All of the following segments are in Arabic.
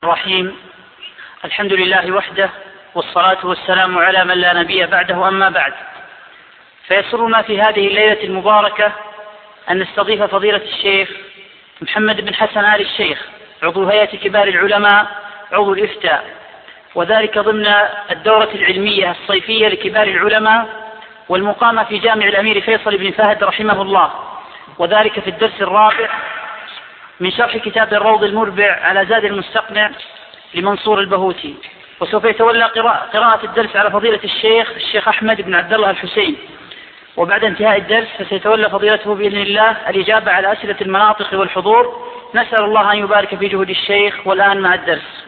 الرحيم. الحمد لله وحده، والصلاة والسلام على من لا نبي بعده، أما بعد، فيسرنا في هذه الليلة المباركة أن نستضيف فضيلة الشيخ محمد بن حسن آل الشيخ، عضو هيئة كبار العلماء، عضو الإفتاء، وذلك ضمن الدورة العلمية الصيفية لكبار العلماء والمقامة في جامع الأمير فيصل بن فهد رحمه الله، وذلك في الدرس الرابع من شرح كتاب الروض المربع على زاد المستقنع لمنصور البهوتي. وسوف يتولى قراءة الدرس على فضيلة الشيخ أحمد بن عبد الله الحسين، وبعد انتهاء الدرس فسيتولى فضيلته بإذن الله الإجابة على أسئلة المناطق والحضور. نسأل الله أن يبارك في جهد الشيخ. والآن مع الدرس.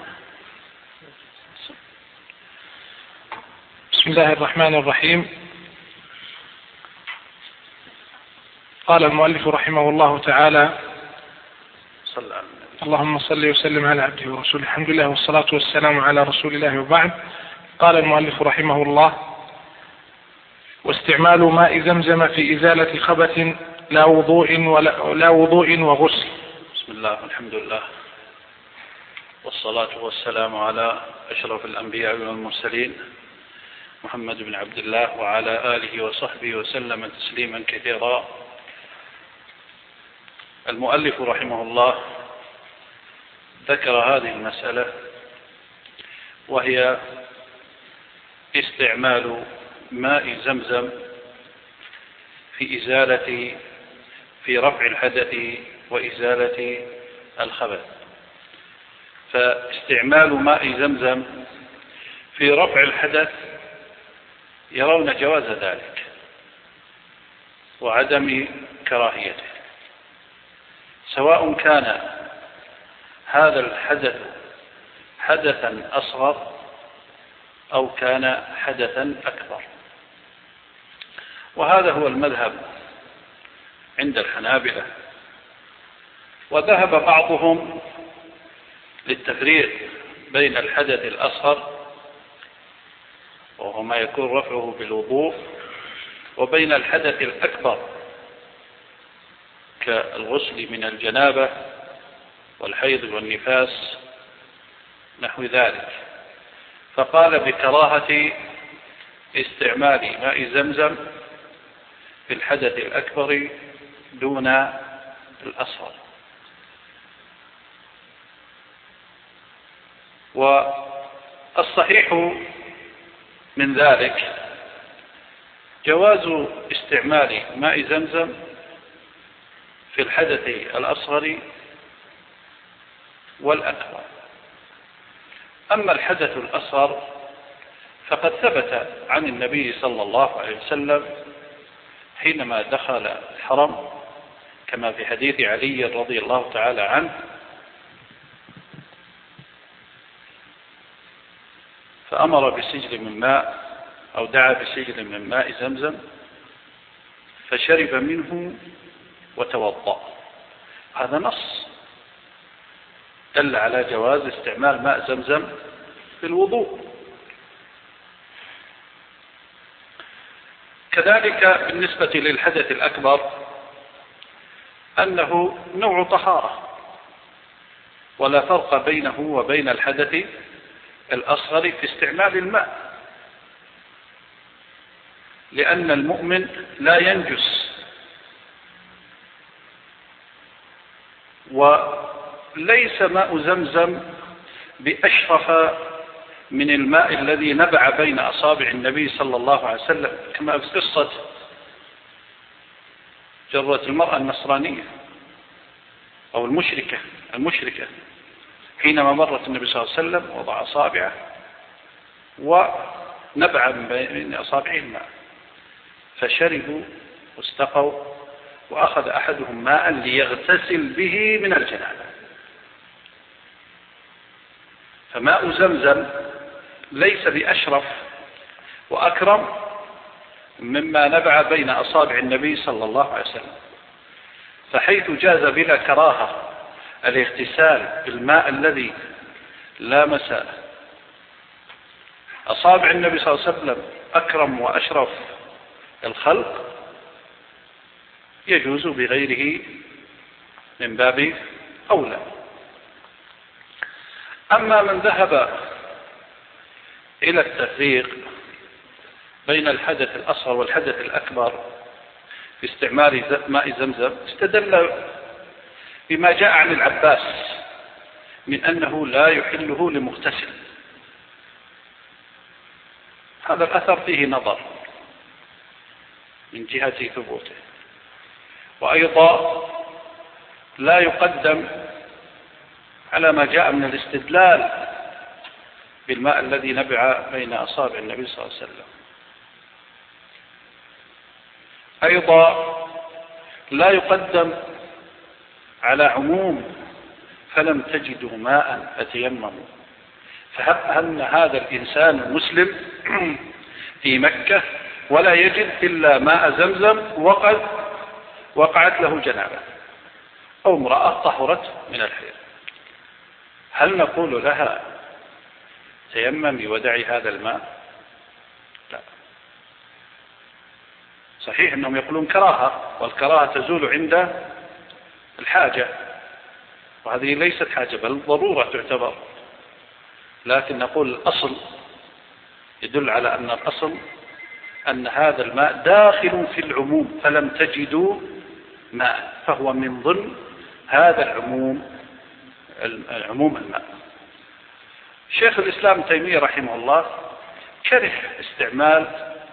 بسم الله الرحمن الرحيم. قال المؤلف رحمه الله تعالى: اللهم صل وسلم على عبده ورسوله. الحمد لله والصلاة والسلام على رسول الله، وبعد. قال المؤلف رحمه الله: واستعمال ماء زمزم في إزالة خبث لا وضوء وغسل. بسم الله والحمد لله والصلاة والسلام على أشرف الأنبياء والمرسلين محمد بن عبد الله وعلى آله وصحبه وسلم تسليما كثيرا. المؤلف رحمه الله ذكر هذه المسألة، وهي استعمال ماء زمزم في رفع الحدث وإزالة الخبث. فاستعمال ماء زمزم في رفع الحدث يرون جواز ذلك وعدم كراهيته، سواء كان هذا الحدث حدثا أصغر أو كان حدثا أكبر. وهذا هو المذهب عند الحنابلة، وذهب بعضهم للتفريق بين الحدث الأصغر وهو ما يكون رفعه بالوضوء، وبين الحدث الأكبر كالغسل من الجنابة والحيض والنفاس نحو ذلك. فقال بكراهة استعمال ماء زمزم في الحدث الأكبر دون الأصغر. والصحيح من ذلك جواز استعمال ماء زمزم في الحدث الأصغر والأكبر. أما الحدث الأصغر فقد ثبت عن النبي صلى الله عليه وسلم حينما دخل الحرم كما في حديث علي رضي الله تعالى عنه، فأمر بسجل من ماء أو دعا بسجل من ماء زمزم فشرب منه وتوضأ. هذا نص دل على جواز استعمال ماء زمزم في الوضوء. كذلك بالنسبة للحدث الأكبر أنه نوع طهارة، ولا فرق بينه وبين الحدث الأصغر في استعمال الماء، لأن المؤمن لا ينجس، وليس ماء زمزم بأشرف من الماء الذي نبع بين أصابع النبي صلى الله عليه وسلم، كما في قصة جرة المرأة النصرانية أو المشركة حينما مرت النبي صلى الله عليه وسلم وضع أصابعه ونبع من بين أصابعه الماء، فشربوا واستقوا، وأخذ أحدهم ماء ليغتسل به من الجنابة. فماء زمزم ليس بأشرف وأكرم مما نبع بين أصابع النبي صلى الله عليه وسلم. فحيث جاز بلا كراهة الاغتسال بالماء الذي لامس أصابع النبي صلى الله عليه وسلم أكرم وأشرف الخلق، يجوز بغيره من باب أولى. أما من ذهب إلى التفريق بين الحدث الأصغر والحدث الأكبر في استعمال ماء زمزم استدل بما جاء عن العباس من أنه لا يحله لمغتسل. هذا الأثر فيه نظر من جهة ثبوته، وأيضا لا يقدم على ما جاء من الاستدلال بالماء الذي نبع بين أصابع النبي صلى الله عليه وسلم. أيضا لا يقدم على عموم فلم تجدوا ماء فتيمموا، فأن هذا الإنسان المسلم في مكة ولا يجد إلا ماء زمزم وقد وقعت له جنابة أو امرأة طهرت من الحيض، هل نقول لها تيممي ودعي هذا الماء؟ لا. صحيح أنهم يقولون كراهة، والكراهة تزول عند الحاجة، وهذه ليست حاجة بل ضرورة تعتبر، لكن نقول الأصل يدل على أن الأصل أن هذا الماء داخل في العموم فلم تجدوا ماء، فهو من ضمن هذا العموم الماء. شيخ الإسلام تيمية رحمه الله كره استعمال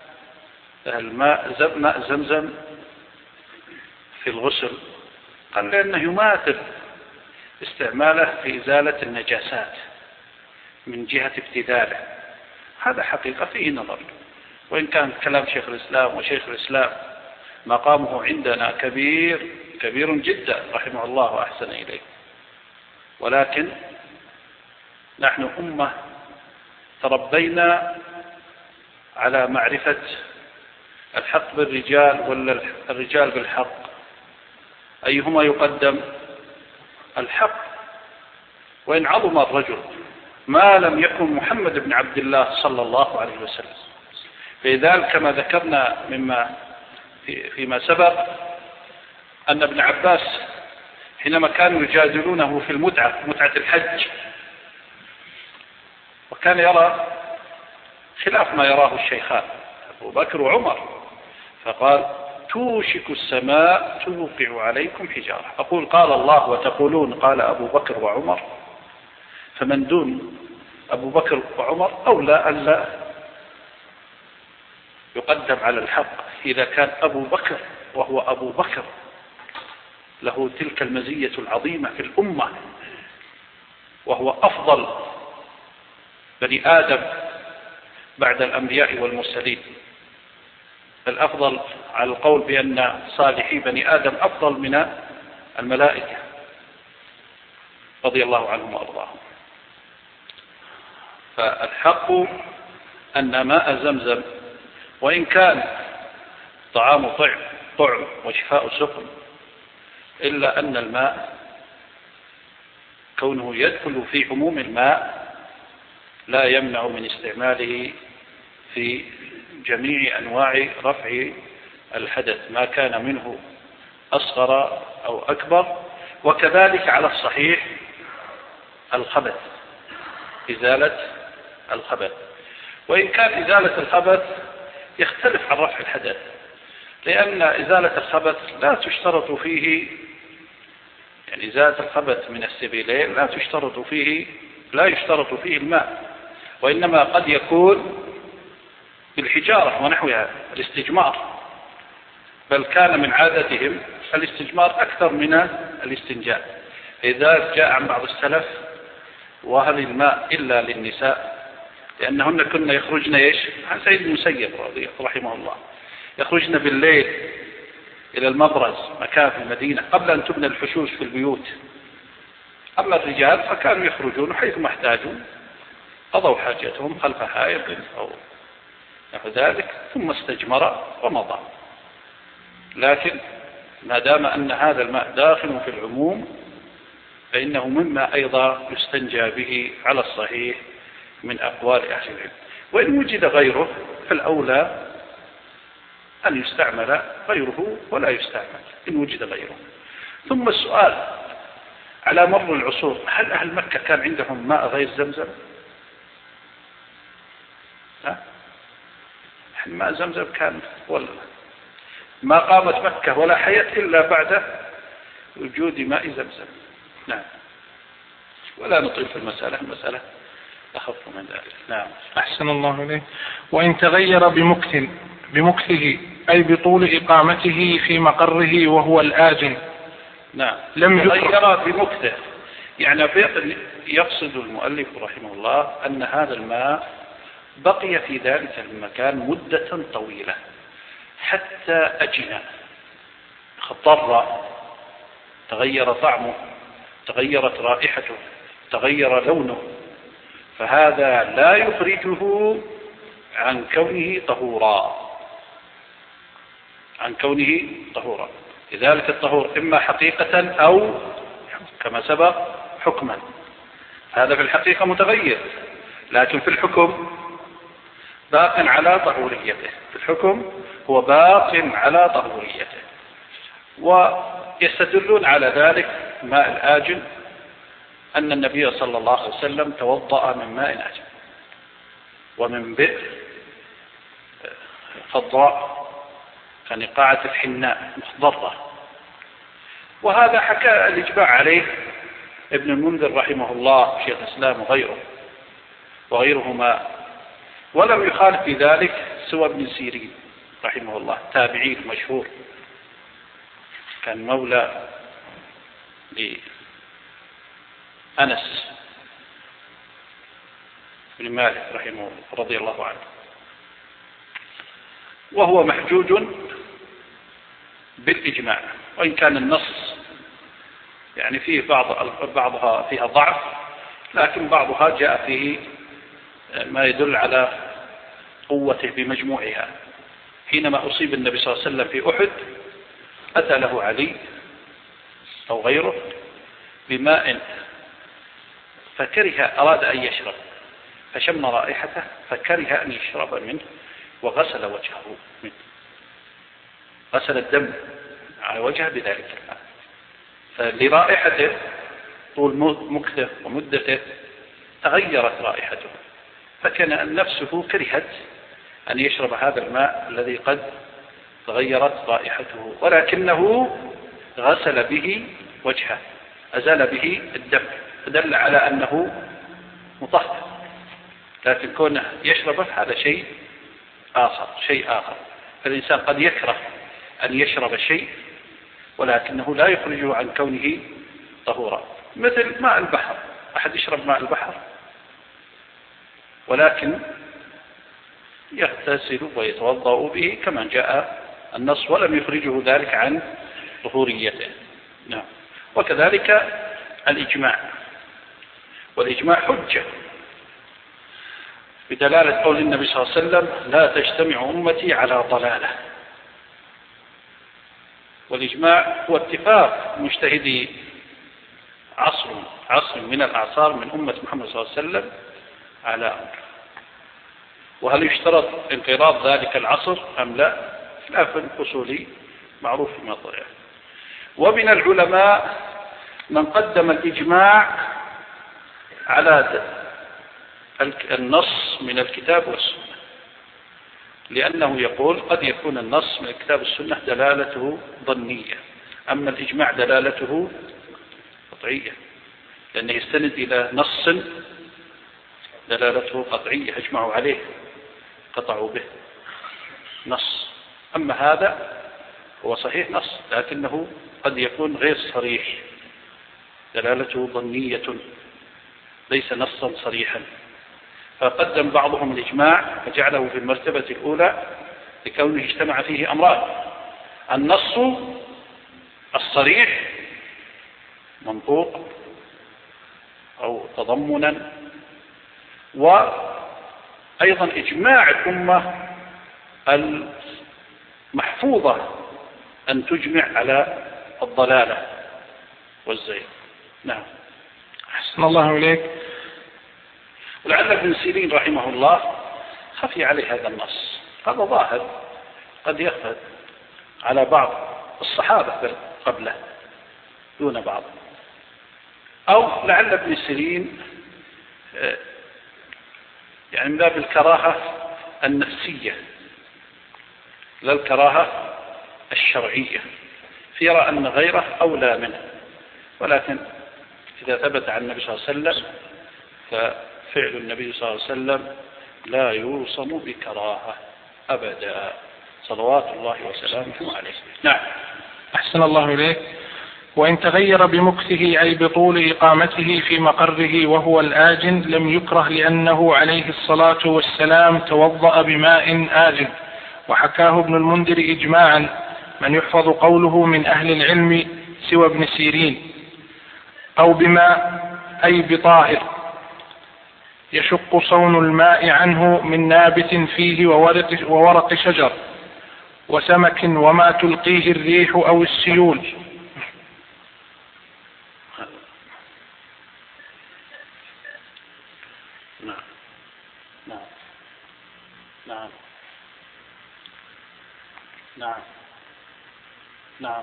ماء زمزم في الغسل، قال لأنه يماثل استعماله في إزالة النجاسات من جهة ابتذاله. هذا حقيقة فيه نظر، وإن كان كلام شيخ الإسلام وشيخ الإسلام مقامه عندنا كبير جدا رحمه الله وأحسن إليه، ولكن نحن أمة تربينا على معرفة الحق بالرجال ولا الرجال بالحق، أيهما يقدم؟ الحق، وإن عظم الرجل ما لم يكن محمد بن عبد الله صلى الله عليه وسلم. فلذلك كما ذكرنا فيما سبق أن ابن عباس حينما كانوا يجادلونه في متعة الحج، وكان يرى خلاف ما يراه الشيخان أبو بكر وعمر، فقال توشك السماء توقع عليكم حجارة، أقول قال الله وتقولون قال أبو بكر وعمر، فمن دون أبو بكر وعمر أولى ألا يقدم على الحق إذا كان أبو بكر، وهو أبو بكر له تلك المزية العظيمة في الأمة، وهو أفضل بني آدم بعد الأنبياء والمرسلين، الأفضل على القول بأن صالحي بني آدم أفضل من الملائكة رضي الله عنهم وأرضاهم. فالحق أن ماء زمزم وإن كان طعام طعم وشفاء سقم، إلا أن الماء كونه يدخل في عموم الماء لا يمنع من استعماله في جميع أنواع رفع الحدث ما كان منه أصغر أو أكبر. وكذلك على الصحيح الخبث، إزالة الخبث، وإن كان إزالة الخبث يختلف عن رفع الحدث، لأن إزالة الخبث لا تشترط فيه، يعني إزالة الخبث من السبيلين لا يشترط فيه الماء، وإنما قد يكون بالحجارة ونحوها الاستجمار، بل كان من عادتهم الاستجمار أكثر من الاستنجاء. لذلك جاء عن بعض السلف وهل الماء إلا للنساء، لأنهن كنا يخرجن عن سيد المسيب رحمه الله، يخرجن بالليل إلى المبرز مكان في المدينة قبل أن تبنى الحشوش في البيوت. أما الرجال فكانوا يخرجون حيثما احتاجوا، قضوا حاجتهم خلف حائط أو نحو ذلك ثم استجمر ومضى. لكن ما دام أن هذا الماء داخل في العموم فإنه مما أيضا يستنجى به على الصحيح من أقوال أهل العلم، وإن وجد غيره فالأولى أن يستعمل غيره ولا يستعمل إن وجد غيره. ثم السؤال على مر العصور هل أهل مكة كان عندهم ماء غير زمزم؟ ماء زمزم كان ما قامت مكة ولا حياة إلا بعد وجود ماء زمزم. نعم. ولا نطيل في المسألة أخف من ذلك. نعم. أحسن الله إليك. وإن تغير بمكثه أي بطول إقامته في مقره وهو الآجن. نعم. لم تغير بمكثه، يعني يقصد المؤلف رحمه الله أن هذا الماء بقي في ذلك المكان مدة طويلة حتى أجن، اضطر، تغير طعمه، تغيرت رائحته، تغير لونه، فهذا لا يخرجه عن كونه طهورا. لذلك الطهور إما حقيقة أو كما سبق حكما. هذا في الحقيقة متغير، لكن في الحكم باق على طهوريته. هو باق على طهوريته. ويستدلون على ذلك ماء الآجن أن النبي صلى الله عليه وسلم توضأ من ماء آجن ومن بئر فضاء كنقاعة الحناء مخضرة. وهذا حكى الإجماع عليه ابن المنذر رحمه الله، شيخ الإسلام وغيرهما، ولم يخالف في ذلك سوى ابن سيرين رحمه الله، تابعي المشهور، كان مولى لأنس بن مالك رحمه رضي الله عنه، وهو محجوج بالإجماع، وإن كان النص يعني فيه بعضها فيها ضعف، لكن بعضها جاء فيه ما يدل على قوته بمجموعها. حينما أصيب النبي صلى الله عليه وسلم في أحد أتى له علي أو غيره بماء أراد أن يشرب، فشم رائحته فكره أن يشرب منه وغسل وجهه منه، غسل الدم على وجهه بذلك الماء، فلرائحته طول مكثه ومدته تغيرت رائحته، فكان نفسه كرهت أن يشرب هذا الماء الذي قد تغيرت رائحته، ولكنه غسل به وجهه، أزال به الدم، فدل على أنه مطهر. لكن كونه يشربه هذا شيء آخر. فالإنسان قد يكره أن يشرب شيء ولكنه لا يخرجه عن كونه طهورا، مثل ماء البحر. أحد يشرب ماء البحر ولكن يغتسل ويتوضأ به كما جاء النص، ولم يخرجه ذلك عن طهوريته. نعم. وكذلك الإجماع، والإجماع حجة بدلالة قول النبي صلى الله عليه وسلم: لا تجتمع أمتي على ضلالة. والإجماع هو اتفاق مجتهدي عصر من الأعصار من أمة محمد صلى الله عليه وسلم على أمر. وهل يشترط انقراض ذلك العصر أم لا؟ خلاف الأصولي معروف في مطلعه. ومن العلماء من قدم الإجماع على النص من الكتاب والسنة، لأنه يقول قد يكون النص من الكتاب والسنة دلالته ظنية، أما الإجماع دلالته قطعية، لأنه يستند إلى نص دلالته قطعية أجمعوا عليه قطعوا به نص. أما هذا هو صحيح نص لكنه قد يكون غير صريح، دلالته ظنية ليس نصا صريحا، فقدم بعضهم الإجماع فجعله في المرتبة الأولى لكونه اجتمع فيه أمران: النص الصريح منطوق أو تضمنا، وأيضا إجماع الأمة المحفوظة أن تجمع على الضلالة والزيغ. نعم. أحسن الله إليك. ولعل ابن سيرين رحمه الله خفي عليه هذا النص، هذا ظاهر قد يخفى على بعض الصحابة قبله دون بعض، أو لعل ابن سيرين يعني من باب الكراهة النفسية لا الكراهة الشرعية، فيرى أن غيره أولى منه. ولكن إذا ثبت عن النبي صلى الله عليه وسلم ففعل النبي صلى الله عليه وسلم لا يوصم بكراهة أبدا، صلوات الله وسلامه عليه. نعم. أحسن الله إليك. وإن تغير بمكثه أي بطول إقامته في مقره وهو الآجن لم يكره، لأنه عليه الصلاة والسلام توضأ بماء آجن. وحكاه ابن المنذر إجماعا من يحفظ قوله من أهل العلم سوى ابن سيرين. أو بماء أي بطاهر يشق صون الماء عنه من نابت فيه وورق شجر وسمك وما تلقيه الريح أو السيول. نعم.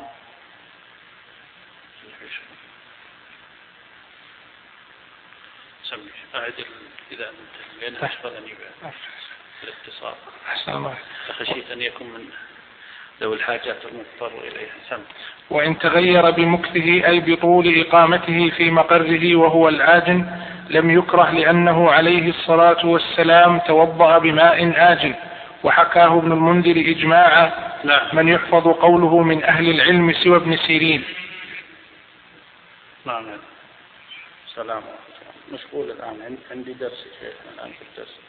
سمي أعد إذا أنت لأن أشغلني بالاتصال. أحسن الله. فخشيت أن يكون من ذوي الحاجات المضطر إليها. سمي. وإن تغير بمكثه أي بطول إقامته في مقره وهو الآجن لم يكره، لأنه عليه الصلاة والسلام توضأ بماء آجن. وحكاه ابن المنذر إجماعا من يحفظ قوله من أهل العلم سوى ابن سيرين. نعم. سلام. مشغول الآن، عندي درس شيخنا الآن في الدرس.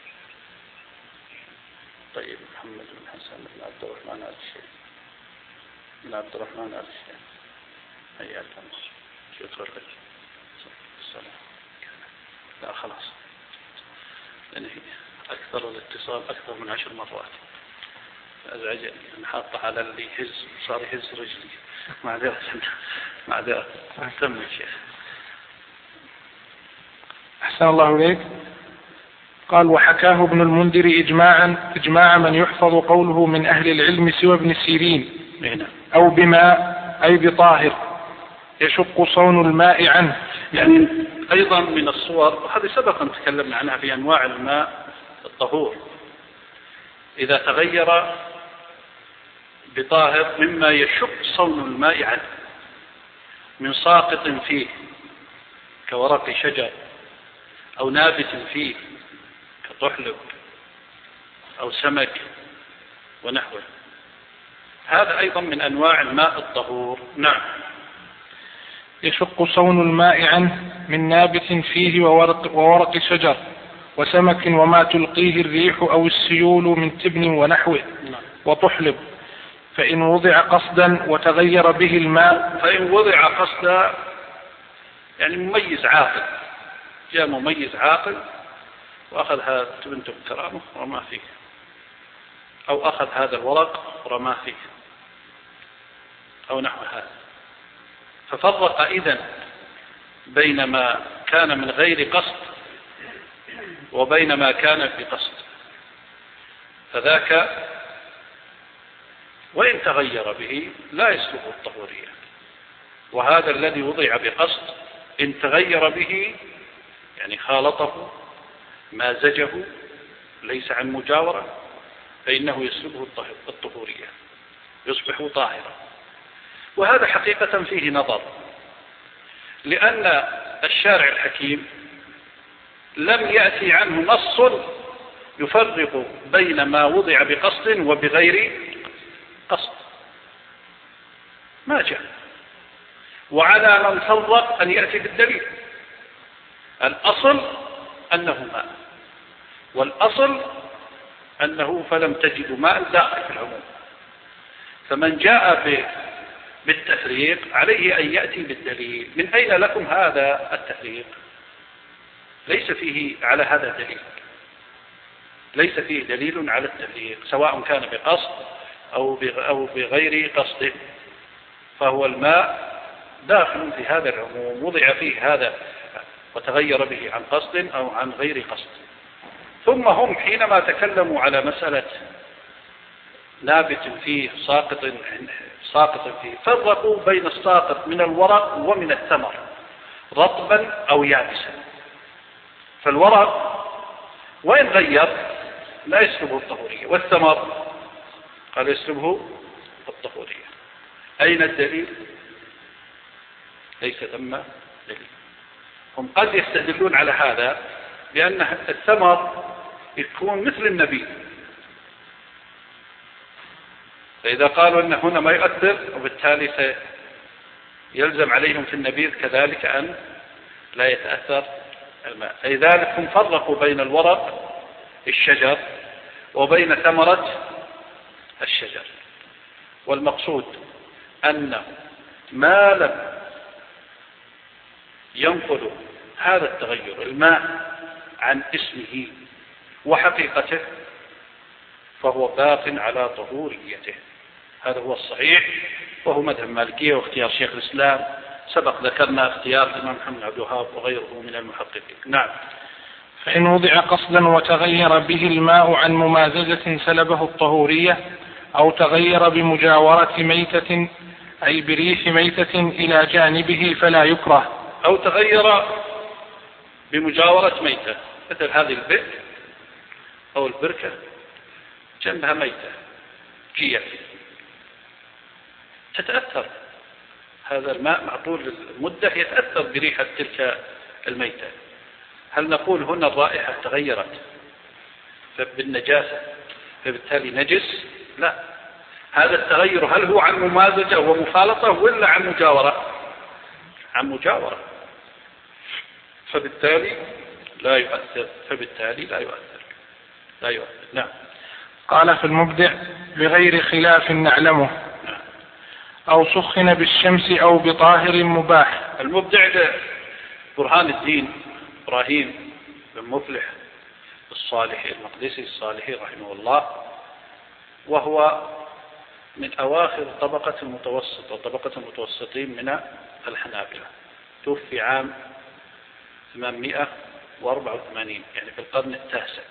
طيب محمد بن حسن بن عبد الرحمن آل الشيخ بن عبد الرحمن آل الشيخ حياك الله. شكرا لك. السلام. لا خلاص، لأن أكثر الاتصال أكثر من 10 مرات أزعجني. أنا حاطة على اللي يهز صار يهز رجلي. معذرة. سمي الشيخ. أحسن الله إليك. قال وحكاه ابن المنذر إجماع من يحفظ قوله من أهل العلم سوى ابن سيرين. أو بماء أي بطاهر يشق صون الماء عنه. يعني أيضا من الصور، وهذه سبقا تكلمنا عنها في أنواع الماء الطهور، إذا تغير بطاهر مما يشق صون الماء عنه من ساقط فيه كورق شجر أو نابت فيه كطحلب أو سمك ونحوه، هذا أيضا من أنواع الماء الطهور. نعم. يشق صون الماء عنه من نابت فيه وورق شجر وسمك وما تلقيه الريح أو السيول من تبن ونحوه وطحلب. فإن وضع قصدا وتغير به الماء، فإن وضع قصدا يعني مميز عاقل، جاء مميز عاقل وأخذ هذا تبن كرامه ورماه فيه، أو أخذ هذا الورق ورماه فيه أو نحو هذا، ففرق إذن بين ما كان من غير قصد وبين ما كان بقصد، فذاك وإن تغير به لا يسلب الطهورية. وهذا الذي وضع بقصد إن تغير به يعني خالطه مازجه ليس عن مجاورة فإنه يسلبه الطهورية، يصبح طاهرا. وهذا حقيقة فيه نظر، لأن الشارع الحكيم لم يأتي عنه نص يفرق بين ما وضع بقصد وبغير قصد، ما جاء. وعلى من فرق أن يأتي بالدليل. الأصل أنه ماء، والأصل أنه فلم تجدوا ماء داخل في العموم. فمن جاء بالتفريق عليه أن يأتي بالدليل. من أين لكم هذا التفريق؟ ليس فيه على هذا دليل، ليس فيه دليل على التفريق سواء كان بقصد أو بغير قصد، فهو الماء داخل في هذا العموم، وضع فيه هذا وتغير به عن قصد أو عن غير قصد. ثم هم حينما تكلموا على مسألة نابت فيه ساقط فيه فرقوا بين الساقط من الورق ومن الثمر، رطبا أو يابسا. فالورق وإن غير لا يسلبه الطهورية، والثمر قال يسلبه الطهورية. أين الدليل؟ ليس ثم دليل. هم قد يستدلون على هذا بأن الثمر يكون مثل النبيذ، فإذا قالوا أن هنا ما يؤثر وبالتالي يلزم عليهم في النبيذ كذلك أن لا يتأثر الماء. لذلك هم فرقوا بين الورق الشجر وبين ثمرة الشجر، والمقصود أنه ما لم ينقل هذا التغير الماء عن اسمه وحقيقته فهو باق على طهوريته. هذا هو الصحيح، وهو مذهب المالكية واختيار شيخ الإسلام. سبق ذكرنا اختيار الإمام محمد عبد الوهاب وغيره من المحققين. نعم. فإن وضع قصدا وتغير به الماء عن ممازجة سلبه الطهورية، أو تغير بمجاورة ميتة أي بريح ميتة إلى جانبه فلا يكره. أو تغير بمجاورة ميتة، مثل هذه البئر أو البركة جنبها ميتة جيف، تتأثر هذا الماء مع طول المدة يتأثر بريحة تلك الميتة. هل نقول هنا الرائحة تغيرت بالنجاسة فبالتالي نجس؟ لا، هذا التغير هل هو عن ممازجة ومخالطة ولا عن مجاورة؟ عن مجاورة، فبالتالي لا يؤثر. لا يؤثر. نعم. قال في المبدع بغير خلاف نعلمه. أو سخن بالشمس أو بطاهر مباح. المبدع برهان الدين إبراهيم بن مفلح الصالحي المقدسي الصالحي رحمه الله، وهو من أواخر طبقة المتوسط وطبقة المتوسطين من الحنابلة، توفي عام 884 يعني في القرن التاسع،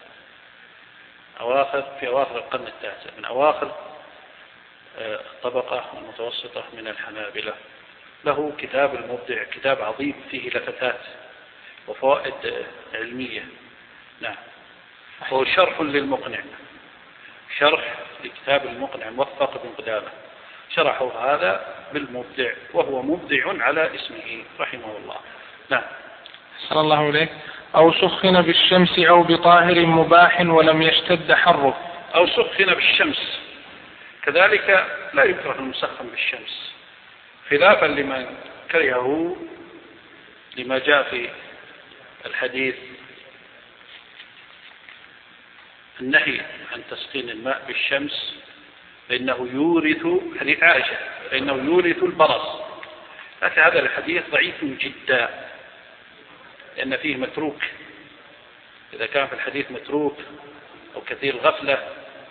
في أواخر القرن التاسع، من أواخر الطبقة المتوسطة من الحنابلة. له كتاب المبدع، كتاب عظيم فيه لفتات وفوائد علمية. نعم. هو شرح للمقنع، شرح لكتاب المقنع موفق بن قدامة، شرحه هذا بالمبدع، وهو مبدع على اسمه رحمه الله. نعم. صلى الله عليه. أو سخن بالشمس أو بطاهر مباح ولم يشتد حره. أو سخن بالشمس كذلك لا يكره المسخن بالشمس، خلافا لمن كرهه لما جاء في الحديث النهي عن تسخين الماء بالشمس فإنه يورث، حديث عائشة، فإنه يورث البرص. لكن هذا الحديث ضعيف جدا لأن فيه متروك. إذا كان في الحديث متروك أو كثير غفلة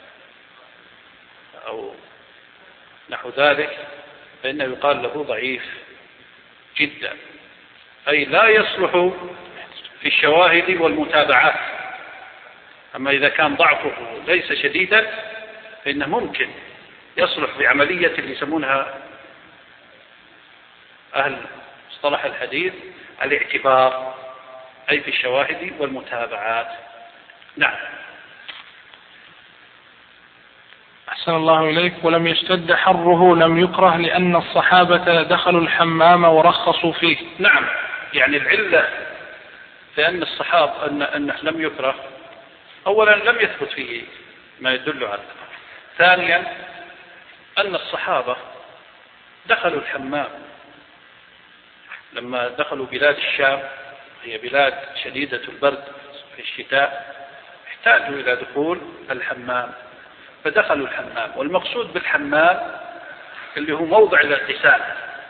أو نحو ذلك فإنه يقال له ضعيف جدا، أي لا يصلح في الشواهد والمتابعات. أما إذا كان ضعفه ليس شديدا فإنه ممكن يصلح بعملية اللي يسمونها أهل مصطلح الحديث الاعتبار، أي في الشواهد والمتابعات. نعم. أحسن الله إليك. ولم يشتد حره لم يكره لأن الصحابة دخلوا الحمام ورخصوا فيه. نعم، يعني العلة في أن الصحابة أنه لم يكره، أولا لم يثبت فيه ما يدل على ذلك. ثانيا أن الصحابة دخلوا الحمام لما دخلوا بلاد الشام، هي بلاد شديدة البرد في الشتاء، احتاجوا إلى دخول الحمام فدخلوا الحمام. والمقصود بالحمام اللي هو موضع الاغتسال،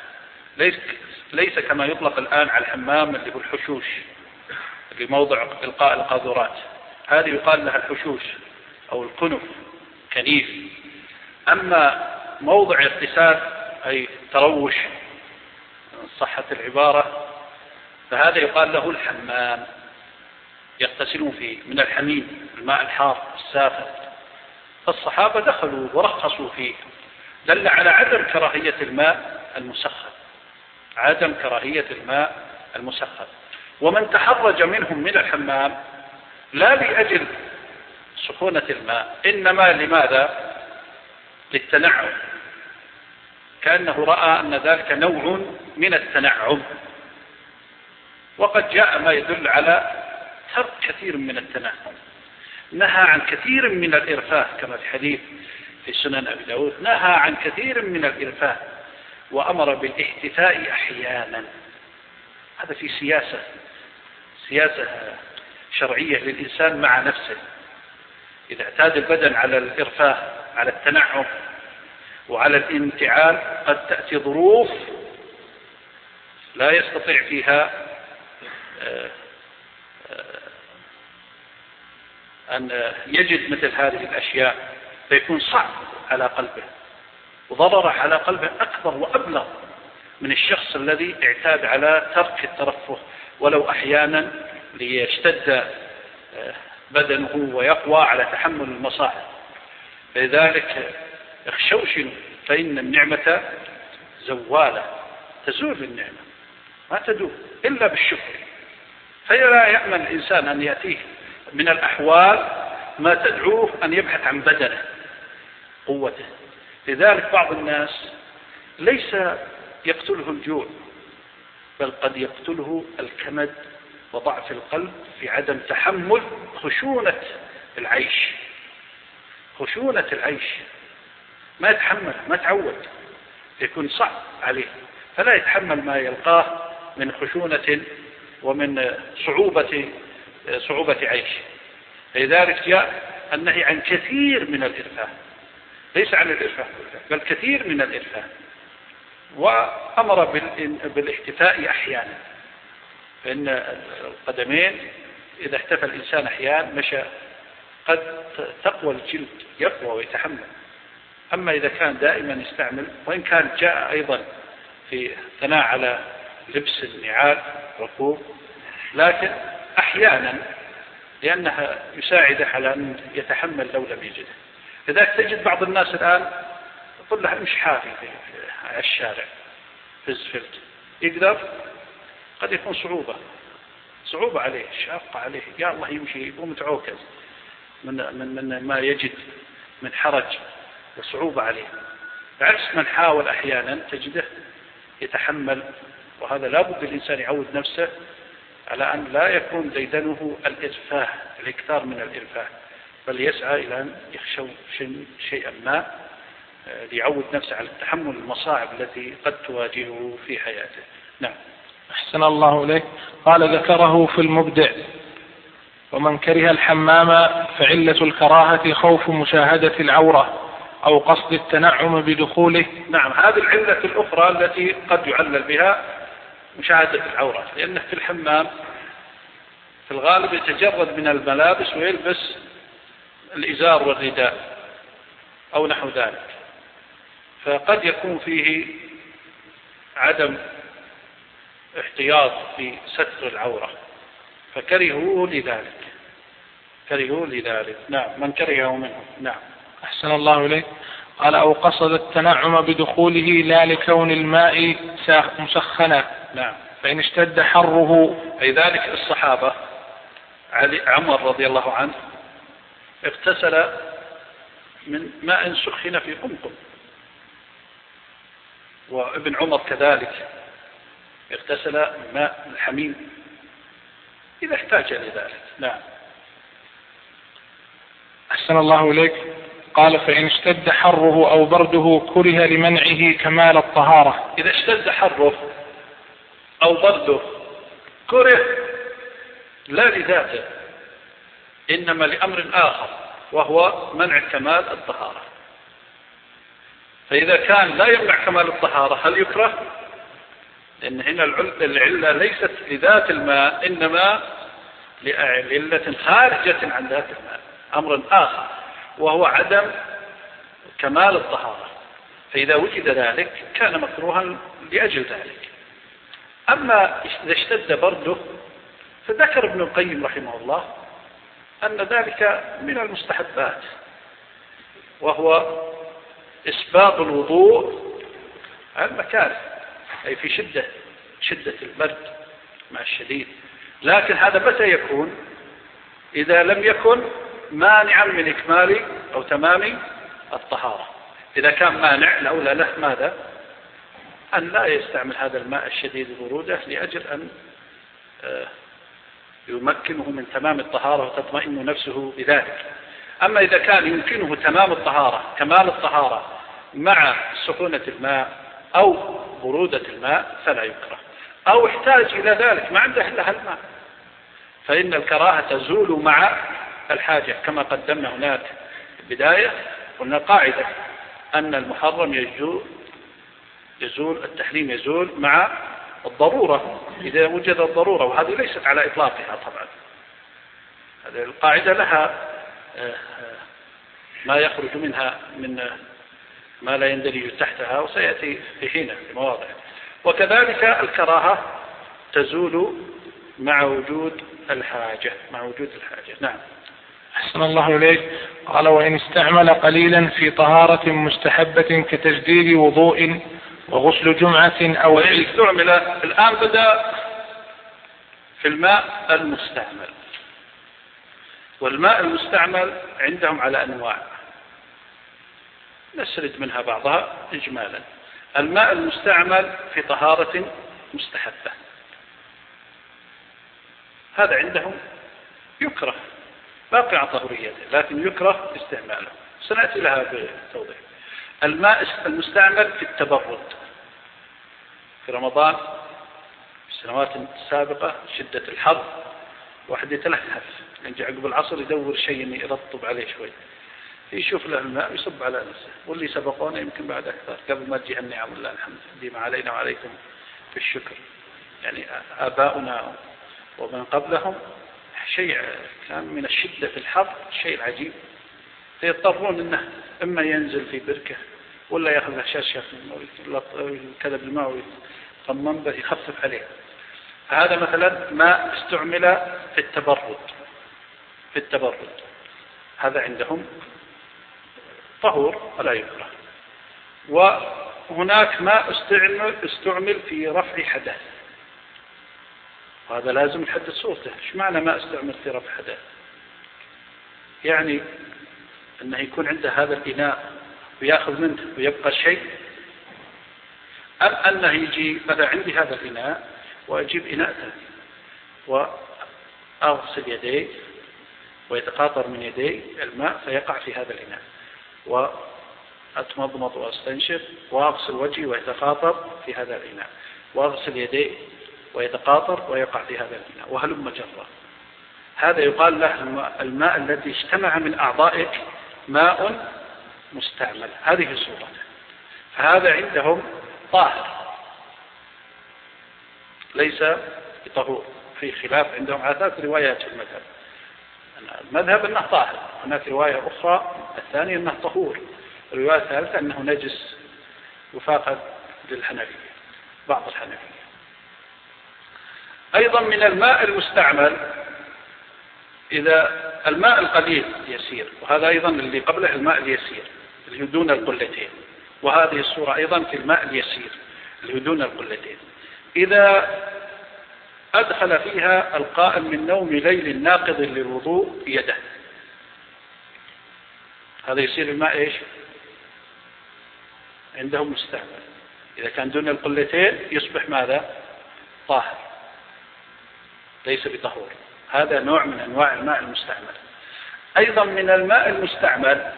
ليس كما يطلق الآن على الحمام اللي هو الحشوش، اللي موضع إلقاء القاذورات، هذه يقال لها الحشوش أو الكنف، كنيف. أما موضع اغتسال أي تروش صحة العبارة، فهذا يقال له الحمام، يغتسلون فيه من الحميم، الماء الحار الساخن. فالصحابة دخلوا ورخصوا فيه، دل على عدم كراهية الماء المسخن، عدم كراهية الماء المسخن. ومن تحرج منهم من الحمام لا لأجل سخونة الماء، إنما لماذا؟ للتنعم، كأنه رأى أن ذلك نوع من التنعم. وقد جاء ما يدل على ترك كثير من التنعم، نهى عن كثير من الإرفاه كما في حديث في سنن أبي داود، نهى عن كثير من الإرفاه وأمر بالاحتفاء أحيانا. هذا في سياسة شرعية للإنسان مع نفسه. إذا اعتاد البدن على الإرفاه، على التنعم وعلى الانتعال، قد تأتي ظروف لا يستطيع فيها أن يجد مثل هذه الأشياء، فيكون صعب على قلبه وضرره على قلبه أكبر وأبلغ من الشخص الذي اعتاد على ترك الترفه ولو أحيانا ليشتد بدنه ويقوى على تحمل المصاعب. لذلك اخشوشن فإن النعمة زوالة، تزول النعمة ما تدوم إلا بالشكر. فلا يأمن الإنسان أن يأتيه من الأحوال ما تدعوه أن يبحث عن بدنه قوته. لذلك بعض الناس ليس يقتله الجوع، بل قد يقتله الكمد وضعف القلب في عدم تحمل خشونة العيش. ما يتحمل، ما تعود، يكون صعب عليه، فلا يتحمل ما يلقاه من خشونة ومن صعوبة عيش. لذلك جاء النهي عن كثير من الإرفاه، ليس عن الإرفاه بل كثير من الإرفاه، وأمر بالاحتفاء أحيانا، فإن القدمين إذا احتفى الإنسان أحيانا مشى، قد تقوى الجلد، يقوى ويتحمل. أما إذا كان دائما يستعمل، وإن كان جاء أيضا في ثناء على لبس النعال ركوب، لكن أحيانا لأنها يساعده على أن يتحمل لو لم يجده. لذلك تجد بعض الناس الآن يقول له امشي حافي في الشارع في الزفلت، يقدر، قد يكون صعوبة عليه، شاقة عليه، يا الله يمشي يقوم متعوكز من ما يجد من حرج وصعوبة عليه، بعكس من حاول أحيانا تجده يتحمل. وهذا لا بد الإنسان يعود نفسه على أن لا يكون ديدنه الإرفاه، الإكثار من الإرفاه، بل يسعى إلى أن يخشو شيئا ما ليعود نفسه على التحمل المصاعب التي قد تواجهه في حياته. نعم. أحسن الله إليك. قال ذكره في المبدع: ومن كره الحمام فعلة الكراهة خوف مشاهدة العورة أو قصد التنعم بدخوله. نعم، هذه العلة الأخرى التي قد يعلل بها مشاهدة العورة، لأنه في الحمام في الغالب يتجرد من الملابس ويلبس الإزار والرداء أو نحو ذلك، فقد يكون فيه عدم احتياط في ستر العورة، فكرهوه لذلك. نعم، من كرهه منهم. نعم. أحسن الله إليك. قال: أو قصد التنعم بدخوله لا لكون الماء مسخنا. نعم. فإن اشتد حره. لذلك الصحابة عمر رضي الله عنه اغتسل من ماء سخن في قمقم، وابن عمر كذلك اغتسل من ماء الحميم إذا احتاج لذلك. نعم. أحسن الله إليك. قال: فإن اشتد حره أو برده كره لمنعه كمال الطهارة. إذا اشتد حره أو برده كره لا لذاته، إنما لأمر آخر وهو منع كمال الطهارة. فإذا كان لا يمنع كمال الطهارة هل يكره؟ لأن هنا العلة ليست لذات الماء، إنما لعلة خارجة عن ذات الماء، أمر آخر وهو عدم كمال الطهارة. فإذا وجد ذلك كان مكروها لأجل ذلك. أما إذا اشتد برده فذكر ابن القيم رحمه الله أن ذلك من المستحبات، وهو إسباغ الوضوء على المكاره، أي في شدة البرد مع الشديد. لكن هذا متى يكون؟ إذا لم يكن مانعا من إكمال أو تمام الطهارة. إذا كان مانع الأولى له ماذا؟ أن لا يستعمل هذا الماء الشديد البرودة لأجل أن يمكنه من تمام الطهارة وتطمئن نفسه بذلك. أما إذا كان يمكنه تمام الطهارة كمال الطهارة مع سخونة الماء أو برودة الماء فلا يكره، أو احتاج إلى ذلك ما عنده إلا الماء، فإن الكراهة تزول مع الحاجة. كما قدمنا هناك في البداية قلنا قاعدة أن المحرم يزول التحريم يزول مع الضرورة إذا وجد الضرورة، وهذه ليست على إطلاقها طبعا. هذه القاعدة لها ما يخرج منها من ما لا يندرج تحتها، وسيأتي في حين في مواضع. وكذلك الكراهة تزول مع وجود الحاجة. نعم. أحسن الله إليك. قال: وإن استعمل قليلا في طهارة مستحبة كتجديد وضوء وغسل جمعة أو وإن استعمل، الآن بدأ في الماء المستعمل. والماء المستعمل عندهم على أنواع، نسرد منها بعضها إجمالا. الماء المستعمل في طهارة مستحبة، هذا عندهم يكره، باقي على طهوريته لكن يكره استعماله، سنأتي لها بتوضيح. الماء المستعمل في التبرد، في رمضان في السنوات السابقة شدة الحر واحد يتلهف، ينجي عقب العصر يدور شيء يرطب عليه شوي، يشوف له الماء يصب على نفسه. واللي سبقونا يمكن بعد أكثر قبل ما تجي النعم والله الحمد ديما علينا وعليكم في الشكر. يعني آباؤنا ومن قبلهم شيء كان من الشدة في الحر شيء عجيب، فيضطرون انه اما ينزل في بركة ولا ياخذ شاشة كذا بالماء ويطمن به يخفف عليه. هذا مثلا ما استعمل في التبرد، هذا عندهم طهور ولا يكره. وهناك ما استعمل في رفع حدث، وهذا لازم يحدد صورته. ايش معنى ما استعمل في رفع حدث؟ يعني انه يكون عنده هذا الإناء ويأخذ منه ويبقى شيء، أم أنه يجي مثلا عندي هذا الإناء وأجيب إناء ثاني وأغسل يدي ويتقاطر من يدي الماء فيقع في هذا الإناء، وأتمضمض وأستنشق وأغسل وجهي ويتقاطر في هذا الإناء، وأغسل يدي ويتقاطر ويقع في هذا الإناء، وهلم جرا. هذا يقال له الماء الذي اجتمع من أعضائك ماء مستعمل، هذه صورته. فهذا عندهم طاهر ليس بطهور، في خلاف عندهم على 3 روايات في المذهب. المذهب أنه طاهر، هناك رواية أخرى الثانية أنه طهور، الرواية الثالثة أنه نجس وفاقد للحنفية بعض الحنفية. أيضا من الماء المستعمل إذا الماء القليل يسير، وهذا أيضا اللي قبله الماء اليسير اللي دون القلتين، وهذه الصورة أيضا في الماء اليسير اللي دون القلتين. إذا أدخل فيها القائم من نوم ليل ناقض للوضوء يده، هذا يصير الماء إيش؟ عندهم مستعمل. إذا كان دون القلتين يصبح ماذا؟ طاهر ليس بطهور. هذا نوع من أنواع الماء المستعمل. أيضا من الماء المستعمل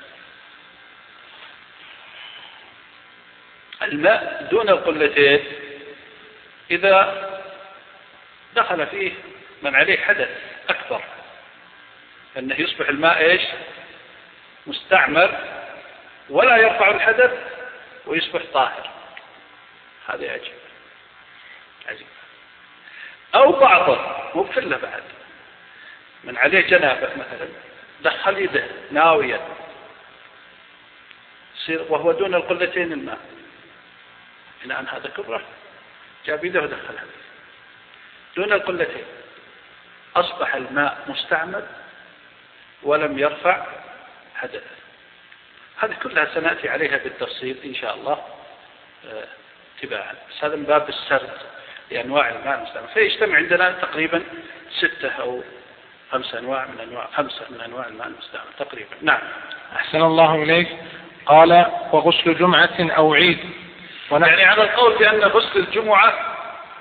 الماء دون القلتين، إذا دخل فيه من عليه حدث أكبر أنه يصبح الماء إيش؟ مستعمل ولا يرفع الحدث ويصبح طاهر. هذا عجيب. أو بعضه مو كله بعد، من عليه جنابة مثلا دخل يده ناويا وهو دون القلتين الماء، الآن هذا كبره جاب يده ودخلها دون القلتين، أصبح الماء مستعمل ولم يرفع حدث. هذه كلها سنأتي عليها بالتفصيل إن شاء الله تباعا، بس هذا من باب السرد لأنواع الماء المستعمل، فيجتمع عندنا تقريبا 6 أو 5 أنواع من أنواع الماء المستعمل تقريبا. نعم. أحسن الله إليك. قال وغسل جمعة أو عيد. يعني على القول بأن غسل الجمعة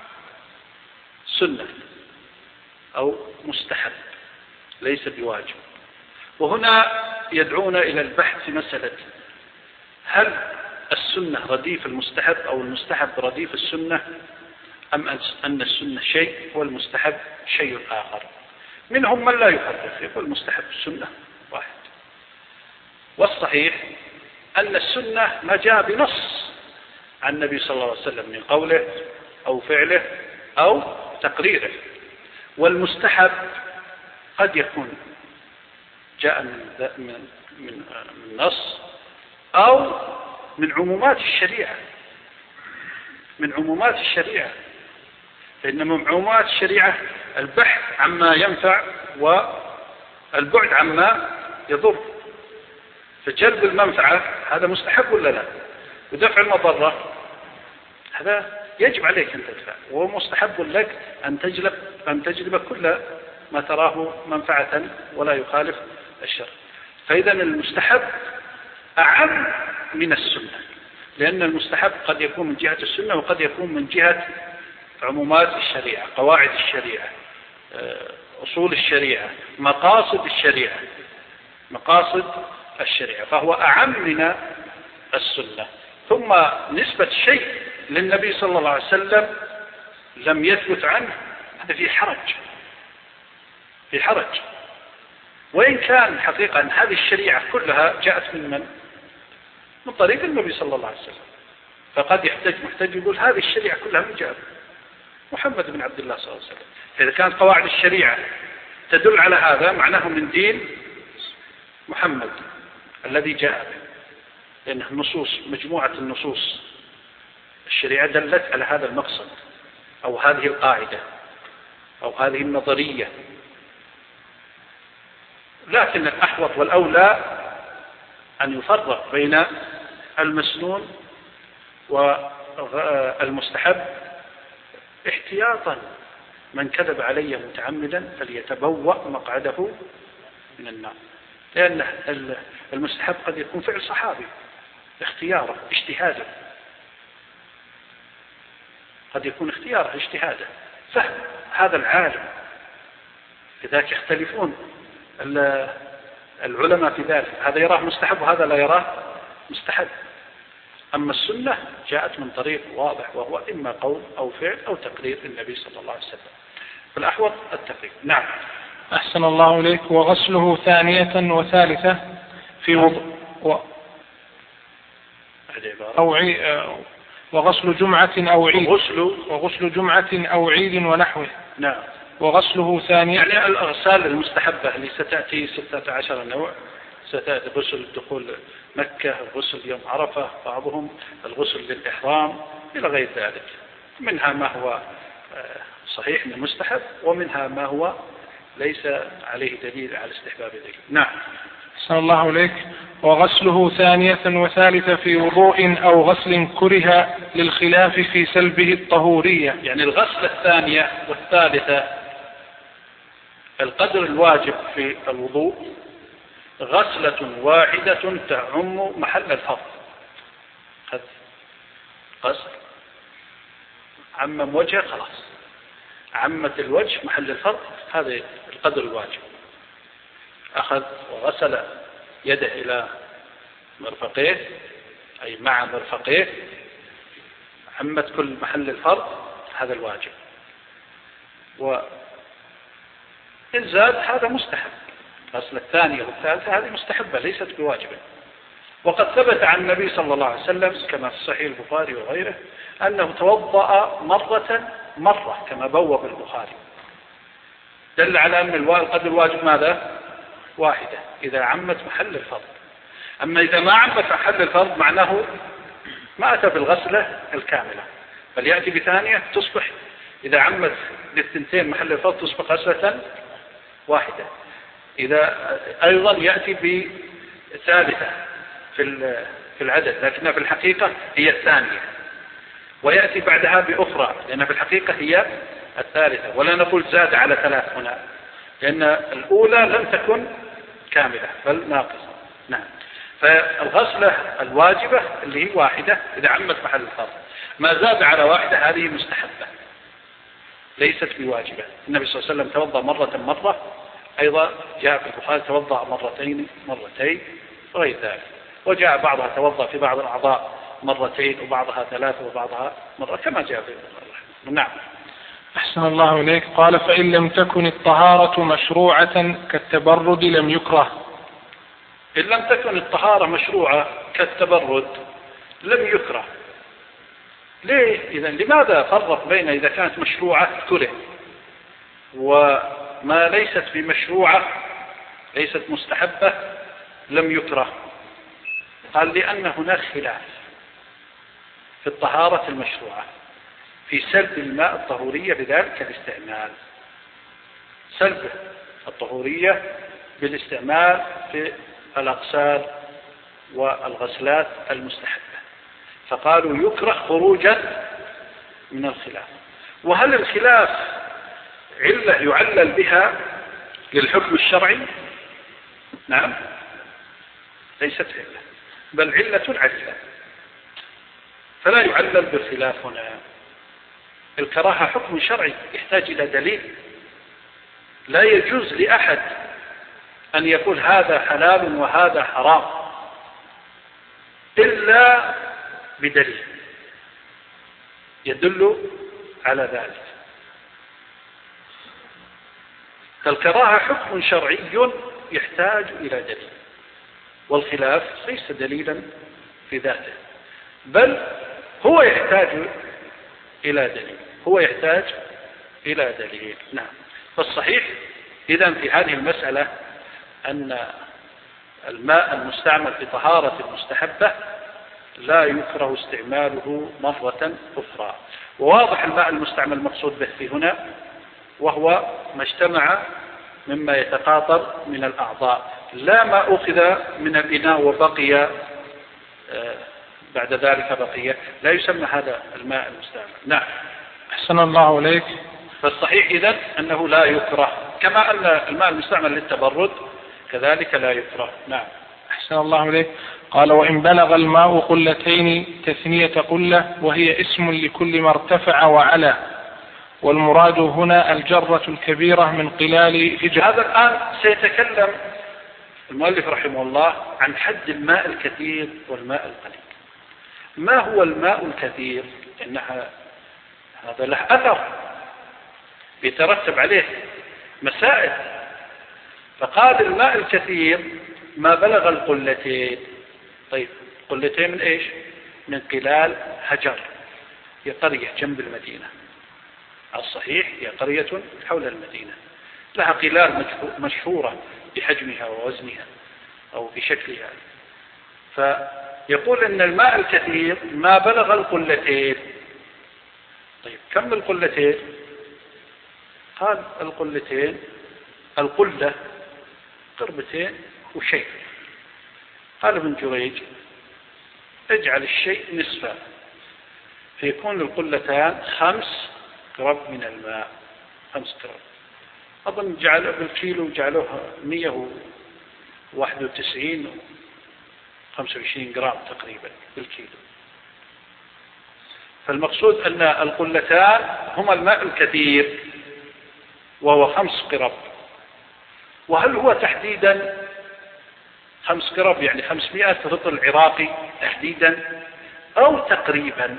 سنة أو مستحب ليس بواجب. وهنا يدعون إلى البحث في مسألة هل السنة رديف المستحب أو المستحب رديف السنة، أم أن السنة شيء والمستحب شيء آخر. منهم من لا يفرق يقول المستحب السنة واحد، والصحيح أن السنة ما جاء بنص عن النبي صلى الله عليه وسلم من قوله أو فعله أو تقريره، والمستحب قد يكون جاء من نص أو من عمومات الشريعة، فإن من عمومات الشريعة البحث عما ينفع والبعد عما يضر. فجلب المنفعة هذا مستحب ولا لا؟ ودفع المضرة هذا يجب عليك أن تدفع، ومستحب لك أن تجلب كل ما تراه منفعة ولا يخالف الشر. فإذا المستحب أعم من السنة، لأن المستحب قد يكون من جهة السنة وقد يكون من جهة عمومات الشريعة، قواعد الشريعة، أصول الشريعة، مقاصد الشريعة، فهو أعم من السنة. ثم نسبة شيء للنبي صلى الله عليه وسلم لم يثبت عنه، هذا في حرج. وإن كان حقيقة أن هذه الشريعة كلها جاءت من طريق النبي صلى الله عليه وسلم، فقد محتاج يقول هذه الشريعة كلها من جاء محمد بن عبد الله صلى الله عليه وسلم. فإذا كانت قواعد الشريعة تدل على هذا معناه من دين محمد الذي جاء به، لأن مجموعة النصوص الشريعة دلت على هذا المقصد أو هذه القاعدة أو هذه النظرية. لكن الأحوط والأولى أن يفرق بين المسنون والمستحب احتياطا. من كذب علي متعمدا فليتبوأ مقعده من النار، لأن المستحب قد يكون فعل صحابي اختياره اجتهاده، فهم هذا العالم، لذلك يختلفون العلماء في ذلك، هذا يراه مستحب وهذا لا يراه مستحب. أما السنة جاءت من طريق واضح، وهو إما قول أو فعل أو تقرير النبي صلى الله عليه وسلم، فالأحوط التقرير. نعم. أحسن الله إليك. وغسله ثانية وثالثة في وضوء وغسل جمعة أو عيد، وغسل جمعة أو عيد ونحوه. نعم. وغسله ثانية، يعني الأغسال المستحبة اللي ستأتي 16 نوع، ستأتي غسل دخول مكة، غسل يوم عرفة، بعضهم الغسل للإحرام إلى غير ذلك. منها ما هو صحيح من المستحب، ومنها ما هو ليس عليه دليل على استحباب ذلك. نعم. أحسن الله إليك. وغسله ثانية وثالثة في وضوء أو غسل كره للخلاف في سلبه الطهورية. يعني الغسلة الثانية والثالثة القدر الواجب في الوضوء غسلة واحدة تعم محل الفرض. غسل عمم وجهه خلاص، عمت الوجه محل الفرض، هذا القدر الواجب. أخذ وغسل يده إلى مرفقيه أي مع مرفقيه، عمت كل محل الفرض، هذا الواجب. وإن زاد هذا مستحب. الغسلة الثانية والثالثة هذه مستحبة ليست بواجبة. وقد ثبت عن النبي صلى الله عليه وسلم كما في صحيح البخاري وغيره أنه توضأ مرة كما بوب البخاري، دل على أن القدر الواجب ماذا؟ واحدة إذا عمت محل الفرض. أما إذا ما عمت محل الفرض معناه ما أتى بالغسلة الكاملة، بل يأتي بثانية تصبح إذا عمت للثنتين محل الفرض تصبح غسلة واحدة. إذا أيضا يأتي بثالثة في العدد، لكنها في الحقيقة هي الثانية. ويأتي بعدها بأخرى، لأن في الحقيقة هي الثالثة، ولا نقول زاد على 3 هنا، لأن الأولى لم تكن كاملة بل ناقصة. نعم. فالغسلة الواجبة اللي هي واحدة إذا عمت محل الفرض، ما زاد على واحدة هذه مستحبة ليست بواجبة. النبي صلى الله عليه وسلم توضأ مرة، أيضا جاء في البخاري توضأ مرتين وغير ذلك، وجاء بعضها توضأ في بعض الأعضاء مرتين وبعضها 3 وبعضها مرة كما جاء في البخاري. نعم. أحسن الله إليك. قال: فإن لم تكن الطهارة مشروعة كالتبرد لم يكره. إن لم تكن الطهارة مشروعة كالتبرد لم يكره. ليه؟ إذن لماذا فرق بين إذا كانت مشروعة كره وما ليست بمشروعة ليست مستحبة لم يكره؟ قال: لأن هناك خلاف في الطهارة المشروعة في سلب الماء الطهورية بذلك الاستعمال، سلب الطهورية بالاستعمال في الأغسال والغسلات المستحبة، فقالوا يكره خروجا من الخلاف. وهل الخلاف علة يعلل بها للحكم الشرعي؟ نعم، ليست علة، بل علة علة، فلا يعلل بالخلاف هنا. الكراهة حكم شرعي يحتاج إلى دليل، لا يجوز لأحد أن يقول هذا حلال وهذا حرام إلا بدليل يدل على ذلك. فالكراهة حكم شرعي يحتاج إلى دليل، والخلاف ليس دليلا في ذاته، بل هو يحتاج إلى دليل. نعم. فالصحيح إذن في هذه المسألة أن الماء المستعمل في طهارة المستحبة لا يكره استعماله مرة أخرى. وواضح الماء المستعمل المقصود به في هنا وهو ما اجتمع مما يتقاطر من الأعضاء، لا ما أخذ من الإناء وبقي بعد ذلك بقية، لا يسمى هذا الماء المستعمل. نعم. أحسن الله إليك. فالصحيح إذن أنه لا يكره، كما أن الماء المستعمل للتبرد كذلك لا يكره. نعم. أحسن الله إليك. قال: وإن بلغ الماء قلتين تثنية قلة، وهي اسم لكل ما ارتفع وعلى، والمراد هنا الجرة الكبيرة من قلال هجر. هذا الآن سيتكلم المؤلف رحمه الله عن حد الماء الكثير والماء القليل. ما هو الماء الكثير؟ إنها هذا له أثر يترتب عليه مسائل. فقال الماء الكثير ما بلغ القلتين. طيب، قلتين من إيش؟ من قلال هجر، هي قرية جنب المدينة، الصحيح هي قرية حول المدينة لها قلال مشهورة بحجمها ووزنها أو بشكلها. فيقول إن الماء الكثير ما بلغ القلتين. طيب، كم القلتين؟ قال القلتين، القلة قربتين وشيء. قال ابن جريج: اجعل الشيء نصفا فيكون القلتان 5 قرب من الماء، 5 قرب. أظن جعلوا بالكيلو جعلوها 191 25 جرام تقريبا بالكيلو. فالمقصود أن القلتان هما الماء الكثير وهو 5 قرب. وهل هو تحديدا 5 قرب يعني 500 رطل عراقي تحديدا أو تقريبا؟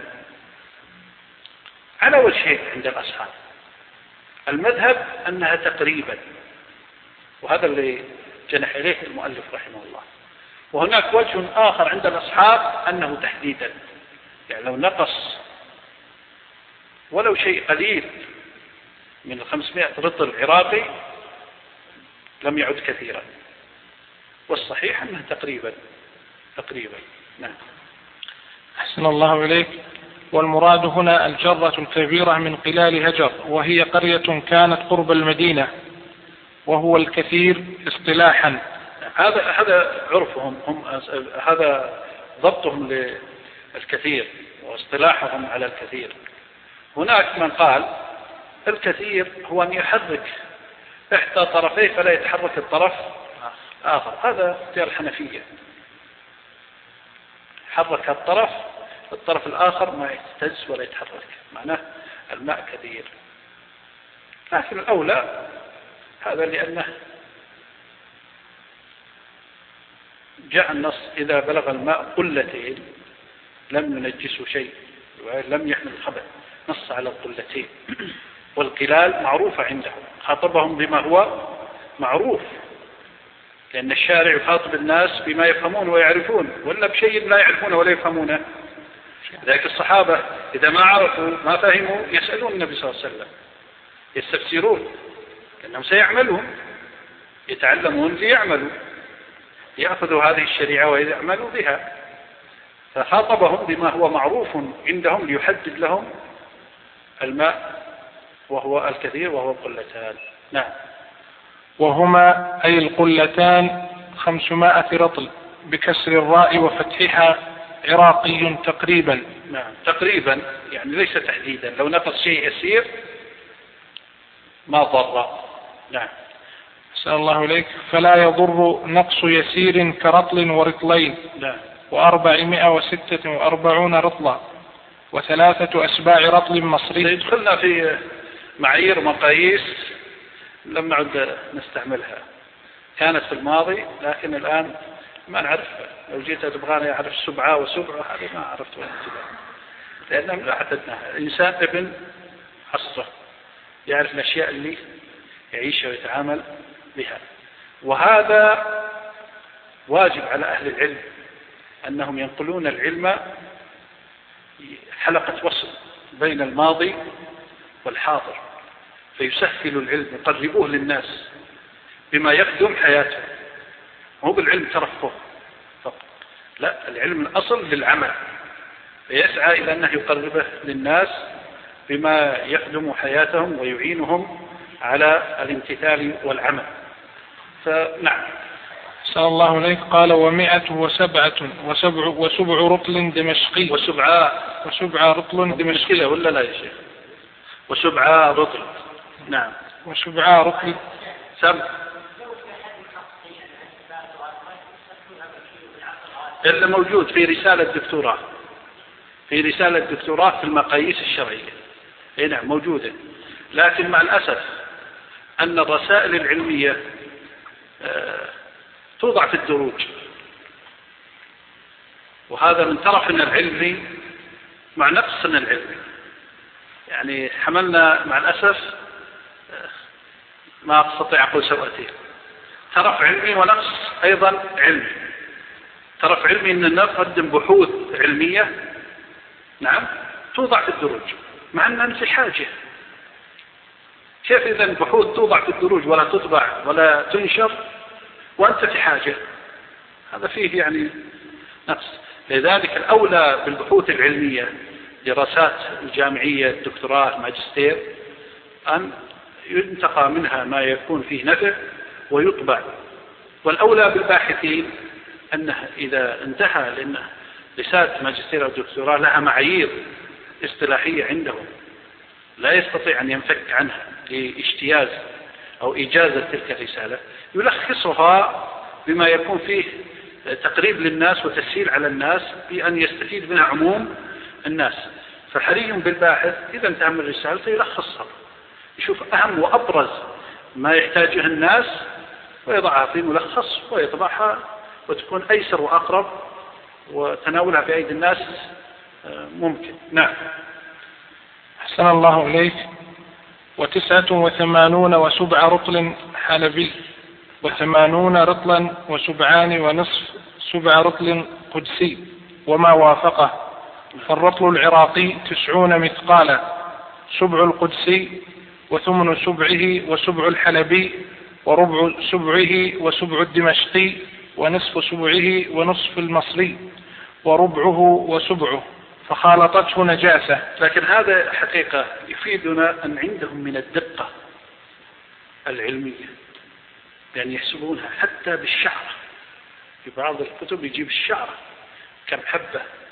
على وجهين عند الأصحاب. المذهب أنها تقريبا، وهذا اللي جنح إليه المؤلف رحمه الله. وهناك وجه آخر عند الأصحاب أنه تحديدا، يعني لو نقص ولو شيء قليل من 500 رطل عراقي لم يعد كثيرا. والصحيح أنه تقريبا. نعم. أحسن الله إليك. والمراد هنا الجرة الكبيرة من قلال هجر، وهي قرية كانت قرب المدينة، وهو الكثير اصطلاحا. هذا عرفهم هم، هذا ضبطهم للكثير. واصطلاحهم على الكثير. هناك من قال الكثير هو أن يحرك إحدى طرفيه فلا يتحرك الطرف آخر، هذا اختيار الحنفية، حرك الطرف الآخر ما يهتز ولا يتحرك، معناه الماء كثير. لكن الأولى هذا لأنه جاء النص إذا بلغ الماء قلتين لم ينجسه شيء ولم يحمل الخبث، نص على القلتين. والقلال معروفة عندهم، خاطبهم بما هو معروف، لأن الشارع يخاطب الناس بما يفهمون ويعرفون، ولا بشيء لا يعرفونه ولا يفهمونه. لذلك الصحابة إذا ما عرفوا ما فهموا يسألون النبي صلى الله عليه وسلم، يستفسرون، لأنهم سيعملون، يتعلمون ليعملوا، يأخذوا هذه الشريعة ويعملوا بها. فخاطبهم بما هو معروف عندهم ليحدد لهم الماء وهو الكثير وهو القلتان. نعم. وهما أي القلتان 500 رطل بكسر الراء وفتحها عراقي تقريبا. نعم تقريبا، يعني ليس تحديدا، لو نقص شيء يسير ما ضر. نعم. أسأل الله إليك. فلا يضر نقص يسير كرطل ورطلين. نعم. 446 رطلا و3 أسباع رطل مصري. يدخلنا في معايير ومقاييس لم نعد نستعملها، كانت في الماضي لكن الآن ما نعرفها. لو جيت تبغاني أعرف سبعة وسبعة هذه ما عرفت ولا لأننا لا حددناها. الإنسان ابن عصره يعرف الأشياء اللي يعيشها ويتعامل بها، وهذا واجب على أهل العلم أنهم ينقلون العلم حلقة وصل بين الماضي والحاضر، فيسهلوا العلم، يقربوه للناس بما يخدم حياتهم، مو بالعلم ترفه فقط، لا، العلم الأصل للعمل، فيسعى إلى أنه يقربه للناس بما يخدم حياتهم ويعينهم على الامتثال والعمل. فنعم. صلى الله عليه قال 107 وسبع رطل دمشقي. وسبع رطل دمشقي ولا لا يا شيخ؟ وسبع رطل. نعم. وسبع رطل اللي موجود في رسالة دكتوراه، في المقاييس الشرعية. نعم موجودة، لكن مع الأسف أن الرسائل العلمية توضع في الدروج، وهذا من طرفنا العلمي مع نقصنا العلمي. يعني حملنا مع الأسف ما أستطيع أقول سوأتين، طرف علمي ونقص أيضا علمي. طرف علمي أن نقدم بحوث علمية، نعم، توضع في الدروج مع أننا في حاجة. كيف إذا البحوث توضع في الدروج ولا تطبع ولا تنشر وأنت في حاجة؟ هذا فيه يعني نقص. لذلك الأولى بالبحوث العلمية، دراسات الجامعية، الدكتوراه، الماجستير، أن ينتقى منها ما يكون فيه نفع ويطبع. والأولى بالباحثين أنه إذا انتهى، لأن رسالة الماجستير والدكتوراه لها معايير اصطلاحية عندهم لا يستطيع أن ينفك عنها لاجتياز أو إجازة تلك الرسالة، يلخصها بما يكون فيه تقريب للناس وتسهيل على الناس بأن يستفيد منها عموم الناس. فحري بالباحث إذا انتهى من رسالته يلخصها، يشوف أهم وأبرز ما يحتاجه الناس ويضعها في ملخص ويطبعها، وتكون أيسر وأقرب، وتناولها في أيدي الناس ممكن. نعم. أحسن الله إليك. 89 وسبع رطل حلبي، 80 رطلا وسبعان ونصف سبع رطل قدسي وما وافقه. فالرطل العراقي 90 مثقالا، سبع القدسي وثمن سبعه وسبع الحلبي وربع سبعه وسبع الدمشقي ونصف سبعه ونصف المصري وربعه وسبعه، فخالطته نجاسة. لكن هذا حقيقة يفيدنا أن عندهم من الدقة العلمية، يعني يحسبونها حتى بالشعر. في بعض الكتب يجيب الشعر كم حبة،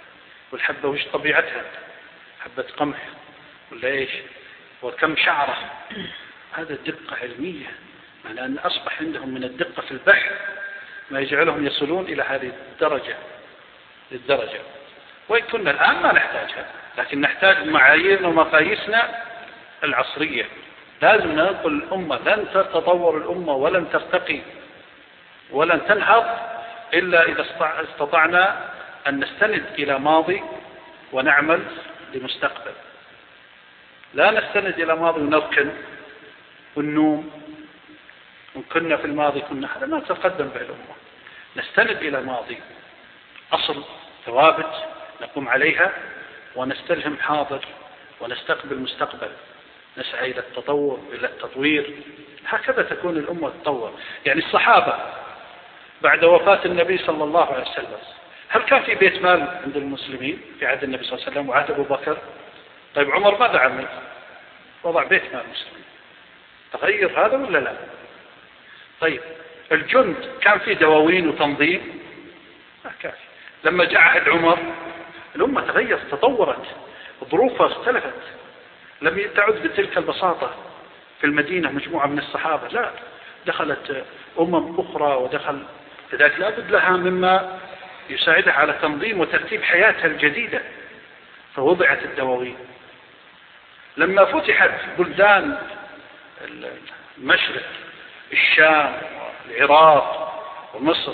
والحبة وش طبيعتها، حبة قمح ولا إيش، وكم شعرة. هذا دقة علمية، معنى أن أصبح عندهم من الدقة في البحث ما يجعلهم يصلون إلى هذه الدرجة. وإن كنا الآن ما نحتاجها، لكن نحتاج معاييرنا ومقاييسنا العصرية. لازم ننقل الأمة، لن تتطور الأمة ولن ترتقي ولن تنهض إلا إذا استطعنا أن نستند إلى ماضي ونعمل لمستقبل. لا نستند إلى ماضي ونركن والنوم، وإن كنا في الماضي كنا، هذا ما تقدم به الأمة. نستند إلى ماضي، أصل ثوابت نقوم عليها، ونستلهم حاضر ونستقبل مستقبل، نسعى إلى التطور إلى التطوير. هكذا تكون الأمة تتطور. يعني الصحابة بعد وفاة النبي صلى الله عليه وسلم، هل كان في بيت مال عند المسلمين في عهد النبي صلى الله عليه وسلم وعهد أبو بكر؟ طيب عمر ماذا عمل؟ وضع بيت مال المسلمين. تغير هذا ولا لا؟ طيب الجند كان في دواوين وتنظيم؟ ما كان. لما جاء عهد عمر الأمة تغيرت، تطورت، ظروفها اختلفت، لم تعد بتلك البساطة. في المدينة مجموعة من الصحابة، لا، دخلت أخرى ودخل، لذلك لا بد لها مما يساعدها على تنظيم وترتيب حياتها الجديدة، فوضعت الدواوين. لما فتحت بلدان المشرق، الشام والعراق ومصر،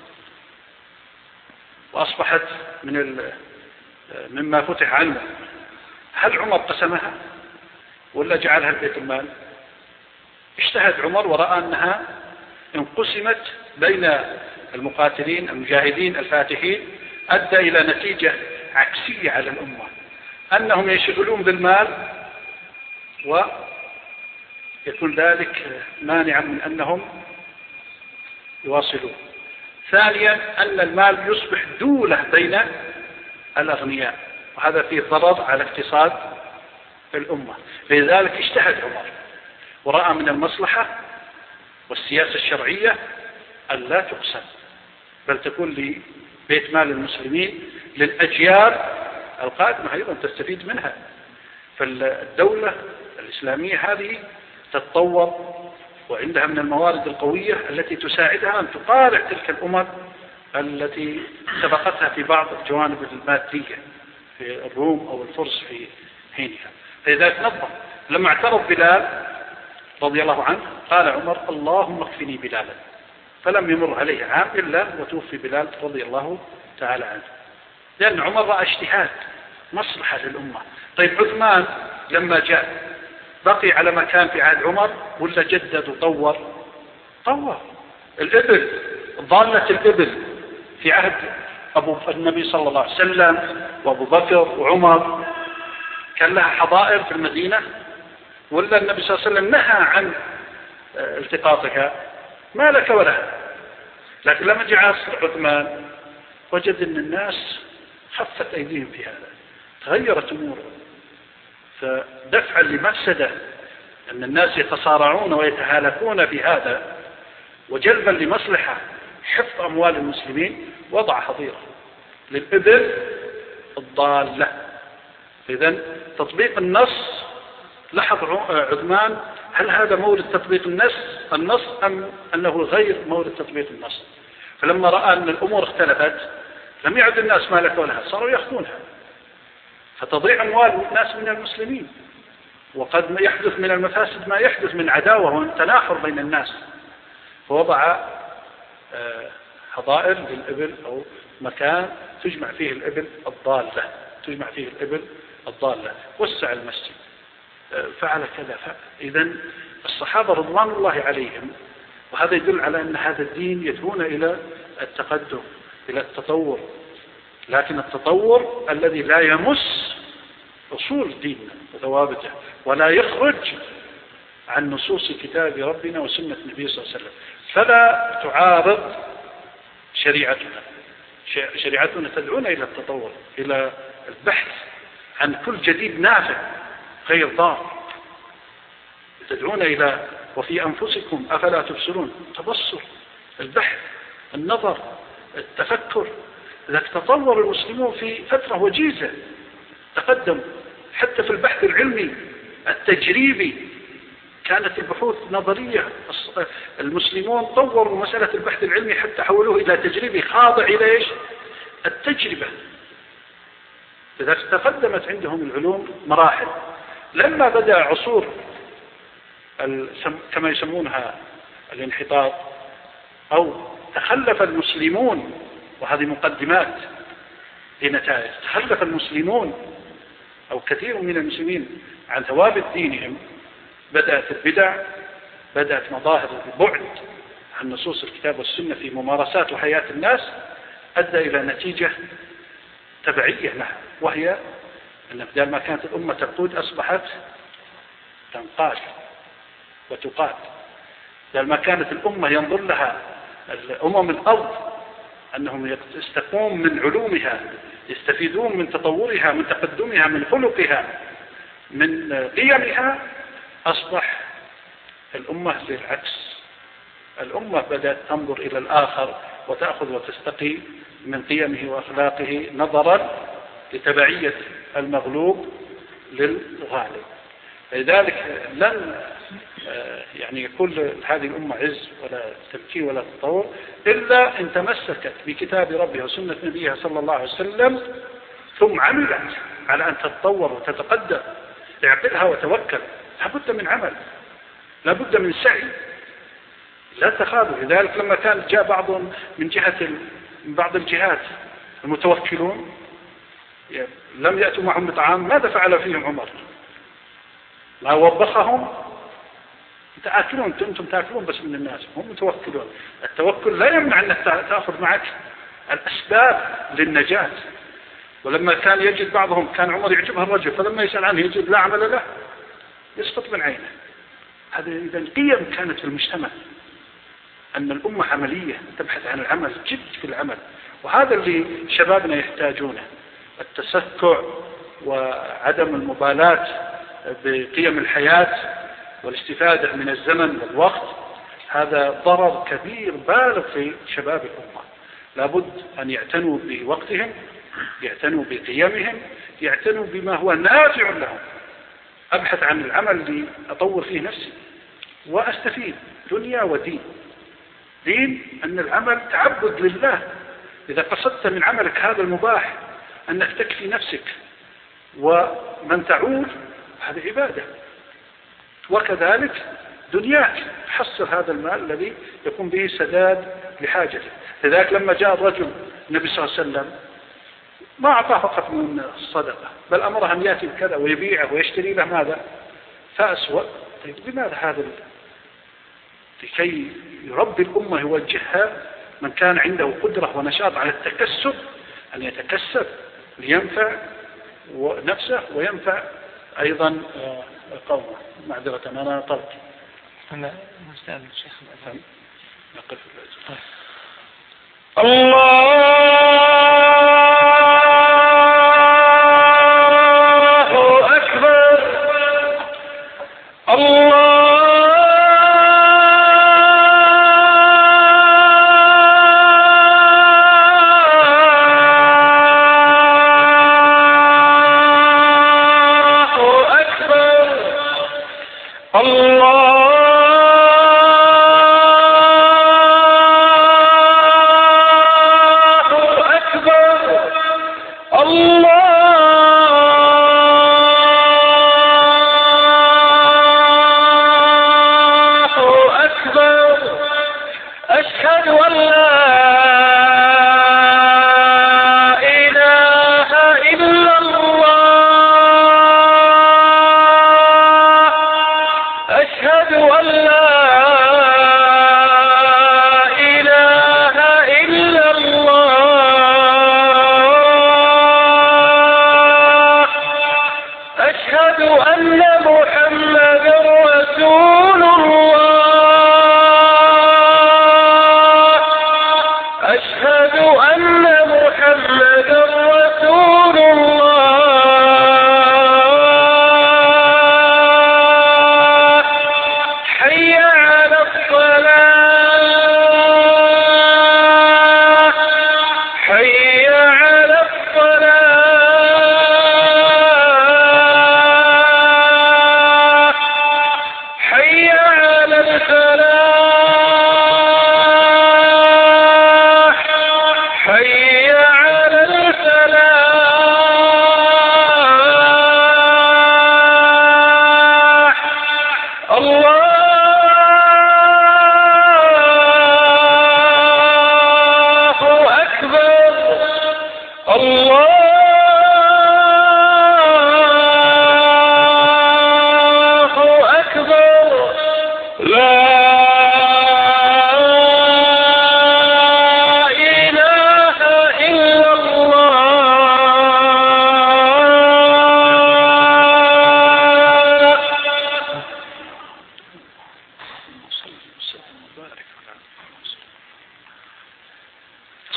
وأصبحت مما فتح عنه، هل عمر قسمها ولا جعلها بيت المال؟ اجتهد عمر ورأى أنها انقسمت بين المقاتلين المجاهدين الفاتحين، أدى إلى نتيجة عكسية على الأمة، أنهم ينشغلون بالمال ويكون ذلك مانعا من أنهم يواصلون. ثانيا أن المال يصبح دولة بين الأغنياء، وهذا فيه ضرر على اقتصاد الأمة. لذلك اجتهد عمر ورأى من المصلحة والسياسة الشرعية أن لا تقسم، بل تكون لبيت مال المسلمين للأجيال القادمة أيضا تستفيد منها. فالدولة الإسلامية هذه تتطور وعندها من الموارد القوية التي تساعدها أن تقارع تلك الأمم التي سبقتها في بعض الجوانب المادية، في الروم أو الفرس في حينها. فلذلك نظم. لما اعترض بلال رضي الله عنه قال عمر: اللهم اكفني بلالا، فلم يمر عليه عام إلا وتوفي بلال رضي الله تعالى عنه، لأن عمر رأى اجتهاد مصلحة للأمة. طيب عثمان لما جاء بقي على ما كان في عهد عمر ولا جدد وطور؟ طور. الإبل، ضالة الإبل في عهد النبي صلى الله عليه وسلم وأبو بكر وعمر كان لها حظائر في المدينة، ولا النبي صلى الله عليه وسلم نهى عن التقاطها؟ ما لك ولها. لكن لما جاء عصر عثمان وجد أن الناس خفت أيديهم في هذا، تغيرت أمورهم، فدفعا لمفسدة أن الناس يتصارعون ويتهالكون في هذا، وجلبا لمصلحة حفظ أموال المسلمين، وضع حظيرة للإبل الضالة. إذن تطبيق النص، لاحظ عثمان، هل هذا مورد تطبيق النص أم أنه غير مورد تطبيق النص؟ فلما رأى أن الأمور اختلفت لم يعد الناس ما لك ولها، صاروا يأخذونها، فتضيع أموال الناس من المسلمين، وقد يحدث من المفاسد ما يحدث من عداوة وتناحر بين الناس. فوضع حظائر للإبل أو مكان تجمع فيه الإبل الضالة، وسع المسجد، فعل كذا. إذن الصحابة رضوان الله عليهم، وهذا يدل على أن هذا الدين يدعون إلى التقدم، إلى التطور، لكن التطور الذي لا يمس أصول ديننا وثوابته ولا يخرج عن نصوص كتاب ربنا وسنة النبي صلى الله عليه وسلم، فلا تعارض شريعتنا تدعونا إلى التطور، إلى البحث عن كل جديد نافع غير ضار، تدعونا إلى وفي أنفسكم أفلا تبصرون، تبصر، البحث، النظر، التفكر، إذا تطور المسلمون في فترة وجيزة، تقدم حتى في البحث العلمي التجريبي، كانت البحوث نظرية. المسلمون طوروا مسألة البحث العلمي حتى حولوه إلى تجريبي خاضع إلى إيش؟ التجربة. إذا تقدمت عندهم العلوم مراحل. لما بدأ عصور كما يسمونها الانحطاط، أو تخلف المسلمون، وهذه مقدمات لنتائج، تخلف المسلمون أو كثير من المسلمين عن ثوابت دينهم، بدأت البدع، بدأت مظاهر البعد عن نصوص الكتاب والسنة في ممارسات وحياة الناس، أدى إلى نتيجة تبعية لها، وهي أن بدل ما كانت الأمة تقود أصبحت تنقاد وتقاد. بدل ما كانت الأمة ينظر لها الأمم الأرض أنهم يستقون من علومها، يستفيدون من تطورها، من تقدمها، من خلقها، من قيمها، أصبح الأمة بالعكس. الأمة بدأت تنظر إلى الآخر وتأخذ وتستقي من قيمه وأخلاقه نظرا لتبعية المغلوب للغالب. لذلك لن يكون هذه الأمة عز ولا تمكين ولا تطور إلا إن تمسكت بكتاب ربها وسنة نبيها صلى الله عليه وسلم، ثم عملت على أن تتطور وتتقدم. اعقلها وتوكل، لابد من عمل، لابد من سعي، لا تخاذوا. لذلك لما كان جاء بعضهم من بعض الجهات المتوكلون لم يأتوا معهم بطعام، ماذا فعل فيهم عمر؟ لا وبخهم، أنتم تأكلون بس من الناس، هم متوكلون. التوكل لا يمنع أنك تأخذ معك الأسباب للنجاة. ولما كان يجد بعضهم، كان عمر يعجبها الرجل، فلما يسأل عنه يجد لا عمل له، يسقط من عينه. هذه إذا القيم كانت في المجتمع، أن الأمة عملية تبحث عن العمل، جد في العمل. وهذا اللي شبابنا يحتاجونه، التسكع وعدم المبالاة بقيم الحياة والاستفادة من الزمن والوقت. هذا ضرر كبير بالغ في شباب الأمة. لابد أن يعتنوا بوقتهم، يعتنوا بقيمهم، يعتنوا بما هو نافع لهم. أبحث عن العمل اللي أطور فيه نفسي وأستفيد دنيا ودين. دين أن العمل تعبد لله. إذا قصدت من عملك هذا المباح أنك تكفي نفسك ومن تعود، هذه عبادة. وكذلك دنياك، تحصل هذا المال الذي يكون به سداد لحاجته. لذلك لما جاء الرجل النبي صلى الله عليه وسلم ما أعطاه فقط من الصدقة، بل أمره أن يأتي بكذا ويبيعه ويشتري له ماذا؟ فأسود. طيب لماذا هذا؟ لكي يربي الأمة، يوجهها. من كان عنده قدرة ونشاط على التكسب أن يتكسب لينفع نفسه وينفع أيضا قومه. معذرة أنا طلت. أنا مستعد الشيخ نقف الله أكبر. الله حي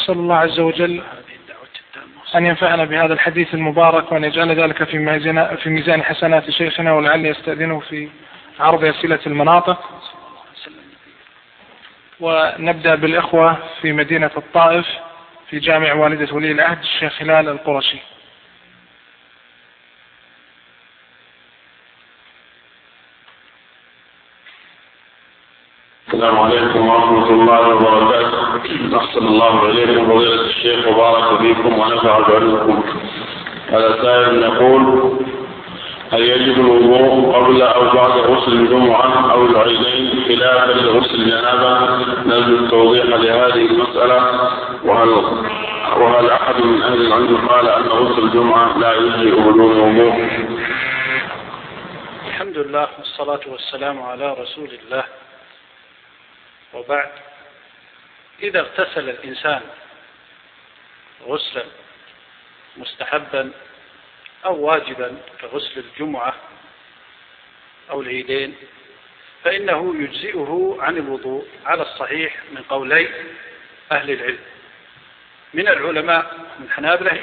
نسأل الله عز وجل أن ينفعنا بهذا الحديث المبارك وأن يجعل ذلك في ميزان حسنات شيخنا، ولعل يستأذنه في عرض أسئلة المناطق. ونبدأ بالإخوة في مدينة الطائف في جامع والدة ولي العهد الشيخ هلال القرشي. السلام عليكم ورحمة الله وبركاته. أحسن الله إليكم فضيلة الشيخ وبارك فيكم ونفع بعلمكم. هذا سائل يقول: هل يجب الوضوء قبل أو بعد غسل الجمعة أو العيدين خلافا لغسل الجنابة؟ نرجو التوضيح لهذه المسألة. وهل أحد من أهل العلم قال أن غسل الجمعة لا يجزئ بدون وضوء؟ الحمد لله والصلاة والسلام على رسول الله، وبعد. إذا اغتسل الإنسان غسلا مستحبا أو واجبا كغسل الجمعة أو العيدين فإنه يجزئه عن الوضوء على الصحيح من قولي أهل العلم. من العلماء من حنابلة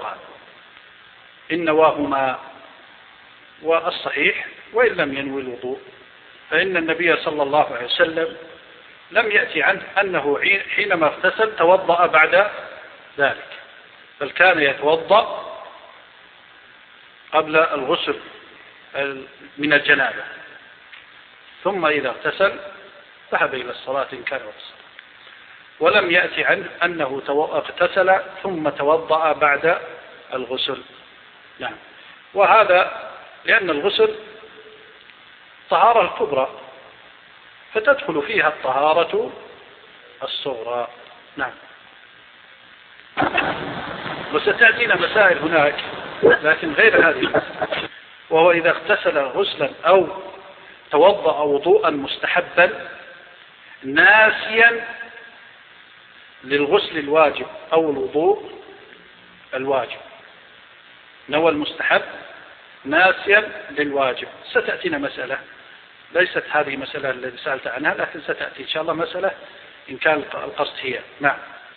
إن نواهما، والصحيح وإن لم ينوي الوضوء، فإن النبي صلى الله عليه وسلم لم يأتي عنه أنه حينما اغتسل توضأ بعد ذلك، بل كان يتوضأ قبل الغسل من الجنابة، ثم إذا اغتسل ذهب إلى الصلاة إن كان وقت الصلاة. ولم يأتي عنه أنه اغتسل ثم توضأ بعد الغسل. نعم. وهذا لأن الغسل طهارة الكبرى، فتدخل فيها الطهارة الصغرى. نعم. وستأتينا مسائل هناك لكن غير هذه، وهو إذا اغتسل غسلا أو توضأ وضوءا مستحبا ناسيا للغسل الواجب أو الوضوء الواجب، نوى المستحب ناسيا للواجب. ستأتينا مسألة، ليست هذه مسألة التي سألت عنها، لكن ستأتي إن شاء الله مسألة إن كان القصد هي. نعم.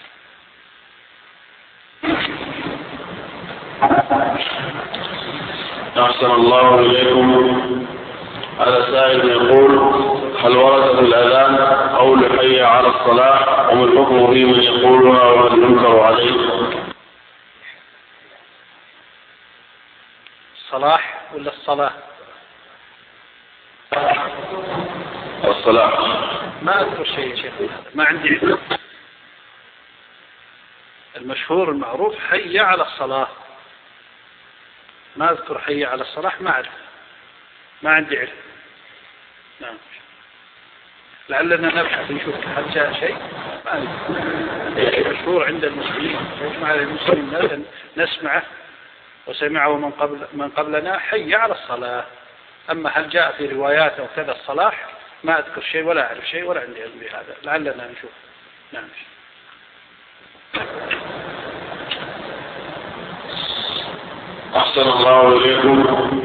أحسن الله إليكم. هذا سائل يقول: هل ورد في الأذان قول حي على الصلاة؟ وما الحكم في من يقولها ومن ينكر عليه؟ الصلاح ولا الصلاة؟ الصلاة. ما أذكر شيء يا شيخ، ما عندي علم. المشهور المعروف حي على الصلاة، ما أذكر حي على الصلاة، ما أعرف، ما عندي علم. نعم. لعلنا نبحث نشوف هل جاء شيء. ما أعرف. مشهور عند المسلمين، مع المسلمين نسمعه وسمعه من قبلنا حي على الصلاة. أما هل جاء في روايات أو كذا الصلاح ما أذكر شيء ولا أعرف شيء ولا عندي علم بهذا، لعلنا نشوف. نعم. أحسن الله إليكم.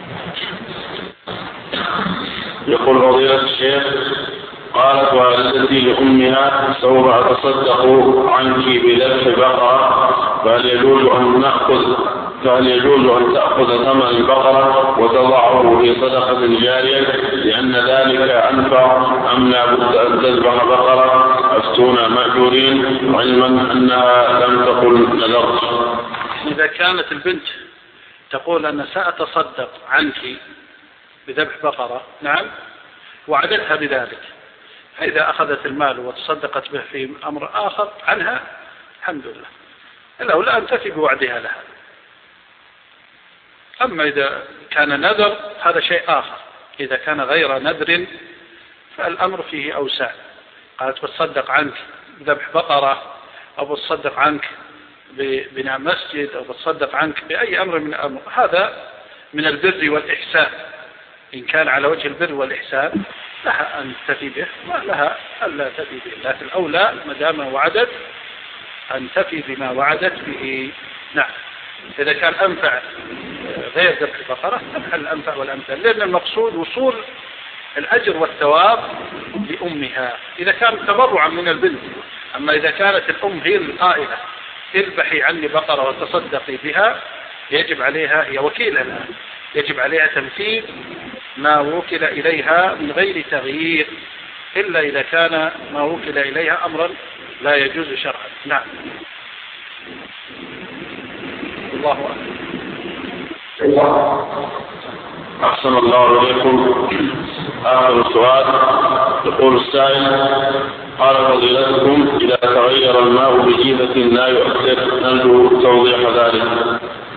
يقول فضيلة الشيخ: قالت والدتي لأمها: سوف أتصدق عنك بذبح بقرة، فهل يجوز أن تأخذ ثمن البقرة وتضعه في صدقة جارية لأن ذلك أنفع، أم لا بد أن تذبح بقرة؟ أفتونا مأجورين، علما أنها لم تقل نذرت. إذا كانت البنت تقول أنا سأتصدق عنك بذبح بقرة، نعم، وعدتها بذلك، فإذا أخذت المال وتصدقت به في أمر آخر عنها الحمد لله، الأولى أن تفي بوعدها لها. أما إذا كان نذر هذا شيء آخر، إذا كان غير نذر فالأمر فيه أوسع. قالت بتصدق عنك بذبح بقرة، أو بتصدق عنك ببناء مسجد، أو بتصدق عنك بأي أمر من الأمر، هذا من البر والإحسان. إن كان على وجه البر والإحسان لها أن تفي به، ولها ألا تفي به، لكن الأولى ما دام وعدت أن تفي بما وعدت به. نعم. إذا كان أنفع غير ذبح البقرة تفعل الأنفع والأمثل، لأن المقصود وصول الأجر والثواب لأمها. إذا كان تبرعا من البنت أما إذا كانت الأم هي القائلة اذبحي عني بقرة وتصدقي بها، يجب عليها، هي وكيلة لها، يجب عليها تنفيذ ما وكل إليها من غير تغيير، إلا إذا كان ما وكل إليها أمرا لا يجوز شرعا. نعم. الله أكبر. أحسن الله إليكم. آخر السؤال يقول السائل: قال فضيلتكم إذا تغير الماء بجيفة لا يؤثر، نرجو توضيح ذلك.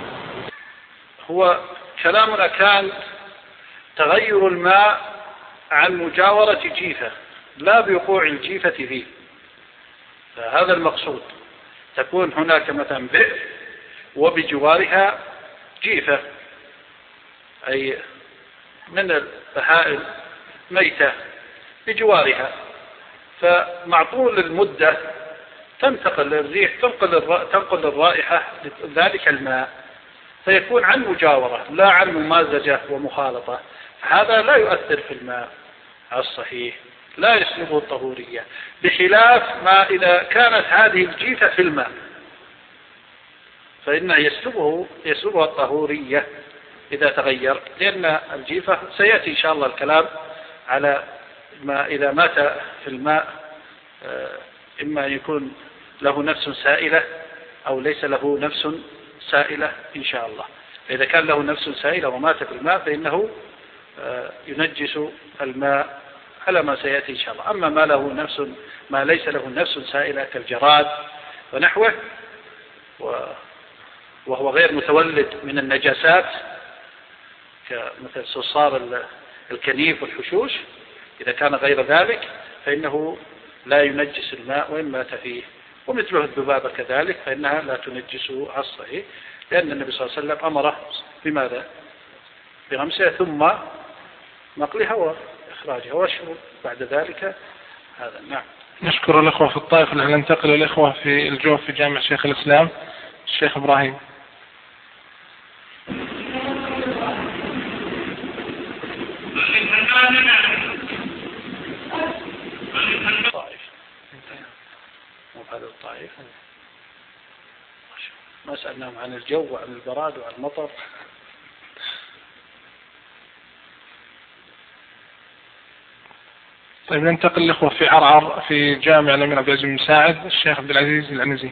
هو كلامنا كان تغير الماء عن مجاورة جيفة لا بوقوع الجيفة فيه، هذا المقصود. تكون هناك مثلا بئر وبجوارها جيفة، أي من البهائم ميتة بجوارها، فمع طول المدة تنتقل الريح، تنقل الرائحة ذلك الماء، فيكون عن مجاورة لا عن ممازجة ومخالطة. هذا لا يؤثر في الماء الصحيح، لا يسلبه الطهورية، بخلاف ما إذا كانت هذه الجيفة في الماء فإنه يسلبها الطهورية إذا تغير، لأن الجيفة سيأتي إن شاء الله الكلام على ما إذا مات في الماء إما يكون له نفس سائلة أو ليس له نفس سائلة إن شاء الله. إذا كان له نفس سائلة ومات في الماء فإنه ينجس الماء على ما سيأتي إن شاء الله. أما ما ليس له نفس سائلة كالجراد ونحوه وهو غير متولد من النجاسات كمثل صرصار الكنيف والحشوش، إذا كان غير ذلك فإنه لا ينجس الماء وإن مات فيه. ومثله الذبابة كذلك فإنها لا تنجس عصره، لأن النبي صلى الله عليه وسلم أمره بماذا؟ بغمسها ثم نقلها وإخراجها والشرب بعد ذلك. هذا. نعم. نشكر الأخوة في الطائف. ننتقل الأخوة في الجوف في جامع شيخ الإسلام الشيخ إبراهيم. هذا الطائف ما سألناهم عن الجو وعن البراد وعن المطر. طيب ننتقل الأخوة في عرعر في جامع الأمير عبد العزيز بن مساعد الشيخ عبد العزيز العنزي.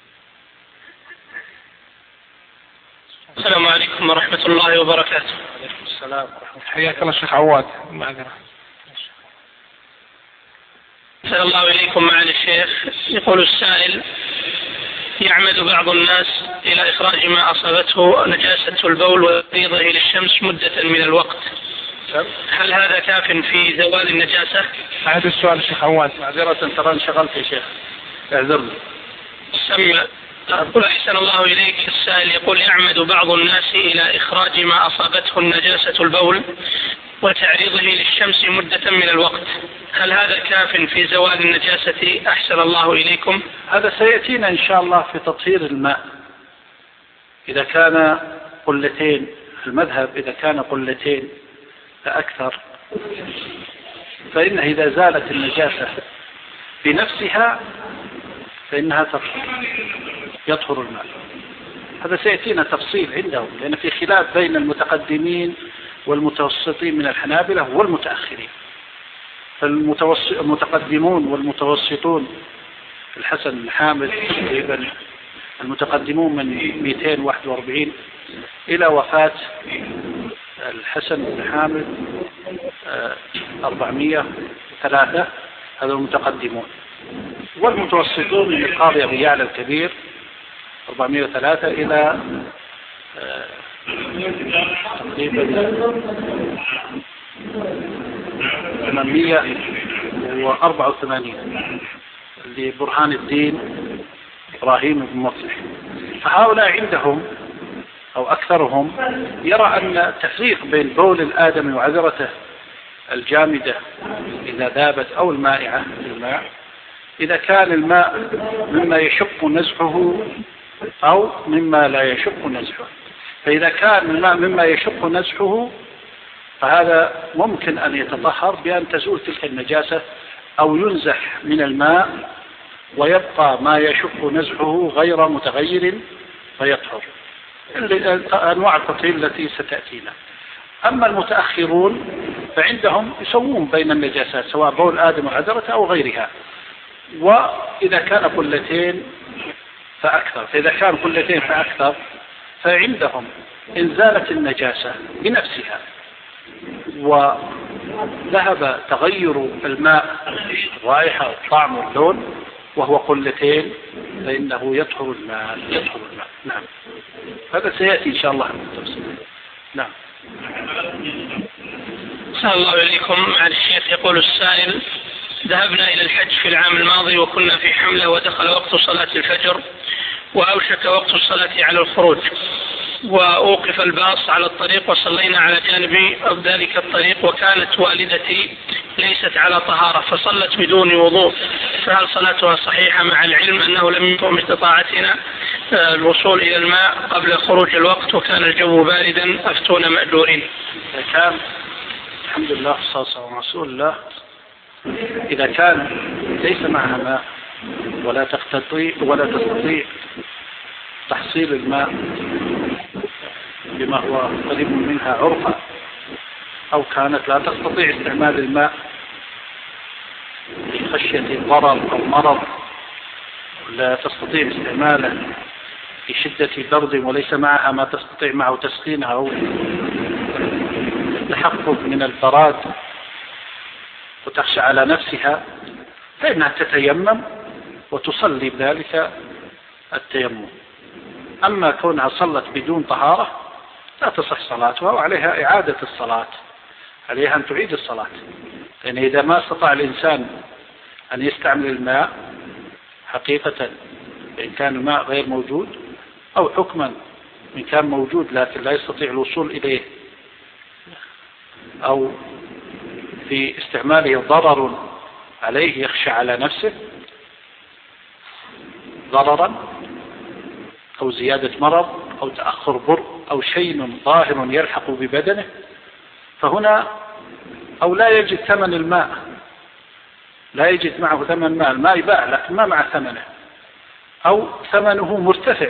السلام عليكم ورحمة الله وبركاته. عليكم السلام ورحمة الله. حياك الله الشيخ عواد. معذرة. أسأل الله إليكم معالي الشيخ. يقول السائل: يعمد بعض الناس إلى إخراج ما أصابته نجاسة البول وتعريضه للشمس مدة من الوقت، هل هذا كاف في زوال النجاسة؟ هذا السؤال الشيخ عواد. معذرة ترى انشغلت يا شيخ، اعذرني. أقول أحسن الله إليك. السائل يقول: يعمد بعض الناس إلى إخراج ما أصابته النجاسة البول وتعريضه للشمس مدة من الوقت، هل هذا كاف في زوال النجاسة؟ أحسن الله إليكم. هذا سيأتينا إن شاء الله في تطهير الماء. إذا كان قلتين، المذهب إذا كان قلتين فأكثر، فإنه إذا زالت النجاسة بنفسها فإنها يطهر الماء. هذا سيأتينا تفصيل عندهم، لأن في خلاف بين المتقدمين والمتوسطين من الحنابلة والمتأخرين. فالمتقدمون والمتوسطون الحسن بن حامد تقريبا، المتقدمون من 241 إلى وفاة الحسن بن حامد 403، هذا المتقدمون. والمتوسطون من القاضي أبي يعلى الكبير 403 إلى تقريبا 884 لبرهان الدين إبراهيم بن مصلح. فهؤلاء عندهم أو أكثرهم يرى أن التفريق بين بول الآدمي وعذرته الجامدة إذا ذابت أو المائعة في الماء، إذا كان الماء مما يشق نزحه أو مما لا يشق نزحه. فإذا كان الماء مما يشق نزحه فهذا ممكن أن يتطهر بأن تزول تلك النجاسة أو ينزح من الماء ويبقى ما يشق نزعه غير متغير فيطهر، أنواع التطهير التي ستأتينا. أما المتأخرون فعندهم يسوون بين النجاسات سواء بول آدم وعذرة أو غيرها، وإذا كان قلتين فأكثر، فإذا كان قلتين فأكثر فعندهم إن زالت النجاسة بنفسها وذهب تغير الماء الرائحة والطعم واللون وهو قلتين فإنه يطهر الماء. نعم، هذا سيأتي إن شاء الله بالتفصيل. نعم. أحسن الله إليكم. مع الشيخ يقول السائل: ذهبنا إلى الحج في العام الماضي وكنا في حملة ودخل وقت صلاة الفجر وأوشك وقت الصلاة على الخروج، وأوقف الباص على الطريق وصلينا على جانب ذلك الطريق، وكانت والدتي ليست على طهارة فصلت بدون وضوء، فهل صلاتها صحيحة مع العلم أنه لم يكن باستطاعتنا الوصول إلى الماء قبل خروج الوقت وكان الجو باردا؟ أفتونا مأجورين. إذا كان الحمد لله والصلاة والسلام على رسول الله، إذا كان ليس معها ماء ولا تستطيع تحصيل الماء بما هو قريب منها عرفا، أو كانت لا تستطيع استعمال الماء لخشية ضرر أو مرض، لا تستطيع استعماله في شدة برد وليس معها ما تستطيع معه تسخينها أو التحقق من البراد وتخشى على نفسها، فإنها تتيمم وتصلي بذلك التيمم. أما كونها صلت بدون طهارة لا تصح صلاتها وعليها إعادة الصلاة، عليها أن تعيد الصلاة، لأن إذا ما استطاع الإنسان أن يستعمل الماء حقيقة إن كان الماء غير موجود، أو حكما إن كان موجود لكن لا يستطيع الوصول إليه، أو في استعماله ضرر عليه يخشى على نفسه ضررا أو زيادة مرض أو تأخر برء أو شيء ظاهر يلحق ببدنه، فهنا أو لا يجد ثمن الماء، لا يجد معه ثمن الماء، الماء يباع لكن ما مع ثمنه، أو ثمنه مرتفع،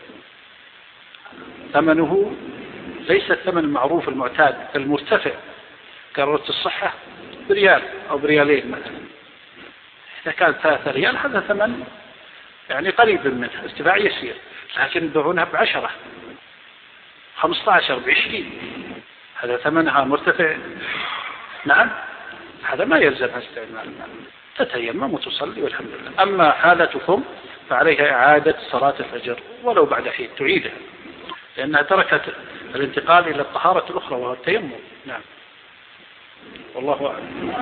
ثمنه ليس الثمن المعروف المعتاد المرتفع كرة الصحة بريال أو بريالين مثلا، إذا كان 3 ريال هذا ثمن يعني قريب منه، ارتفاع يسير، لكن يبيعونها ب10 15 ب20، هذا ثمنها مرتفع. نعم، هذا ما يلزمها استعمال الماء، تتيمم وتصلي والحمد لله. أما حالتكم فعليها إعادة صلاة الفجر ولو بعد حين تعيدها، لأنها تركت الانتقال إلى الطهارة الأخرى وهو التيمم. نعم، والله أعلم.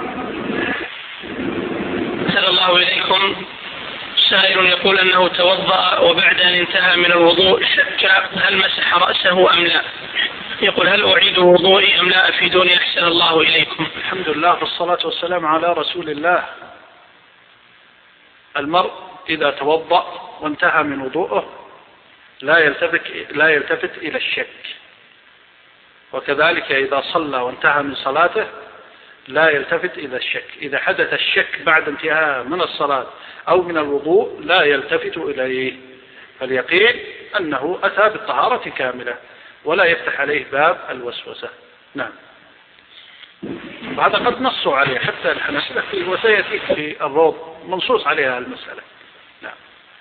أحسن الله إليكم. سائل يقول أنه توضأ وبعد أن انتهى من الوضوء شك هل مسح رأسه أم لا، يقول: هل أعيد وضوئي أم لا؟ أفيدوني أحسن الله إليكم. الحمد لله والصلاة والسلام على رسول الله. المرء إذا توضأ وانتهى من وضوءه لا يلتفت إلى الشك، وكذلك إذا صلى وانتهى من صلاته لا يلتفت إلى الشك. إذا حدث الشك بعد انتهاء من الصلاة أو من الوضوء لا يلتفت إليه، فاليقين أنه أتى بالطهارة كاملة ولا يفتح عليه باب الوسوسة. نعم، وهذا قد نصوا عليه حتى الحنفية وسيأتي في الروض منصوص عليها المسألة. نعم.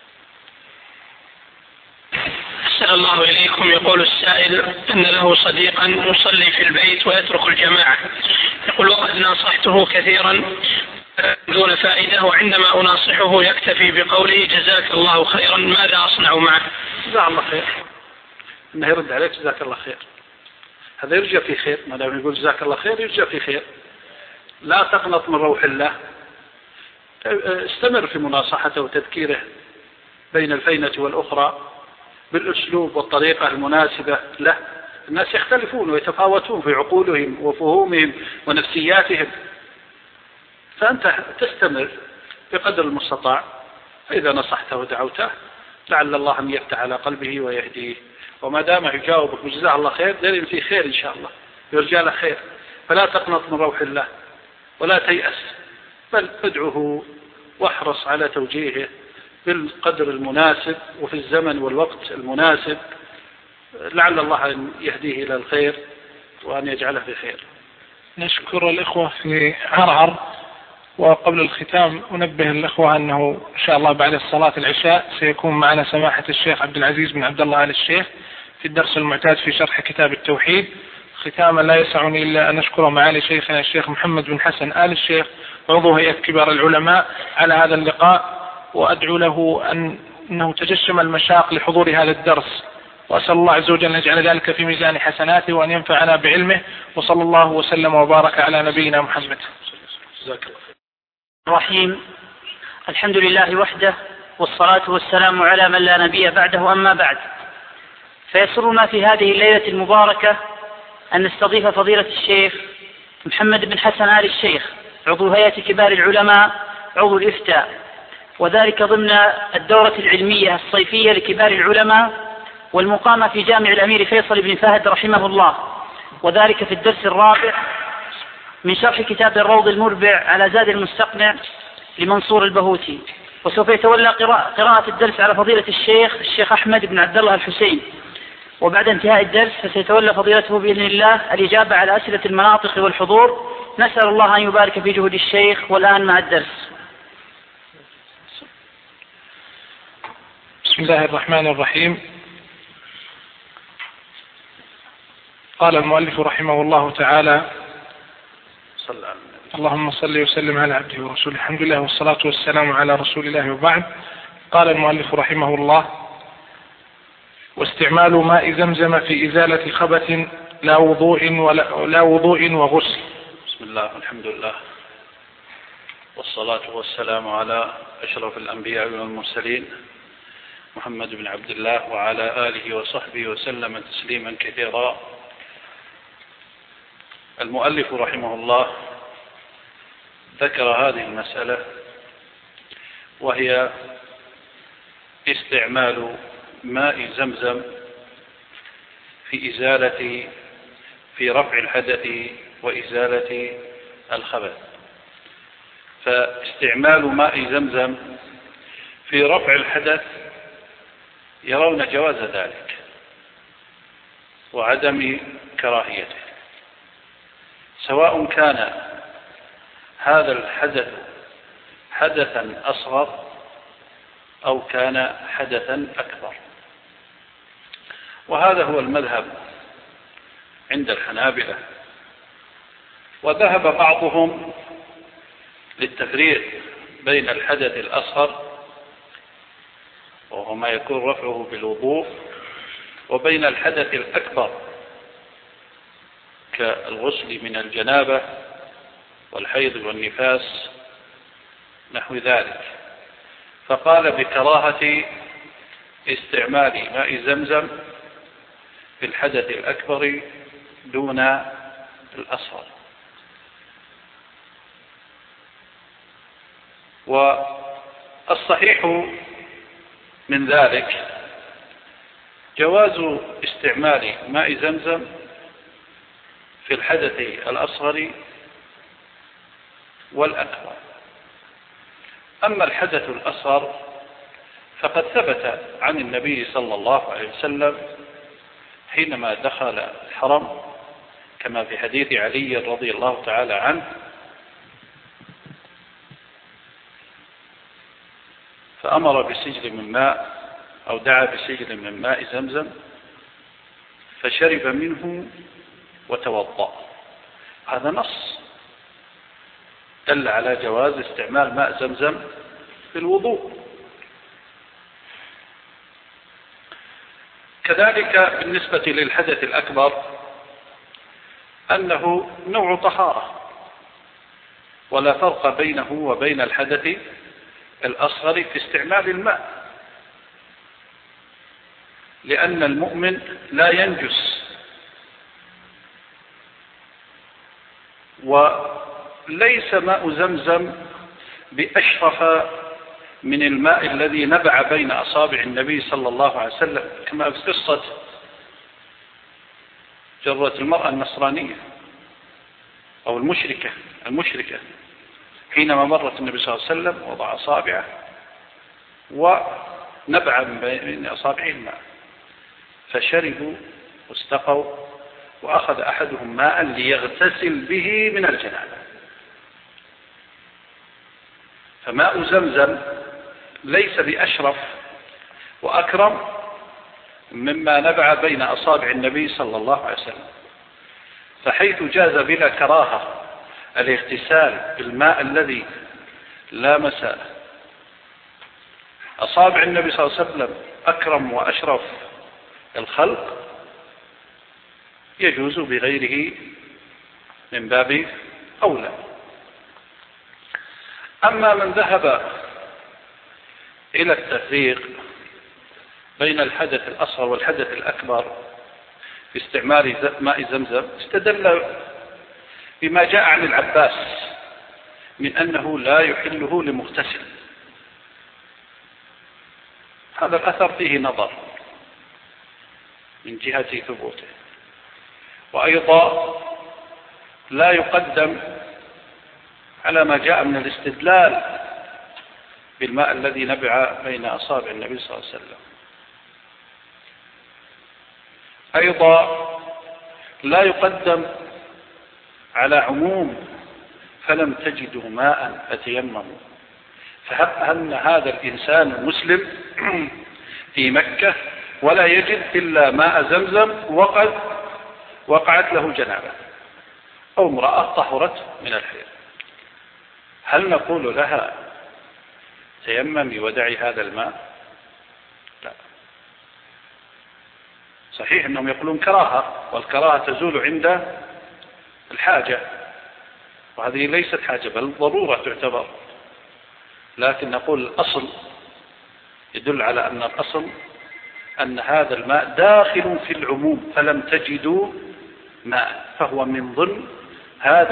أحسن الله إليكم. يقول السائل أن له صديقا يصلي في البيت ويترك الجماعة، يقول: وقد نصحته كثيرا دون فائدة، وعندما أناصحه يكتفي بقوله جزاك الله خيرا، ماذا أصنع معه؟ جزاك الله خير، إنه يرد عليك جزاك الله خير، هذا يرجى في خير، ما دام يقول جزاك الله خير يرجى في خير. لا تقنط من روح الله، استمر في مناصحته وتذكيره بين الفينة والأخرى بالأسلوب والطريقة المناسبة له. الناس يختلفون ويتفاوتون في عقولهم وفهومهم ونفسياتهم، فأنت تستمر بقدر المستطاع، فإذا نصحته ودعوته لعل الله أن يفتح على قلبه ويهديه، وما دام يجاوبك بجزاه الله خير دليل في خير إن شاء الله، يرجى له خير. فلا تقنط من روح الله ولا تيأس، بل ادعه واحرص على توجيهه في القدر المناسب وفي الزمن والوقت المناسب، لعل الله أن يهديه إلى الخير وأن يجعله في خير. نشكر الإخوة في عرعر. وقبل الختام أنبه الإخوة أنه إن شاء الله بعد صلاة العشاء سيكون معنا سماحة الشيخ عبد العزيز بن عبد الله آل الشيخ في الدرس المعتاد في شرح كتاب التوحيد. ختاما لا يسعني إلا أن نشكر معالي شيخنا الشيخ محمد بن حسن آل الشيخ عضو هيئة كبار العلماء على هذا اللقاء، وأدعو له أنه تجشم المشاق لحضور هذا الدرس، وأسأل الله عز وجل أن يجعل ذلك في ميزان حسناته وأن ينفعنا بعلمه، وصلى الله وسلم وبارك على نبينا محمد. الرحيم. الحمد لله وحده، والصلاة والسلام على من لا نبي بعده، أما بعد. فيسرنا في هذه الليلة المباركة أن نستضيف فضيلة الشيخ محمد بن حسن آل الشيخ عضو هيئة كبار العلماء عضو الإفتاء، وذلك ضمن الدورة العلمية الصيفية لكبار العلماء والمقامة في جامع الأمير فيصل بن فهد رحمه الله، وذلك في الدرس الرابع من شرح كتاب الروض المربع على زاد المستقنع لمنصور البهوتي. وسوف يتولى قراءة الدرس على فضيلة الشيخ أحمد بن عبد الله الحسين، وبعد انتهاء الدرس فسيتولى فضيلته بإذن الله الإجابة على أسئلة المناطق والحضور. نسأل الله أن يبارك في جهود الشيخ. والآن مع الدرس. بسم الله الرحمن الرحيم. قال المؤلف رحمه الله تعالى: اللهم صل وسلم على عبده ورسوله. الحمد لله والصلاة والسلام على رسول الله، وبعد. قال المؤلف رحمه الله: واستعمال ماء زمزم في إزالة خبث لا وضوء وغسل. بسم الله والحمد لله والصلاة والسلام على أشرف الأنبياء والمرسلين محمد بن عبد الله وعلى آله وصحبه وسلم تسليما كثيرا. المؤلف رحمه الله ذكر هذه المسألة، وهي استعمال ماء زمزم في رفع الحدث وإزالة الخبث. فاستعمال ماء زمزم في رفع الحدث يرون جواز ذلك وعدم كراهيته، سواء كان هذا الحدث حدثا أصغر أو كان حدثا أكبر. وهذا هو المذهب عند الحنابلة. وذهب بعضهم للتفريق بين الحدث الأصغر وهو ما يكون رفعه بالوضوء، وبين الحدث الأكبر كالغسل من الجنابة والحيض والنفاس نحو ذلك، فقال بكراهة استعمال ماء زمزم في الحدث الأكبر دون الأصغر. والصحيح من ذلك جواز استعمال ماء زمزم في الحدث الأصغر والأكبر. أما الحدث الأصغر فقد ثبت عن النبي صلى الله عليه وسلم حينما دخل الحرم كما في حديث علي رضي الله تعالى عنه، فأمر بسجل من ماء أو دعا بسجل من ماء زمزم فشرب منه وتوضأ. هذا نص دل على جواز استعمال ماء زمزم في الوضوء. كذلك بالنسبة للحدث الأكبر أنه نوع طهارة، ولا فرق بينه وبين الحدث الأصغر في استعمال الماء، لأن المؤمن لا ينجس، وليس ماء زمزم بأشرف من الماء الذي نبع بين أصابع النبي صلى الله عليه وسلم، كما في قصة جرة المرأة النصرانية أو المشركة حينما مرت النبي صلى الله عليه وسلم وضع أصابعه ونبعا بين أصابعه الماء، فشربوا واستقوا، وأخذ أحدهم ماء ليغتسل به من الجنابة. فماء زمزم ليس بأشرف وأكرم مما نبع بين أصابع النبي صلى الله عليه وسلم، فحيث جاز بلا كراهة الاغتسال بالماء الذي لامس أصابع النبي صلى الله عليه وسلم أكرم وأشرف الخلق، يجوز بغيره من باب أولى. أما من ذهب إلى التفريق بين الحدث الأصغر والحدث الأكبر في استعمال ماء زمزم، استدل بما جاء عن العباس من أنه لا يحله لمغتسل. هذا الأثر فيه نظر من جهة ثبوته، وأيضا لا يقدم على ما جاء من الاستدلال بالماء الذي نبع بين أصابع النبي صلى الله عليه وسلم. أيضا لا يقدم على عموم فلم تجدوا ماء فتيمموا، فأن هذا الإنسان المسلم في مكة ولا يجد إلا ماء زمزم وقد وقعت له جنابة، أو امرأة طهرت من الحيض، هل نقول لها تيممي ودعي هذا الماء؟ لا. صحيح أنهم يقولون كراهة، والكراهة تزول عند الحاجة، وهذه ليست حاجة بل ضرورة تعتبر، لكن نقول الأصل يدل على أن الأصل أن هذا الماء داخل في العموم، فلم تجدوا ماء، فهو من ضمن هذا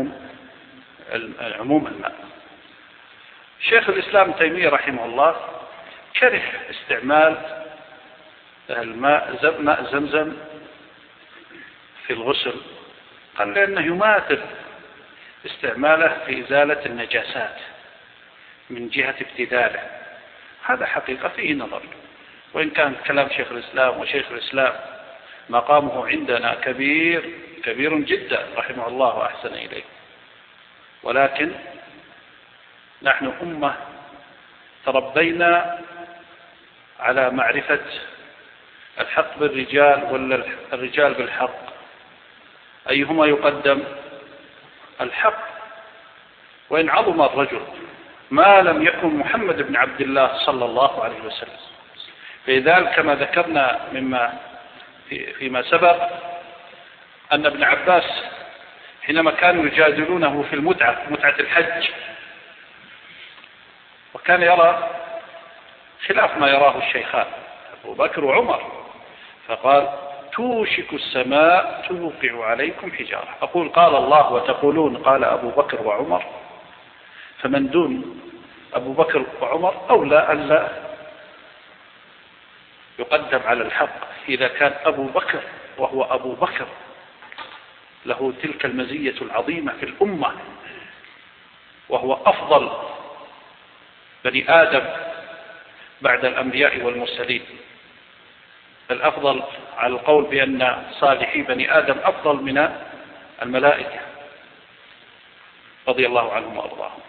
العموم الماء. شيخ الإسلام تيمية رحمه الله كره استعمال ماء زمزم في الغسل، قال لأنه يماثل استعماله في إزالة النجاسات من جهة ابتداله. هذا حقيقة فيه نظر، وإن كان كلام شيخ الإسلام وشيخ الإسلام مقامه عندنا كبير جدا رحمه الله وأحسن إليه، ولكن نحن أمة تربينا على معرفة الحق بالرجال ولا الرجال بالحق، أيهما يقدم؟ الحق، وإن عظم الرجل ما لم يكن محمد بن عبد الله صلى الله عليه وسلم. فلذلك كما ذكرنا فيما سبق أن ابن عباس حينما كانوا يجادلونه في متعة الحج، وكان يرى خلاف ما يراه الشيخان أبو بكر وعمر، فقال توشك السماء توقع عليكم حجارة، أقول قال الله وتقولون قال أبو بكر وعمر، فمن دون أبو بكر وعمر أولى أن لا يقدم على الحق إذا كان أبو بكر، وهو أبو بكر له تلك المزية العظيمة في الأمة، وهو أفضل بني آدم بعد الأنبياء والمرسلين، الأفضل على القول بأن صالحي بني آدم أفضل من الملائكة رضي الله عنهم وأرضاهم.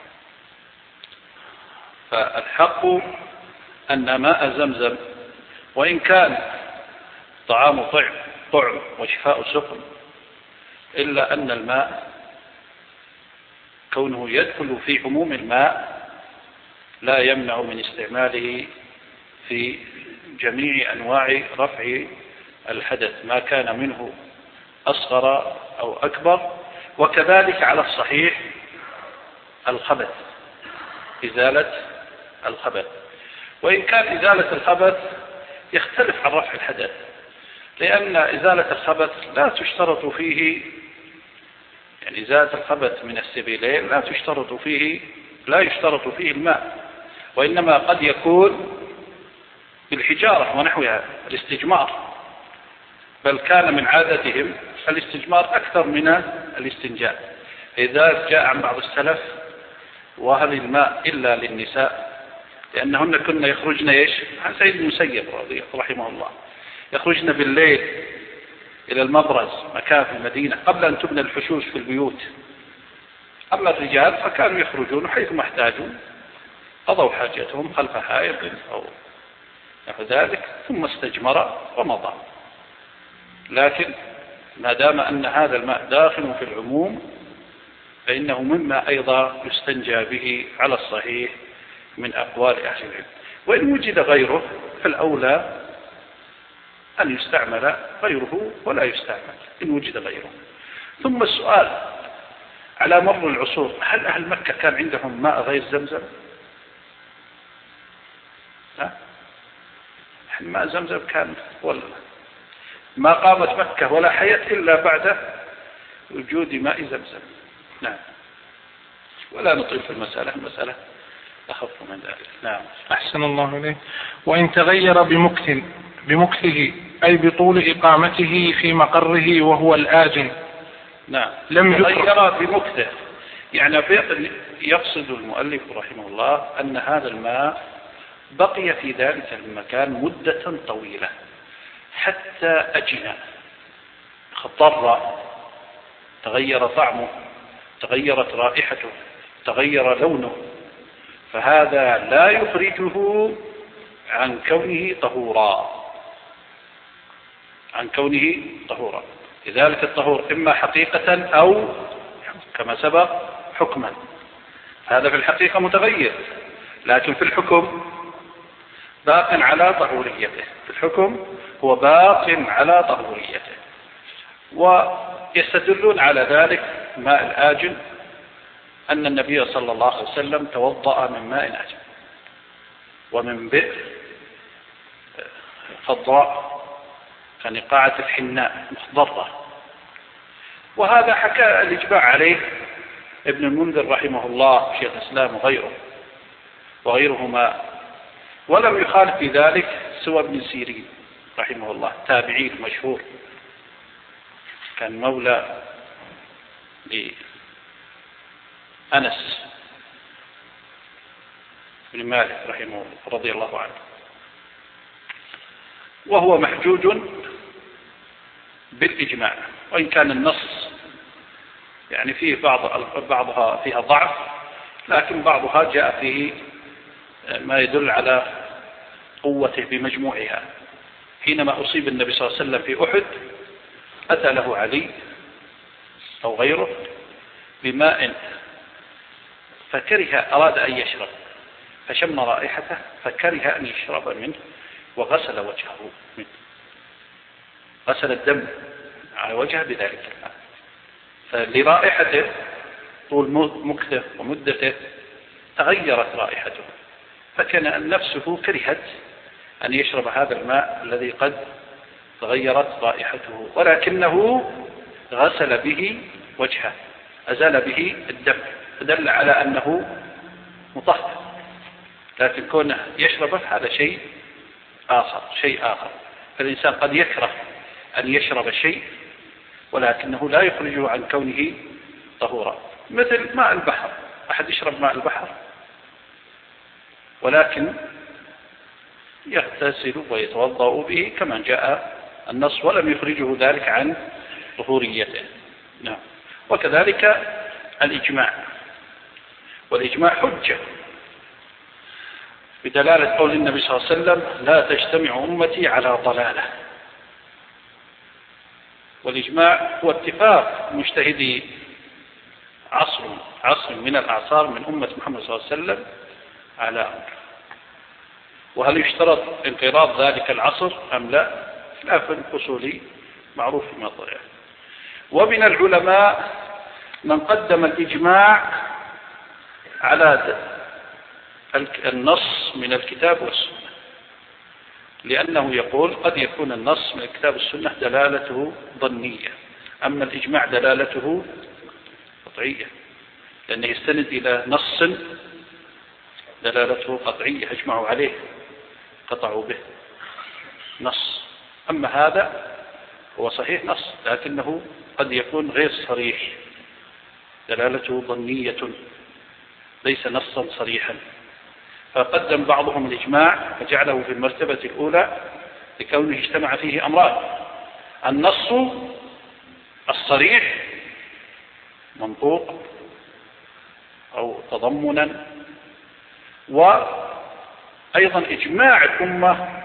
فالحق أن ماء زمزم وإن كان طعام طعم وشفاء سقم، إلا أن الماء كونه يدخل في عموم الماء لا يمنع من استعماله في جميع أنواع رفع الحدث ما كان منه أصغر أو أكبر. وكذلك على الصحيح الخبث، إزالة الخبث، وإن كان إزالة الخبث يختلف عن رفع الحدث، لأن إزالة الخبث لا تشترط فيه، يعني إزالة الخبث من السبيلين لا يشترط فيه الماء، وإنما قد يكون بالحجارة ونحوها الاستجمار، بل كان من عادتهم الاستجمار أكثر من الاستنجاء. إذا جاء عن بعض السلف وهل الماء إلا للنساء، لأنهن كن يخرجن إيش؟ عن سيد المسيب رحمه الله، يخرجن بالليل إلى المبرز مكان في المدينة قبل أن تبنى الحشوش في البيوت. أما الرجال فكانوا يخرجون حيثما احتاجوا، قضوا حاجتهم خلف حائط أو نحو ذلك ثم استجمر ومضى. لكن ما دام أن هذا الماء داخل في العموم فإنه مما أيضا يستنجى به على الصحيح من أقوال أهل العلم. وإن وجد غيره فالأولى أن يستعمل غيره ولا يستعمل إن وجد غيره. ثم السؤال: على مر العصور هل أهل مكة كان عندهم ماء غير زمزم؟ ماء زمزم كان ولا ما قامت مكة ولا حياة إلا بعد وجود ماء زمزم. نعم. ولا نطيل في المسألة أخف من ذلك. نعم. أحسن الله إليك. وإن تغير بمكثه أي بطول إقامته في مقره وهو الآجن. نعم. لم تغير بمكثه، يعني يقصد المؤلف رحمه الله أن هذا الماء بقي في ذلك المكان مدة طويلة حتى أجن، اخضر، تغير طعمه، تغيرت رائحته، تغير لونه، فهذا لا يخرجه عن كونه طهورا. لذلك الطهور إما حقيقة أو كما سبق حكما. هذا في الحقيقة متغير، لكن في الحكم باق على طهوريته. هو باق على طهوريته. ويستدلون على ذلك ماء الآجن أن النبي صلى الله عليه وسلم توضأ من ماء آجن ومن بئر خضراء كنقاعة الحناء مخضرة. وهذا حكى الإجماع عليه ابن المنذر رحمه الله، شيخ الإسلام وغيرهما، ولم يخالف في ذلك سوى ابن سيرين رحمه الله، تابعي المشهور، كان مولى لأنس بن مالك رحمه رضي الله عنه، وهو محجوج بالإجماع، وإن كان النص يعني فيه بعضها فيها ضعف، لكن بعضها جاء فيه ما يدل على قوته بمجموعها. حينما أصيب النبي صلى الله عليه وسلم في أحد أتى له علي أو غيره بماء فكره، أراد أن يشرب فشم رائحته فكره أن يشرب منه وغسل وجهه منه، غسل الدم على وجهه بذلك الماء، فلرائحته طول مكثه ومدته تغيرت رائحته، فكان نفسه كرهت أن يشرب هذا الماء الذي قد تغيرت رائحته، ولكنه غسل به وجهه، أزال به الدم، فدل على أنه مطهر. لكن كونه يشربه هذا شيء آخر. فالإنسان قد يكره أن يشرب شيء ولكنه لا يخرجه عن كونه طهورا، مثل ماء البحر. أحد يشرب ماء البحر ولكن يغتسل ويتوضأ به كما جاء النص، ولم يخرجه ذلك عن طهوريته. نعم. وكذلك الإجماع، والإجماع حجة بدلالة قول النبي صلى الله عليه وسلم: لا تجتمع أمتي على ضلالة. والإجماع هو اتفاق مجتهدي عصر من الأعصار من أمة محمد صلى الله عليه وسلم على أمر. وهل يشترط انقراض ذلك العصر أم لا؟ خلاف الأصولي معروف فيما طلع. ومن العلماء من قدم الإجماع على النص من الكتاب والسنة، لأنه يقول قد يكون النص من الكتاب والسنة دلالته ظنية، أما الإجماع دلالته قطعية، لأنه يستند إلى نص دلالته قطعية أجمعوا عليه قطعوا به نص. أما هذا هو صحيح نص لكنه قد يكون غير صريح، دلالته ظنية ليس نصا صريحا، فقدم بعضهم الإجماع فجعله في المرتبة الأولى لكونه اجتمع فيه أمران: النص الصريح منطوق أو تضمنا، وأيضا إجماع الأمة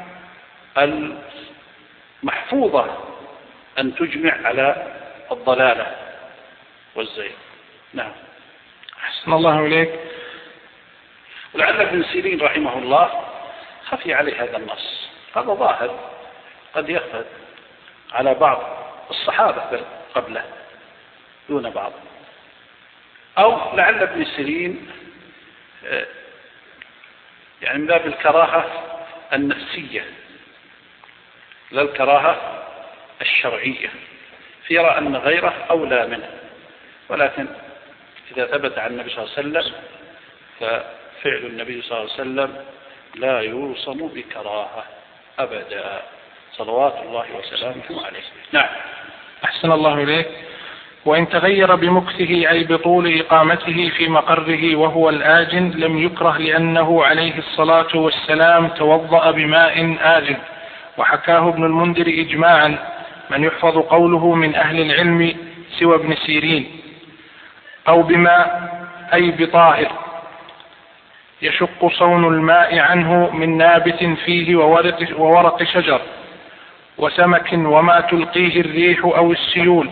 المحفوظة أن تجمع على الضلالة والزيغ. نعم. أحسن الله إليك. ولعل ابن سيرين رحمه الله خفي عليه هذا النص، هذا ظاهر قد يخفى على بعض الصحابة قبله دون بعض، أو لعل ابن سيرين يعني من باب الكراهة النفسية لا الكراهة الشرعية، فيرى أن غيره أولى منه. ولكن إذا ثبت عن النبي صلى الله عليه وسلم ففعل النبي صلى الله عليه وسلم لا يوصم بكراهة أبدا، صلوات الله وسلامه عليه. نعم. أحسن الله إليك. وإن تغير بمكثه أي بطول إقامته في مقره وهو الآجن لم يكره لأنه عليه الصلاة والسلام توضأ بماء آجن، وحكاه ابن المنذر إجماعا من يحفظ قوله من أهل العلم سوى ابن سيرين، أو بماء أي بطاهر يشق صون الماء عنه من نابت فيه وورق شجر وسمك وما تلقيه الريح أو السيول.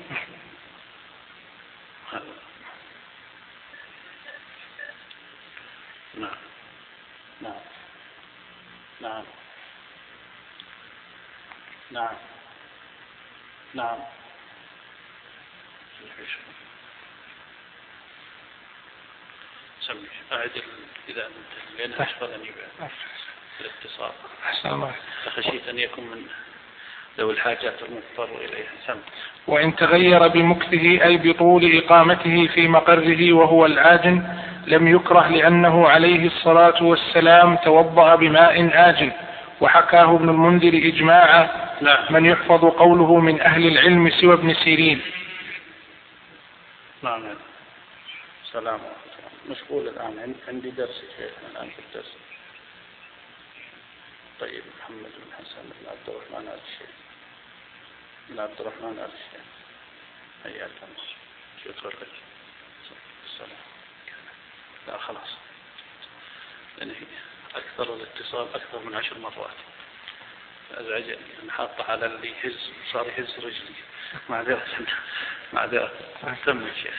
نعم نعم نعم نعم نعم. سمي أعد إذا أنت لأن أشغلني بالاتصال. أحسن الله. فخشيت أن يكون من ذوي الحاجات المضطر إليها. سمي. وإن تغير بمكثه أي بطول إقامته في مقره وهو الآجن لم يكره لأنه عليه الصلاة والسلام توضأ بماء آجن، وحكاه ابن المنذر إجماعا من يحفظ قوله من أهل العلم سوى ابن سيرين. نعم. سلام. مشغول الآن، عندي درس شيخنا الآن في الدرس. طيب محمد بن حسن بن عبد الرحمن آل الشيخ بن عبد الرحمن آل الشيخ حياك الله. شكرا لك. السلام. لا خلاص، لأن أكثر الاتصال أكثر من 10 مرات أزعجني. أنا حاطة على اللي يهز صار يهز رجلي. معذرة. تم الشيخ.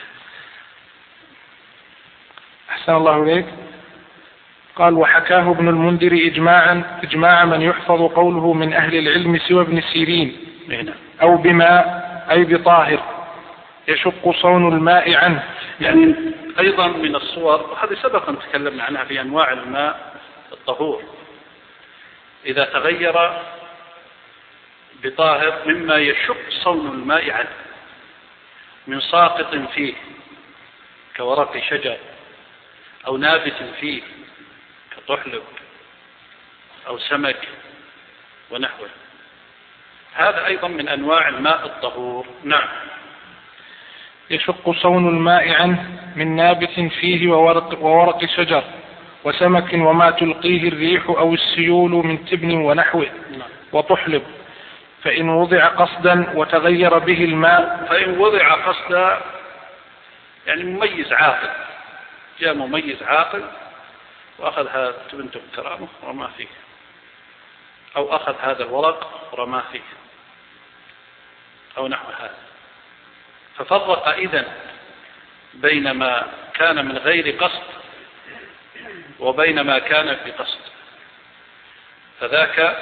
أحسن الله إليك. قال وحكاه ابن المنذر إجماع من يحفظ قوله من أهل العلم سوى ابن سيرين، أو بماء أي بطاهر يشق صون الماء عنه. يعني أيضا من الصور، وهذه سبقا تكلمنا عنها في أنواع الماء الطهور، إذا تغير بطاهر مما يشق صون الماء عنه من ساقط فيه كورق شجر أو نابت فيه كطحلب أو سمك ونحوه، هذا أيضا من أنواع الماء الطهور. نعم. يشق صون الماء عنه من نابت فيه وورق شجر وسمك وما تلقيه الريح أو السيول من تبن ونحوه وطحلب، فإن وضع قصدا وتغير به الماء. فإن وضع قصدا يعني مميز عاقل، جاء مميز عاقل وأخذ هذا تبنت بكرامه ورماه فيه، أو أخذ هذا الورق ورماه فيه أو نحو هذا، ففرق إذن بين ما كان من غير قصد وبين ما كان بقصد، فذاك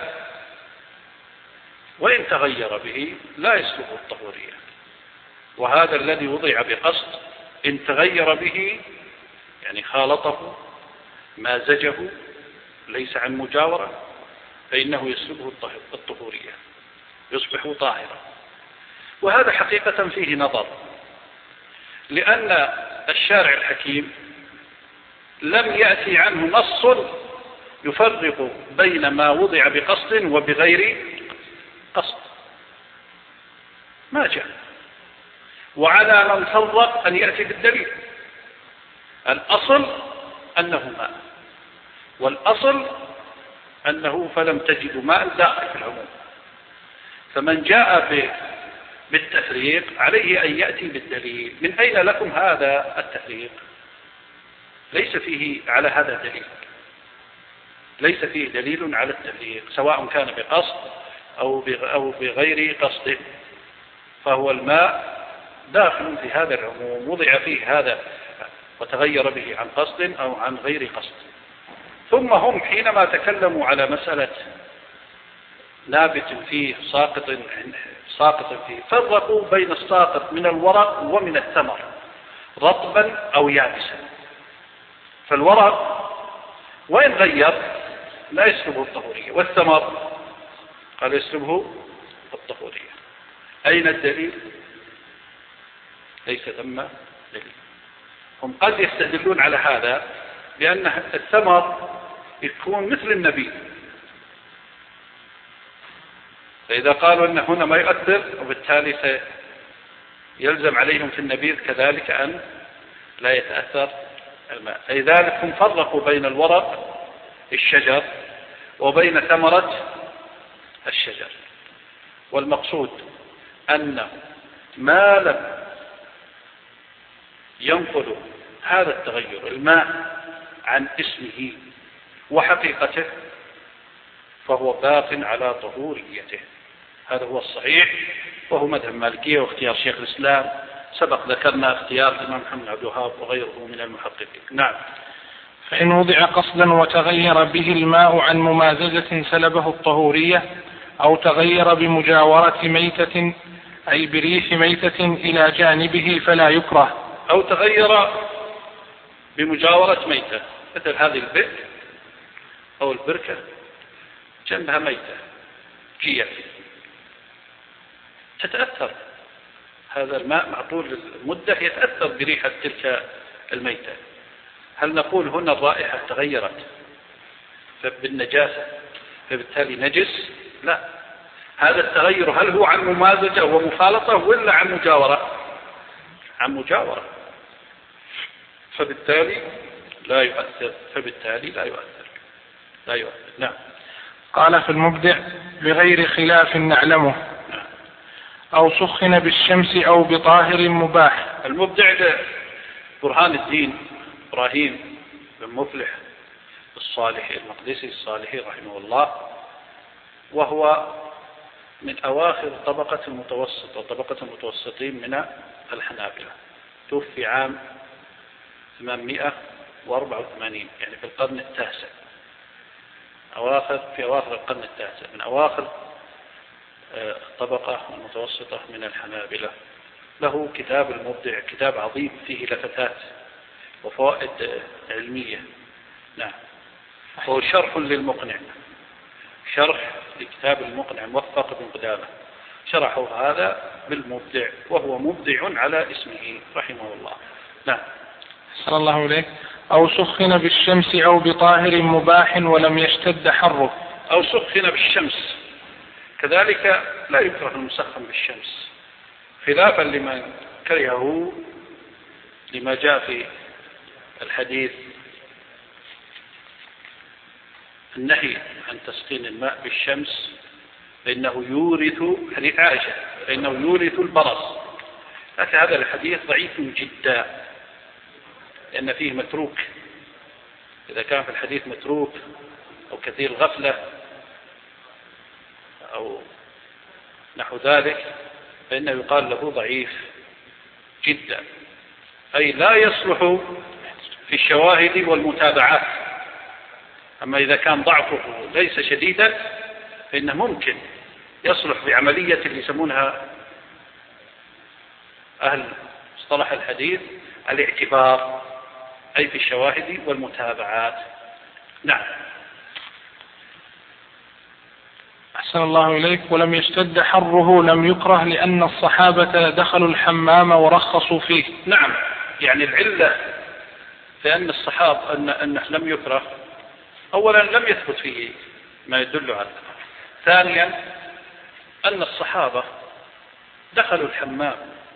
وإن تغير به لا يسلب الطهورية. وهذا الذي وضع بقصد إن تغير به يعني خالطه مازجه ليس عن مجاورة فإنه يسلبه الطهورية، يصبح طاهرا. وهذا حقيقة فيه نظر، لأن الشارع الحكيم لم يأتي عنه نص يفرق بين ما وضع بقصد وبغير قصد، ما جاء. وعلى من فرق أن يأتي بالدليل. الأصل أنه ماء، والأصل أنه فلم تجدوا ماء داخل في العموم. فمن جاء بالتفريق عليه أن يأتي بالدليل. من أين لكم هذا التفريق؟ ليس فيه على هذا دليل، ليس فيه دليل على التفريق سواء كان بقصد أو بغير قصد، فهو الماء داخل في هذا العموم، وضع فيه هذا وتغير به عن قصد أو عن غير قصد. ثم هم حينما تكلموا على مسألة نابت فيه ساقط فيه فرقوا بين الساقط من الورق ومن الثمر رطبا أو يابسا. فالورق وإن غير لا يسلبه الطهورية، والثمر قال يسلبه الطهورية. أين الدليل؟ ليس ثم دليل. هم قد يستدلون على هذا بأن الثمر يكون مثل النبيذ، فإذا قالوا أن هنا ما يؤثر وبالتالي سيلزم عليهم في النبيذ كذلك أن لا يتأثر الماء. لذلك هم فرقوا بين الورق الشجر وبين ثمرة الشجر. والمقصود أن ما لم ينقل هذا التغير الماء عن اسمه وحقيقته فهو باق على طهوريته. هذا هو الصحيح، وهو مذهب المالكية واختيار شيخ الإسلام. سبق ذكرنا اختيار الإمام محمد عبد الوهاب وغيره من المحققين. نعم. فإن وضع قصدا وتغير به الماء عن ممازجة سلبه الطهورية، أو تغير بمجاورة ميتة أي بريح ميتة إلى جانبه فلا يكره. أو تغير بمجاورة ميتة، مثل هذه البئر أو البركة جنبها ميتة جية تتأثر، هذا الماء مع طول المدة يتأثر بريحة تلك الميتة. هل نقول هنا الرائحة تغيرت بالنجاسة فبالتالي نجس؟ لا، هذا التغير هل هو عن ممازجة ومخالطة ولا عن مجاورة؟ عن مجاورة، فبالتالي لا يؤثر، لا يؤثر. نعم. قال في المبدع بغير خلاف نعلمه. أو سخن بالشمس أو بطاهر مباح. المبدع برهان الدين إبراهيم بن مفلح الصالحي المقدسي الصالحي رحمه الله، وهو من أواخر طبقة المتوسطين من الحنابلة، توفي عام 884 يعني في القرن التاسع، في أواخر القرن التاسع، من أواخر الطبقة المتوسطة من الحنابلة. له كتاب المبدع، كتاب عظيم فيه لفتات وفوائد علمية. نعم. هو شرح للمقنع، شرح لكتاب المقنع موفق بن قدامة، شرحه هذا بالمبدع، وهو مبدع على اسمه رحمه الله. نعم. صلى الله عليه. أو سخن بالشمس أو بطاهر مباح ولم يشتد حره. أو سخن بالشمس، كذلك لا يكره المسخن بالشمس، خلافا لمن كرهه لما جاء في الحديث النهي عن تسخين الماء بالشمس فإنه يورث، حديث عائشة، فإنه يورث البرص. لكن هذا الحديث ضعيف جدا لأن فيه متروك. إذا كان في الحديث متروك أو كثير غفلة أو نحو ذلك فإنه يقال له ضعيف جدا، أي لا يصلح في الشواهد والمتابعات. أما إذا كان ضعفه ليس شديدا فإنه ممكن يصلح بعملية اللي يسمونها أهل مصطلح الحديث الاعتبار، أي في الشواهد والمتابعات. نعم. أحسن الله إليك. ولم يشتد حره لم يكره لأن الصحابة دخلوا الحمام ورخصوا فيه. نعم، يعني العلة في أن الصحابة أنه لم يكره، أولا لم يثبت فيه ما يدل على ذلك. ثانيا أن الصحابة دخلوا الحمام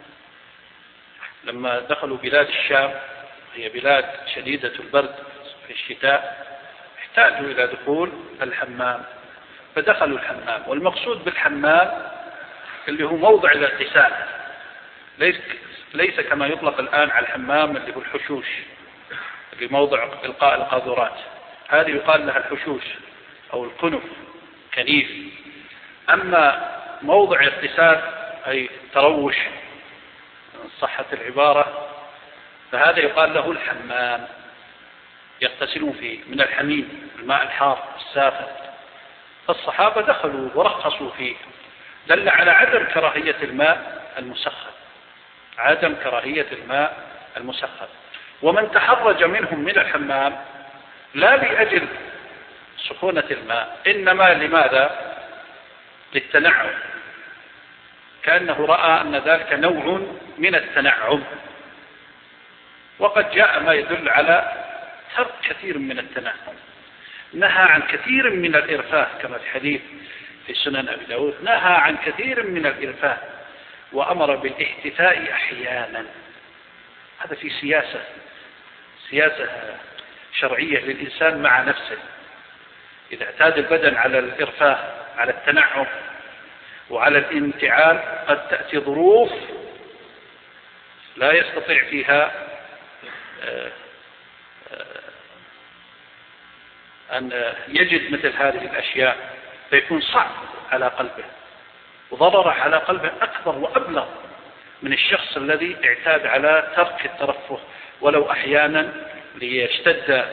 لما دخلوا بلاد الشام، هي بلاد شديدة البرد في الشتاء، احتاجوا إلى دخول الحمام فدخلوا الحمام. والمقصود بالحمام اللي هو موضع الاغتسال، ليس كما يطلق الآن على الحمام اللي هو الحشوش، اللي موضع إلقاء القاذورات، هذه يقال لها الحشوش أو الكنف كنيف. أما موضع اغتسال أي تروش صحة العبارة، فهذا يقال له الحمام، يغتسلون فيه من الحميم الماء الحار الساخن. فالصحابة دخلوا ورخصوا فيه، دل على عدم كراهية الماء المسخن، عدم كراهية الماء المسخن. ومن تحرج منهم من الحمام لا لأجل سخونة الماء، إنما لماذا؟ للتنعم، كأنه رأى أن ذلك نوع من التنعم. وقد جاء ما يدل على ترك كثير من التنعم، نهى عن كثير من الإرفاه كما في حديث في سنن أبي داود، نهى عن كثير من الإرفاه وأمر بالاحتفاء أحيانا. هذا في سياسة شرعية للإنسان مع نفسه. إذا اعتاد البدن على الإرفاه، على التنعم وعلى الانتعال، قد تأتي ظروف لا يستطيع فيها أن يجد مثل هذه الأشياء، فيكون صعب على قلبه وضرره على قلبه أكبر وأبلغ من الشخص الذي اعتاد على ترك الترفه ولو أحيانا ليشتد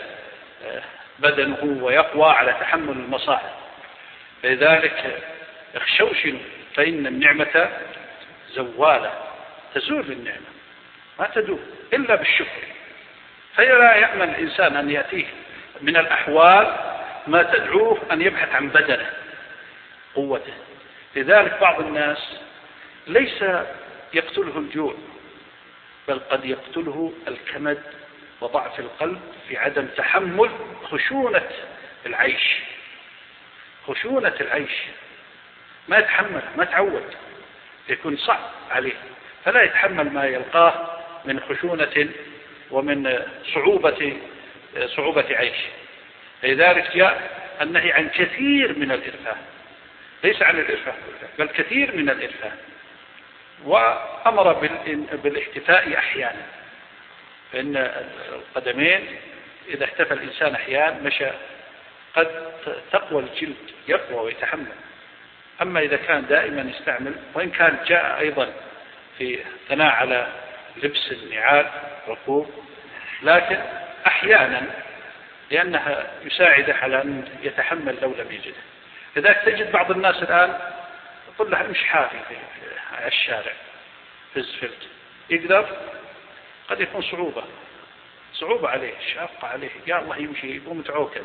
بدنه ويقوى على تحمل المصاعب. لذلك اخشوشنوا فإن النعمة زوالة، تزول النعمة ما تدوم إلا بالشكر. فلا يأمن الإنسان أن يأتيه من الأحوال ما تدعوه أن يبحث عن بدنه قوته. لذلك بعض الناس ليس يقتله الجوع، بل قد يقتله الكمد وضعف القلب في عدم تحمل خشونة العيش. خشونة العيش ما يتحمل، ما تعود، يكون صعب عليه، فلا يتحمل ما يلقاه من خشونة ومن صعوبة عيش. لذلك جاء النهي عن كثير من الإرفاه، ليس عن الإرفاه بل كثير من الإرفاه، وأمر بالاحتفاء أحيانا، فإن القدمين إذا احتفى الإنسان أحيانا مشى، قد تقوى الجلد يقوى ويتحمل. أما إذا كان دائما يستعمل، وإن كان جاء أيضا في ثناء على لبس النعال ركوب، لكن أحيانا لأنها يساعده على أن يتحمل لو لم يجده. لذلك تجد بعض الناس الآن يقول له امشي حافي في الشارع في الزفلت، يقدر، قد يكون صعوبة عليه، شاقة عليه، يا الله يمشي يقوم متعوكز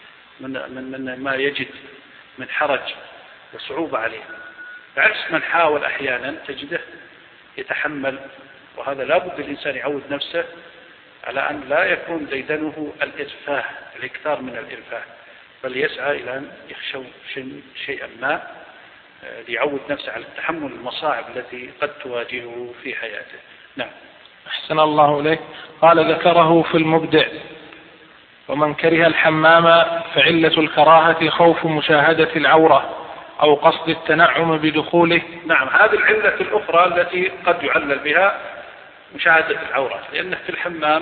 من ما يجد من حرج وصعوبة عليه، بعكس من حاول أحيانا تجده يتحمل. وهذا لا بد الإنسان يعود نفسه على أن لا يكون ديدنه الإرفاه، الإكثار من الإرفاه، بل يسعى إلى أن يخشو شيئا ما ليعود نفسه على التحمل المصاعب التي قد تواجهه في حياته. نعم. أحسن الله إليك. قال ذكره في المبدع: ومن كره الحمام فعلة الكراهة خوف مشاهدة العورة أو قصد التنعم بدخوله. نعم، هذه العلة الأخرى التي قد يعلل بها مشاهدة العورة، لأنه في الحمام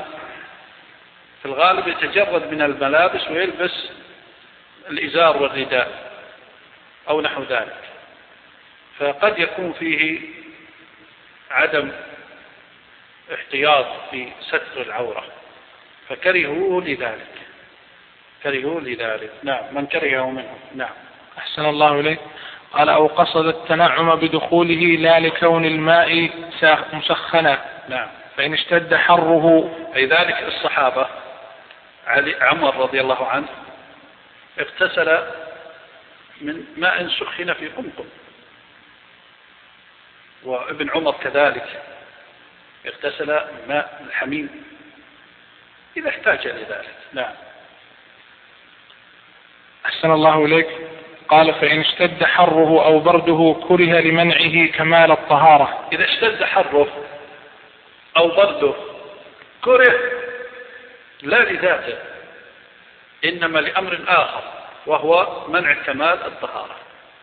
في الغالب يتجرد من الملابس ويلبس الإزار والرداء أو نحو ذلك، فقد يكون فيه عدم احتياط في ستر العورة، فكرهوه لذلك. نعم، من كرهه منهم. نعم. أحسن الله إليك. قال: أو قصد التنعم بدخوله لا لكون الماء مسخنا. نعم. فإن اشتد حره. أي ذلك الصحابة عمر رضي الله عنه اغتسل من ماء سخن في قمقم، وابن عمر كذلك اغتسل من ماء الحميم إذا احتاج لذلك. نعم. أحسن الله إليك. قال: فإن اشتد حره أو برده كره لمنعه كمال الطهارة. إذا اشتد حره أو برده كره لا لذاته، إنما لأمر آخر وهو منع كمال الطهارة.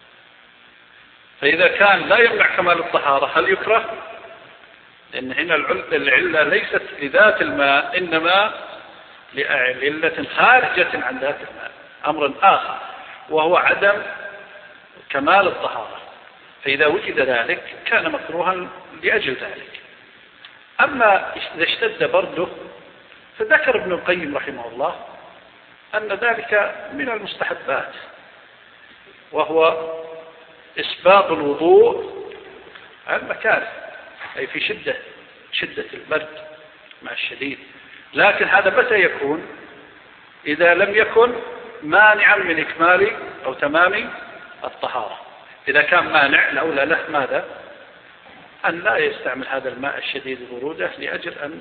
فإذا كان لا يمنع كمال الطهارة هل يكره؟ لأن هنا العلة ليست لذات الماء، إنما لعلة خارجة عن ذات الماء، أمر آخر وهو عدم كمال الطهارة. فإذا وجد ذلك كان مكروها لأجل ذلك. أما إذا اشتد برده فذكر ابن القيم رحمه الله أن ذلك من المستحبات، وهو إسباغ الوضوء على المكاره، أي في شدة البرد مع الشديد. لكن هذا متى يكون؟ إذا لم يكن مانعا من إكمال أو تمام الطهارة. إذا كان مانع الأولى له ماذا؟ أن لا يستعمل هذا الماء الشديد البرودة لأجل أن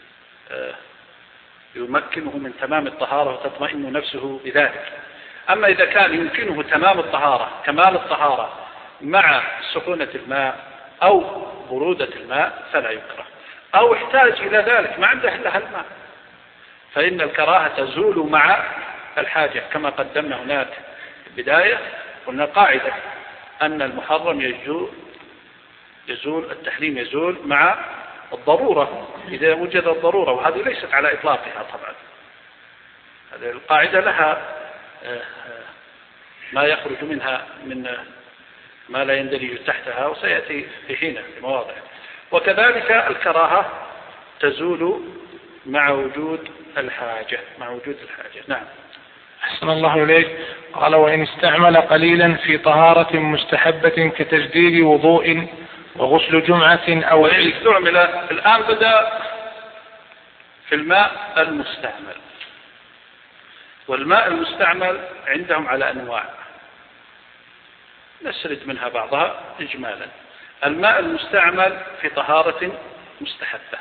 يمكنه من تمام الطهارة وتطمئن نفسه بذلك. أما إذا كان يمكنه تمام الطهارة كمال الطهارة مع سخونة الماء أو برودة الماء فلا يكره، أو احتاج إلى ذلك ما عنده إلا الماء، فإن الكراهة تزول مع الحاجة. كما قدمنا هناك في البداية قلنا قاعدة أن المحرم التحريم يزول مع الضرورة إذا وجد الضرورة، وهذه ليست على إطلاقها طبعا. هذه القاعدة لها ما يخرج منها من ما لا يندرج تحتها، وسيأتي في حين في مواضع. وكذلك الكراهة تزول مع وجود الحاجة. نعم. أحسن الله إليك. قال: وإن استعمل قليلا في طهارة مستحبة كتجديد وضوء وغسل جمعة أو وإن استعمل، الآن بدأ في الماء المستعمل. والماء المستعمل عندهم على أنواع، نسرد منها بعضها إجمالا. الماء المستعمل في طهارة مستحبة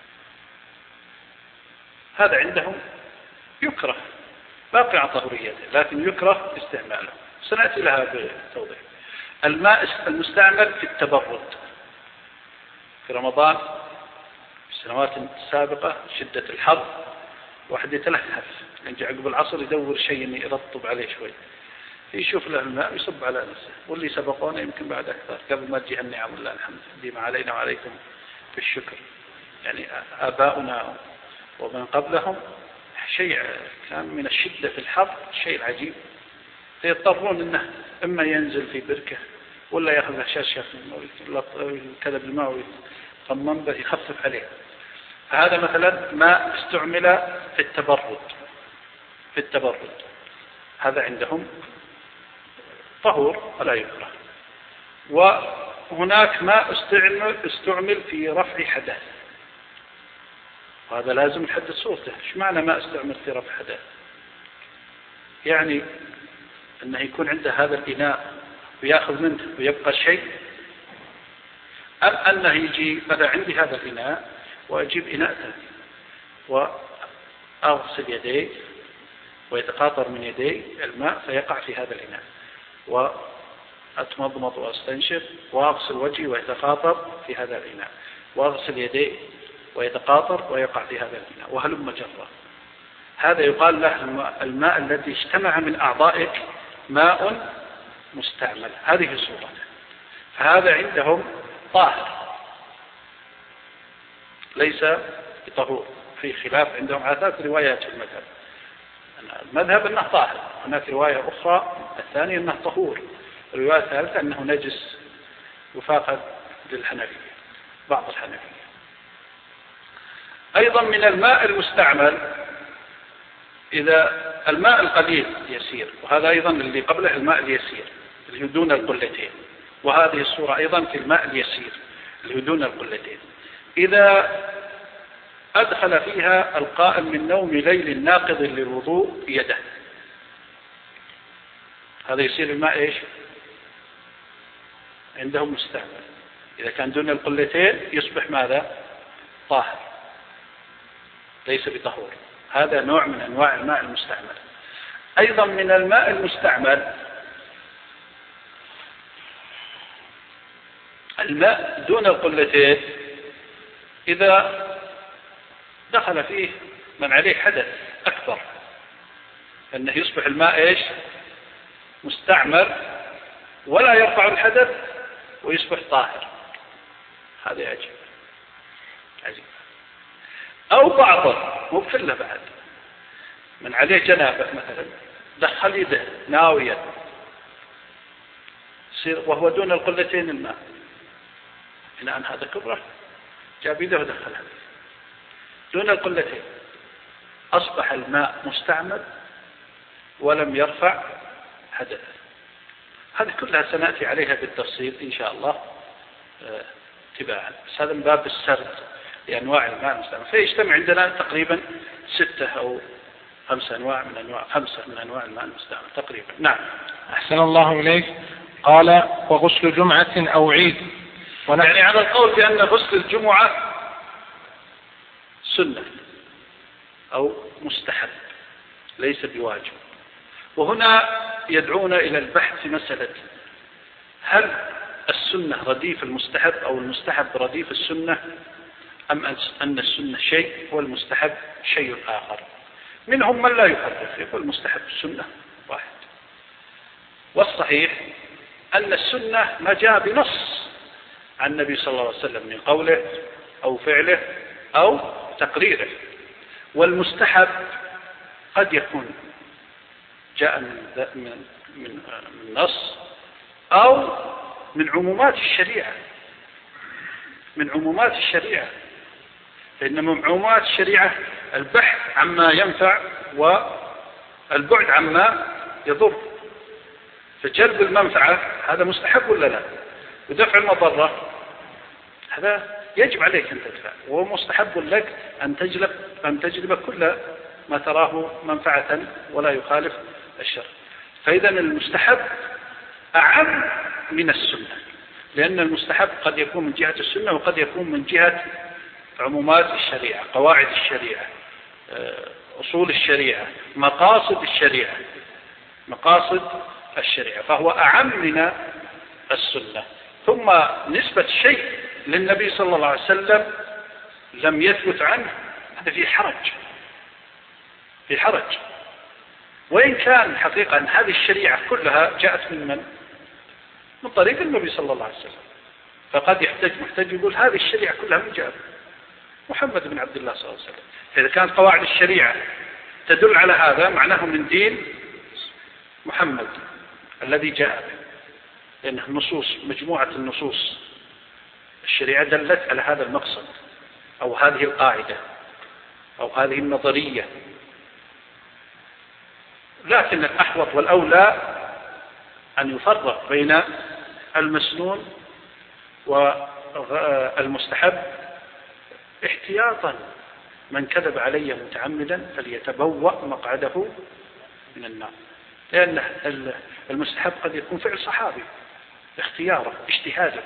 هذا عندهم يكره، باقي على طهوريته لكن يكره استعماله، سنأتي لها بتوضيح. الماء المستعمل في التبرد في رمضان في السنوات السابقة شدة الحر واحد يتلهف ينجي عقب العصر يدور شيء يرطب عليه شوي، يشوف له الماء يصب على نفسه. واللي سبقونا يمكن بعد أكثر قبل ما تجي النعم لله الحمد ديما علينا وعليكم بالشكر. يعني آباؤنا ومن قبلهم شيء كان من الشدة في الحر شيء عجيب، فيضطرون انه اما ينزل في بركة ولا ياخذ هشاشة كذا بالماء ويطمن به يخفف عليه. فهذا مثلا ما استعمل في التبرد هذا عندهم طهور ولا يكره. وهناك ما استعمل في رفع حدث، وهذا لازم نحدد صورته. ايش معنى ما استعمل في رفع حدث؟ يعني انه يكون عنده هذا الإناء ويأخذ منه ويبقى شيء، أم أنه يجي مثلا عندي هذا الإناء وأجيب إناء ثاني وأغسل يدي ويتقاطر من يدي الماء فيقع في هذا الإناء، وأتمضمض وأستنشق وأغسل وجهي ويتقاطر في هذا الإناء، وأغسل يدي ويتقاطر ويقع في هذا الإناء، وهلم جرا. هذا يقال له الماء الذي اجتمع من أعضائك ماء مستعمل، هذه صورته. فهذا عندهم طاهر ليس بطهور، في خلاف عندهم على 3 روايات في المذهب أنه طاهر، هناك رواية أخرى الثانية أنه طهور، الرواية الثالثة أنه نجس وفاقد للحنفية بعض الحنفية. أيضا من الماء المستعمل إذا الماء القليل يسير، وهذا أيضا اللي قبله الماء اليسير اللي دون القلتين، وهذه الصورة أيضا في الماء اليسير اللي دون القلتين، إذا أدخل فيها القائم من نوم ليل ناقض للوضوء يده، هذا يصير الماء إيش؟ عندهم مستعمل. إذا كان دون القلتين يصبح ماذا؟ طاهر ليس بطهور. هذا نوع من أنواع الماء المستعمل. أيضا من الماء المستعمل الماء دون القلتين إذا دخل فيه من عليه حدث أكبر أنه يصبح الماء إيش؟ مستعمل ولا يرفع الحدث ويصبح طاهر. هذا عجيب عجيب. أو بعضه مو كله بعد، من عليه جنابة مثلا دخل يده ناويا وهو دون القلتين الماء، هنا أن هذا كبره، جاب يده ودخلها دون القلتين، أصبح الماء مستعمل ولم يرفع حدث. هذه كلها سنأتي عليها بالتفصيل إن شاء الله تباعا، بس هذا من باب السرد لأنواع الماء المستعمل. فيجتمع عندنا تقريبا 6 أو 5 أنواع من أنواع الماء المستعمل تقريبا. نعم. أحسن الله إليك. قال وغسل جمعة أو عيد. يعني على القول بأن غسل الجمعة سنة أو مستحب ليس بواجب. وهنا يدعونا إلى البحث في مسألة هل السنة رديف المستحب أو المستحب رديف السنة، أم أن السنة شيء والمستحب شيء آخر. منهم من لا يفرق يقول المستحب السنة واحد، والصحيح أن السنة ما جاء بنص عن النبي صلى الله عليه وسلم من قوله أو فعله أو تقريره، والمستحب قد يكون جاء من نص أو من عمومات الشريعة، من عمومات الشريعة، فإن من عمومات الشريعة البحث عما ينفع والبعد عما يضر. فجلب المنفعة هذا مستحب ولا لا؟ ودفع المضرة هذا يجب عليك أن تدفع، ومستحب لك أن تجلب كل ما تراه منفعة ولا يخالف الشرع. فإذا المستحب أعم من السنة، لأن المستحب قد يكون من جهة السنة وقد يكون من جهة عمومات الشريعة، قواعد الشريعة، أصول الشريعة، مقاصد الشريعة، فهو أعم من السنة. ثم نسبة شيء للنبي صلى الله عليه وسلم لم يثبت عنه، هذا في حرج. وإن كان حقيقة أن هذه الشريعة كلها جاءت من طريق النبي صلى الله عليه وسلم، فقد يحتاج محتاج يقول هذه الشريعة كلها من جاء محمد بن عبد الله صلى الله عليه وسلم. إذا كانت قواعد الشريعة تدل على هذا معناه من دين محمد الذي جاء به، لأن النصوص مجموعة النصوص الشريعة دلت على هذا المقصد أو هذه القاعدة أو هذه النظرية. لكن الأحوط والأولى أن يفرق بين المسنون والمستحب احتياطا. من كذب علي متعمدا فليتبوأ مقعده من النار، لأن المستحب قد يكون فعل صحابي اختياره اجتهاده،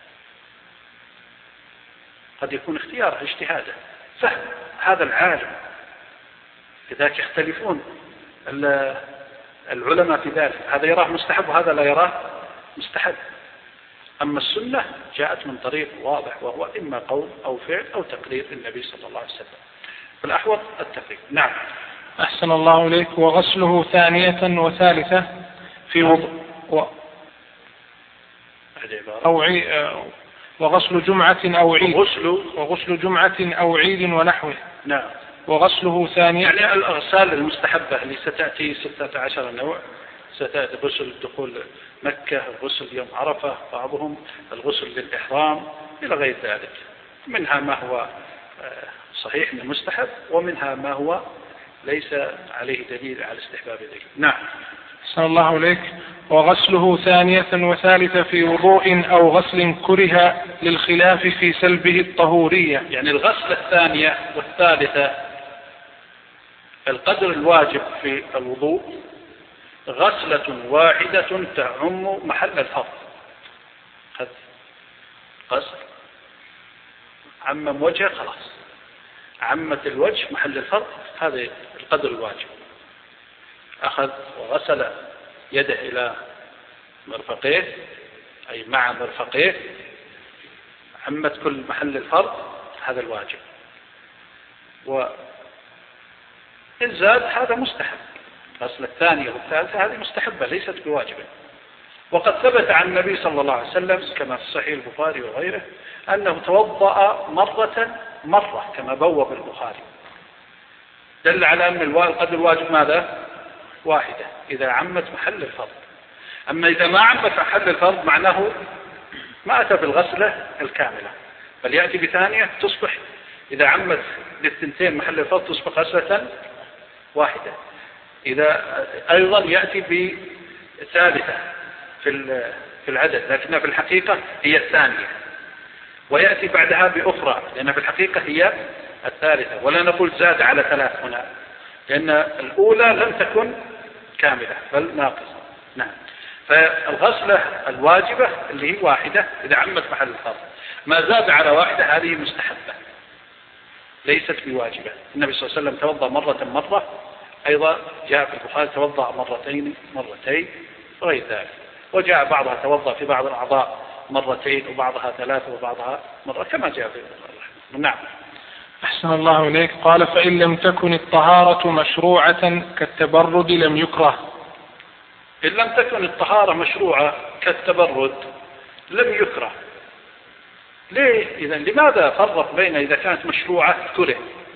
قد يكون اختياره اجتهاده فهم هذا العالم، لذلك يختلفون العلماء في ذلك، هذا يراه مستحب وهذا لا يراه مستحب. أما السنة جاءت من طريق واضح، وهو إما قول أو فعل أو تقرير النبي صلى الله عليه وسلم، فالأحوط التقرير. نعم. أحسن الله إليك. وغسله ثانية وثالثة في وغسل جمعة أو عيد. وغسل جمعة أو عيد ونحوه. نعم. وغسله ثانية، يعني الأغسال المستحبة اللي ستأتي 16 نوع، ستأتي غسل دخول مكة، غسل يوم عرفة، بعضهم الغسل للإحرام إلى غير ذلك، منها ما هو صحيح من المستحب ومنها ما هو ليس عليه دليل على استحباب ذلك. نعم. أحسن الله إليك. وغسله ثانية وثالثة في وضوء أو غسل كره للخلاف في سلبه الطهورية. يعني الغسل الثانية والثالثة القدر الواجب في الوضوء غسلة واحدة تعم محل الفرض. غسل عمم وجهه خلاص، عمت الوجه محل الفرض، هذا القدر الواجب. أخذ وغسل يده إلى مرفقيه أي مع مرفقيه، عمت كل محل الفرض، هذا الواجب. وإن زاد هذا مستحب، الغسلة الثانية والثالثة هذه مستحبة ليست بواجبة. وقد ثبت عن النبي صلى الله عليه وسلم كما في صحيح البخاري وغيره أنه توضأ مرة كما بوب البخاري، دل على أن قد الواجب ماذا؟ واحدة إذا عمت محل الفرض. أما إذا ما عمت محل الفرض معناه ما أتى بالغسلة الكاملة، بل يأتي بثانية تصبح إذا عمت للثنتين محل الفرض تصبح غسلة واحدة. إذا أيضا يأتي بثالثة في العدد، لكنها في الحقيقة هي الثانية، ويأتي بعدها بأخرى لأنها في الحقيقة هي الثالثة، ولا نقول زاد على 3 هنا لأن الأولى لم تكن كاملة بل ناقصة. نعم. فالغسلة الواجبة اللي هي واحدة إذا عمت محل الفرض، ما زاد على واحدة هذه مستحبة ليست بواجبة. النبي صلى الله عليه وسلم توضأ مرة، أيضا جاء في البخاري توضأ مرتين وغير ذلك، وجاء بعضها توضأ في بعض الأعضاء مرتين وبعضها 3 وبعضها مرة كما جاء في البخاري. نعم. أحسن الله إليك. قال فإن لم تكن الطهارة مشروعة كالتبرد لم يكره. إن لم تكن الطهارة مشروعة كالتبرد لم يكره. ليه؟ إذن لماذا فرق بين إذا كانت مشروعة كره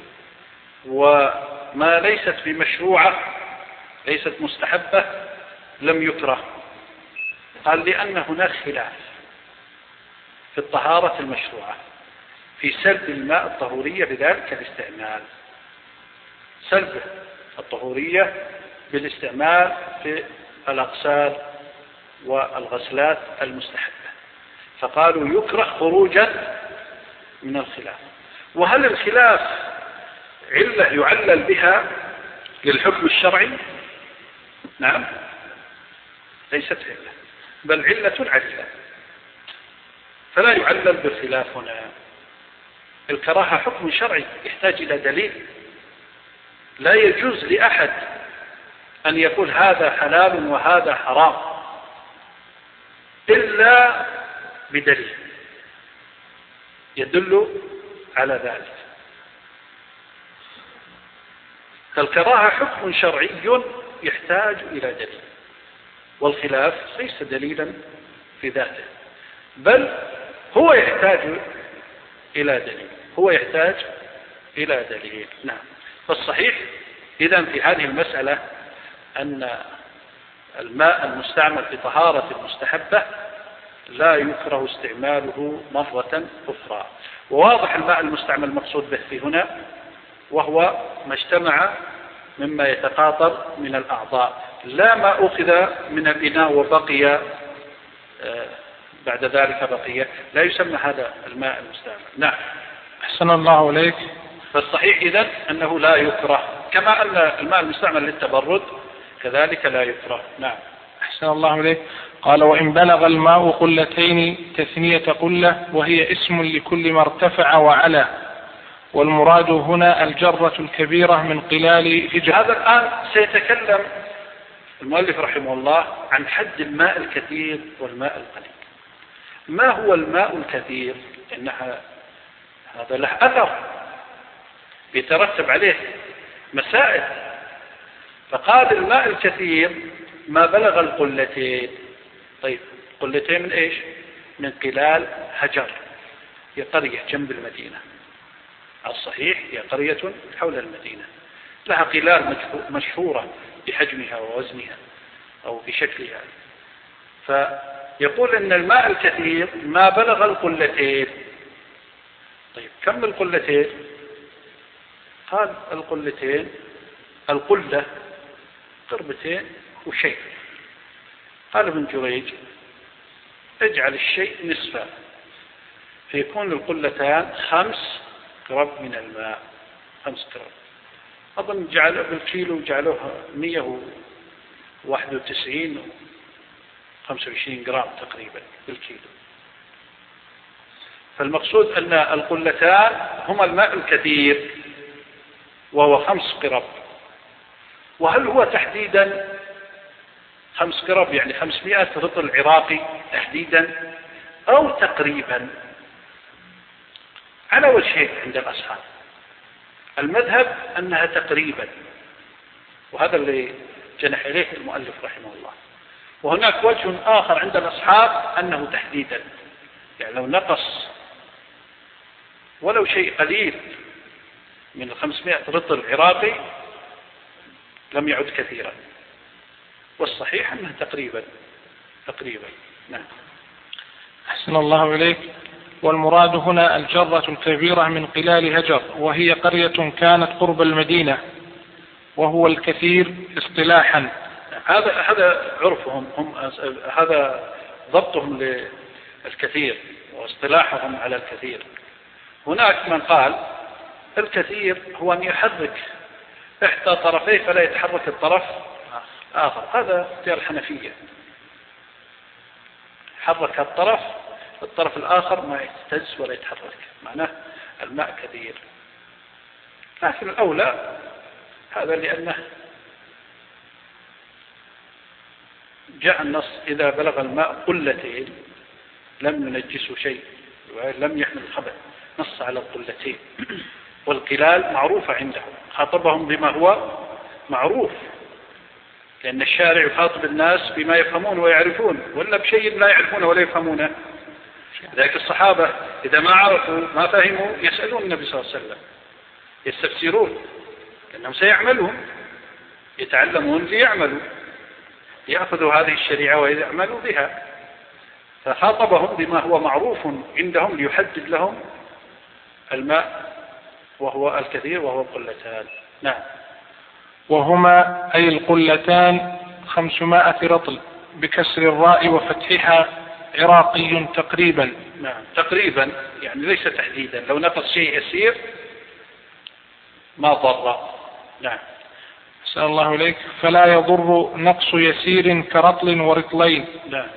وما ليست بمشروعة ليست مستحبة لم يكره؟ قال لأن هناك خلاف في الطهارة المشروعة في سلب الماء الطهورية بذلك الاستعمال، سلب الطهورية بالاستعمال في الأغسال والغسلات المستحبة، فقالوا يكره خروجا من الخلاف. وهل الخلاف علة يعلل بها للحكم الشرعي؟ نعم، ليست علة بل علة علة، فلا يعلل بالخلاف هنا. الكراهة حكم شرعي يحتاج إلى دليل، لا يجوز لأحد أن يقول هذا حلال وهذا حرام إلا بدليل يدل على ذلك. فالكراهة حكم شرعي يحتاج إلى دليل، والخلاف ليس دليلا في ذاته بل هو يحتاج إلى دليل. نعم. فالصحيح إذن في هذه المسألة أن الماء المستعمل في طهارة المستحبة لا يكره استعماله مرة أخرى. وواضح الماء المستعمل المقصود به في هنا وهو ما اجتمع مما يتقاطر من الأعضاء، لا ما أخذ من الإناء وبقي بعد ذلك بقية، لا يسمى هذا الماء المستعمل. نعم. أحسن الله إليك. فالصحيح إذن أنه لا يكره، كما أن الماء المستعمل للتبرد كذلك لا يكره. نعم. أحسن الله إليك. قال وإن بلغ الماء قلتين تثنية قلة وهي اسم لكل ما ارتفع وعلى، والمراد هنا الجرة الكبيرة من قلال هجر. هذا الآن سيتكلم المؤلف رحمه الله عن حد الماء الكثير والماء القليل. ما هو الماء الكثير؟ إنها هذا له أثر يترتب عليه مسائل. فقال الماء الكثير ما بلغ القلتين. طيب قلتين من إيش؟ من قلال هجر، هي قرية جنب المدينة، الصحيح هي قرية حول المدينة لها قلال مشهورة بحجمها ووزنها أو بشكلها. فيقول إن الماء الكثير ما بلغ القلتين. طيب كم القلتين؟ قال القلتين القلة قربتين وشيء. قال ابن جريج اجعل الشيء نصفا فيكون القلتان 5 قرب من الماء، 5 قرب. أظن جعلوا بالكيلو جعلوها 191 25 جرام تقريبا بالكيلو. فالمقصود أن القلتان هما الماء الكثير وهو 5 قرب. وهل هو تحديدا 5 قرب يعني 500 رطل عراقي تحديدا أو تقريبا؟ على وجهين عند الأصحاب. المذهب أنها تقريبا، وهذا اللي جنح إليه المؤلف رحمه الله. وهناك وجه آخر عند الأصحاب أنه تحديدا، يعني لو نقص ولو شيء قليل من 500 رطل عراقي لم يعد كثيرا، والصحيح أنه تقريبا. نعم. أحسن الله إليك. والمراد هنا الجرة الكبيرة من قلال هجر، وهي قرية كانت قرب المدينة، وهو الكثير اصطلاحا. هذا عرفهم هم، هذا ضبطهم للكثير واصطلاحهم على الكثير. هناك من قال الكثير هو أن يحرك إحدى طرفيه فلا يتحرك الطرف آخر، هذا اختيار الحنفية، حرك الطرف الآخر ما يهتز ولا يتحرك، معناه الماء كثير. لكن الأولى هذا لأنه جاء النص إذا بلغ الماء قلتين لم ينجسوا شيء، لم يحمل الخبث، نص على القلتين. والقلال معروفة عندهم، خاطبهم بما هو معروف، لأن الشارع يخاطب الناس بما يفهمون ويعرفون، ولا بشيء لا يعرفونه ولا يفهمونه. لذلك الصحابة إذا ما عرفوا ما فهموا يسألون النبي صلى الله عليه وسلم، يستفسرون، لأنهم سيعملون، يتعلمون ليعملوا، يأخذوا هذه الشريعة ويعملوا بها. فخاطبهم بما هو معروف عندهم ليحدد لهم الماء وهو الكثير وهو القلتان. نعم. وهما أي القلتان 500 رطل بكسر الراء وفتحها عراقي تقريبا. نعم تقريبا، يعني ليس تحديدا، لو نقص شيء يسير ما ضر. نعم. أحسن الله إليك. فلا يضر نقص يسير كرطل ورطلين. نعم.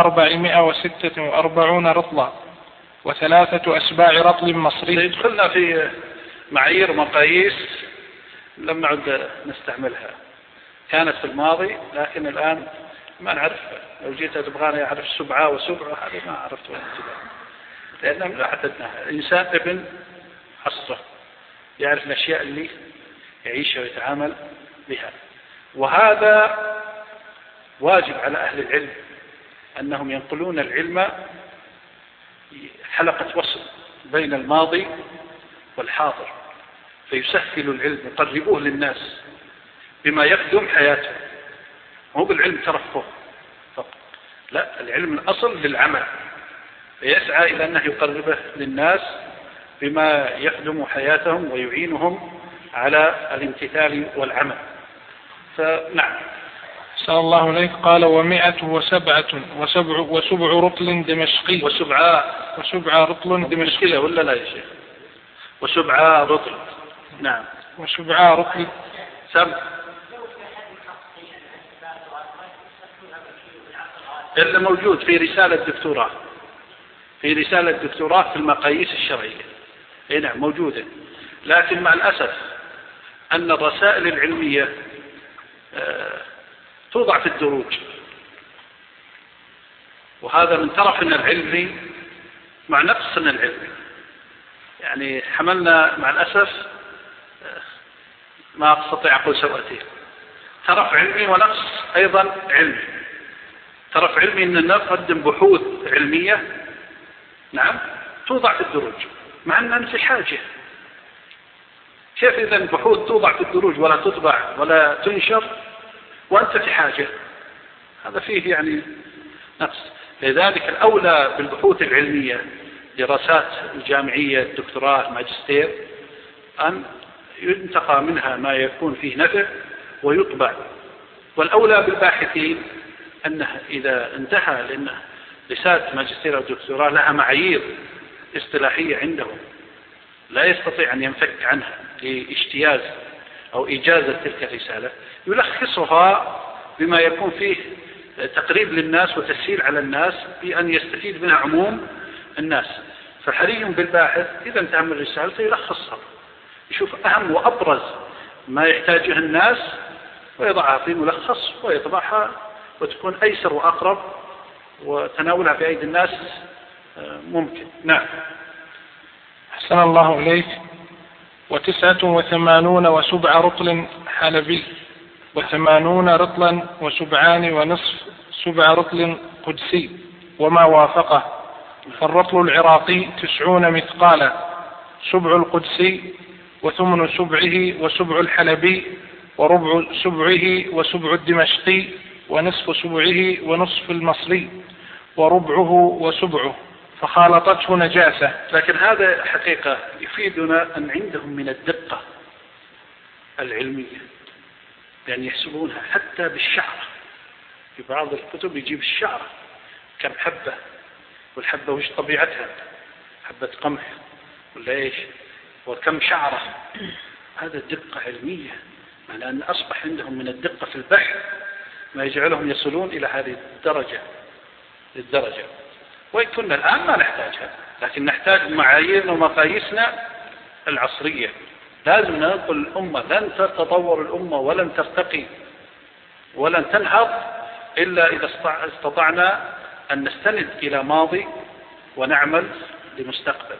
446 رطلا و3 أسباع رطل مصري. سيدخلنا في معايير ومقاييس لم نعد نستعملها، كانت في الماضي لكن الآن ما نعرفها. لو جيت تبغاني أعرف سبعة وسبعة هذه ما عرفت ولا لأنهم لا حددناها. الإنسان ابن عصره يعرف الأشياء اللي يعيشها ويتعامل بها، وهذا واجب على أهل العلم أنهم ينقلون العلم حلقة وصل بين الماضي والحاضر، فيسهلوا العلم يقربوه للناس بما يخدم حياته، مو بالعلم ترفه فقط، لا، العلم الأصل للعمل، فيسعى إلى أنه يقربه للناس بما يخدم حياتهم ويعينهم على الامتثال والعمل. فنعم. صلى الله عليه قال 107 رطل دمشقي. وسبع رطل دمشقي ولا لا يا شيخ؟ وسبع رطل. نعم. وسبع رطل اللي موجود في رسالة دكتوراه، في المقاييس الشرعية. اي نعم موجودة، لكن مع الأسف أن الرسائل العلمية توضع في الدروج، وهذا من طرفنا العلمي مع نقصنا العلمي. يعني حملنا مع الأسف ما أستطيع أقول سوأتين، طرف علمي ونقص أيضا علمي. طرف علمي أننا نقدم بحوث علمية، نعم، توضع في الدروج مع أننا في حاجة. كيف إذا بحوث توضع في الدروج ولا تطبع ولا تنشر وأنت في حاجة؟ هذا فيه يعني نقص. لذلك الأولى بالبحوث العلمية، دراسات الجامعية، الدكتوراه، الماجستير، أن ينتقى منها ما يكون فيه نفع ويطبع. والأولى بالباحثين أنه إذا انتهى، لأن رسالة ماجستير أو دكتوراه لها معايير اصطلاحية عندهم لا يستطيع أن ينفك عنها لاجتياز أو إجازة تلك الرسالة، يلخصها بما يكون فيه تقريب للناس وتسهيل على الناس بأن يستفيد منها عموم الناس. فحري بالباحث إذا انتهى من الرسالة يلخصها، يشوف أهم وأبرز ما يحتاجه الناس ويضعها في ملخص ويطبعها، وتكون أيسر وأقرب، وتناولها في أيدي الناس ممكن. نعم. أحسن الله إليك. 89 وسبع رطل حلبي. و80 رطلا و7 ونصف 7 رطل قدسي وما وافقه. فالرطل العراقي 90 مثقالا، 7 القدسي وثمن 7 وسبع الحلبي وربع 7 وسبع الدمشقي ونصف 7 ونصف المصري وربعه وسبعه، فخالطته نجاسة. لكن هذا حقيقة يفيدنا أن عندهم من الدقة العلمية، يعني يحسبونها حتى بالشعرة. في بعض الكتب يجيب الشعرة كم حبة، والحبة وش طبيعتها، حبة قمح ولا إيش، وكم شعرة. هذا دقة علمية، معنى أن أصبح عندهم من الدقة في البحث ما يجعلهم يصلون إلى هذه الدرجة. وإن كنا الآن ما نحتاجها، لكن نحتاج معاييرنا ومقاييسنا العصرية. لازم ننقل الأمة، لن تتطور الأمة ولن ترتقي ولن تنهض إلا إذا استطعنا أن نستند إلى ماضي ونعمل لمستقبل.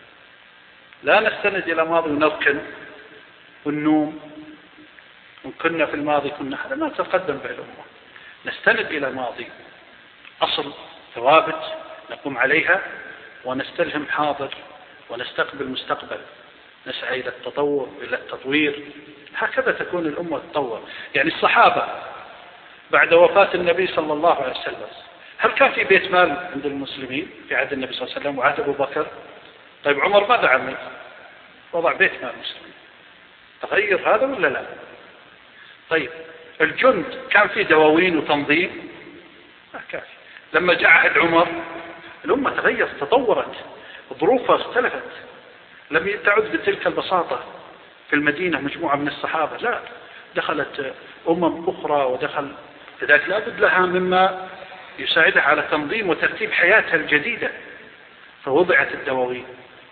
لا نستند إلى ماضي ونركن والنوم، وإن كنا في الماضي كنا، هذا ما تقدم به الأمة. نستند إلى ماضي، أصل ثوابت نقوم عليها، ونستلهم حاضر ونستقبل مستقبل، نسعى إلى التطور إلى التطوير. هكذا تكون الأمة تتطور. يعني الصحابة بعد وفاة النبي صلى الله عليه وسلم، هل كان في بيت مال عند المسلمين في عهد النبي صلى الله عليه وسلم وعهد أبو بكر؟ طيب عمر ماذا عمل؟ وضع بيت مال المسلمين. تغير هذا ولا لا؟ طيب الجند كان في دواوين وتنظيم؟ ما كافي. لما جاء عهد عمر الأمة تغيرت، تطورت، ظروفها اختلفت، لم تعد بتلك البساطة. في المدينة مجموعة من الصحابة، لا، دخلت أخرى ودخل، لذلك لا بد لها مما يساعدها على تنظيم وترتيب حياتها الجديدة، فوضعت الدواوين.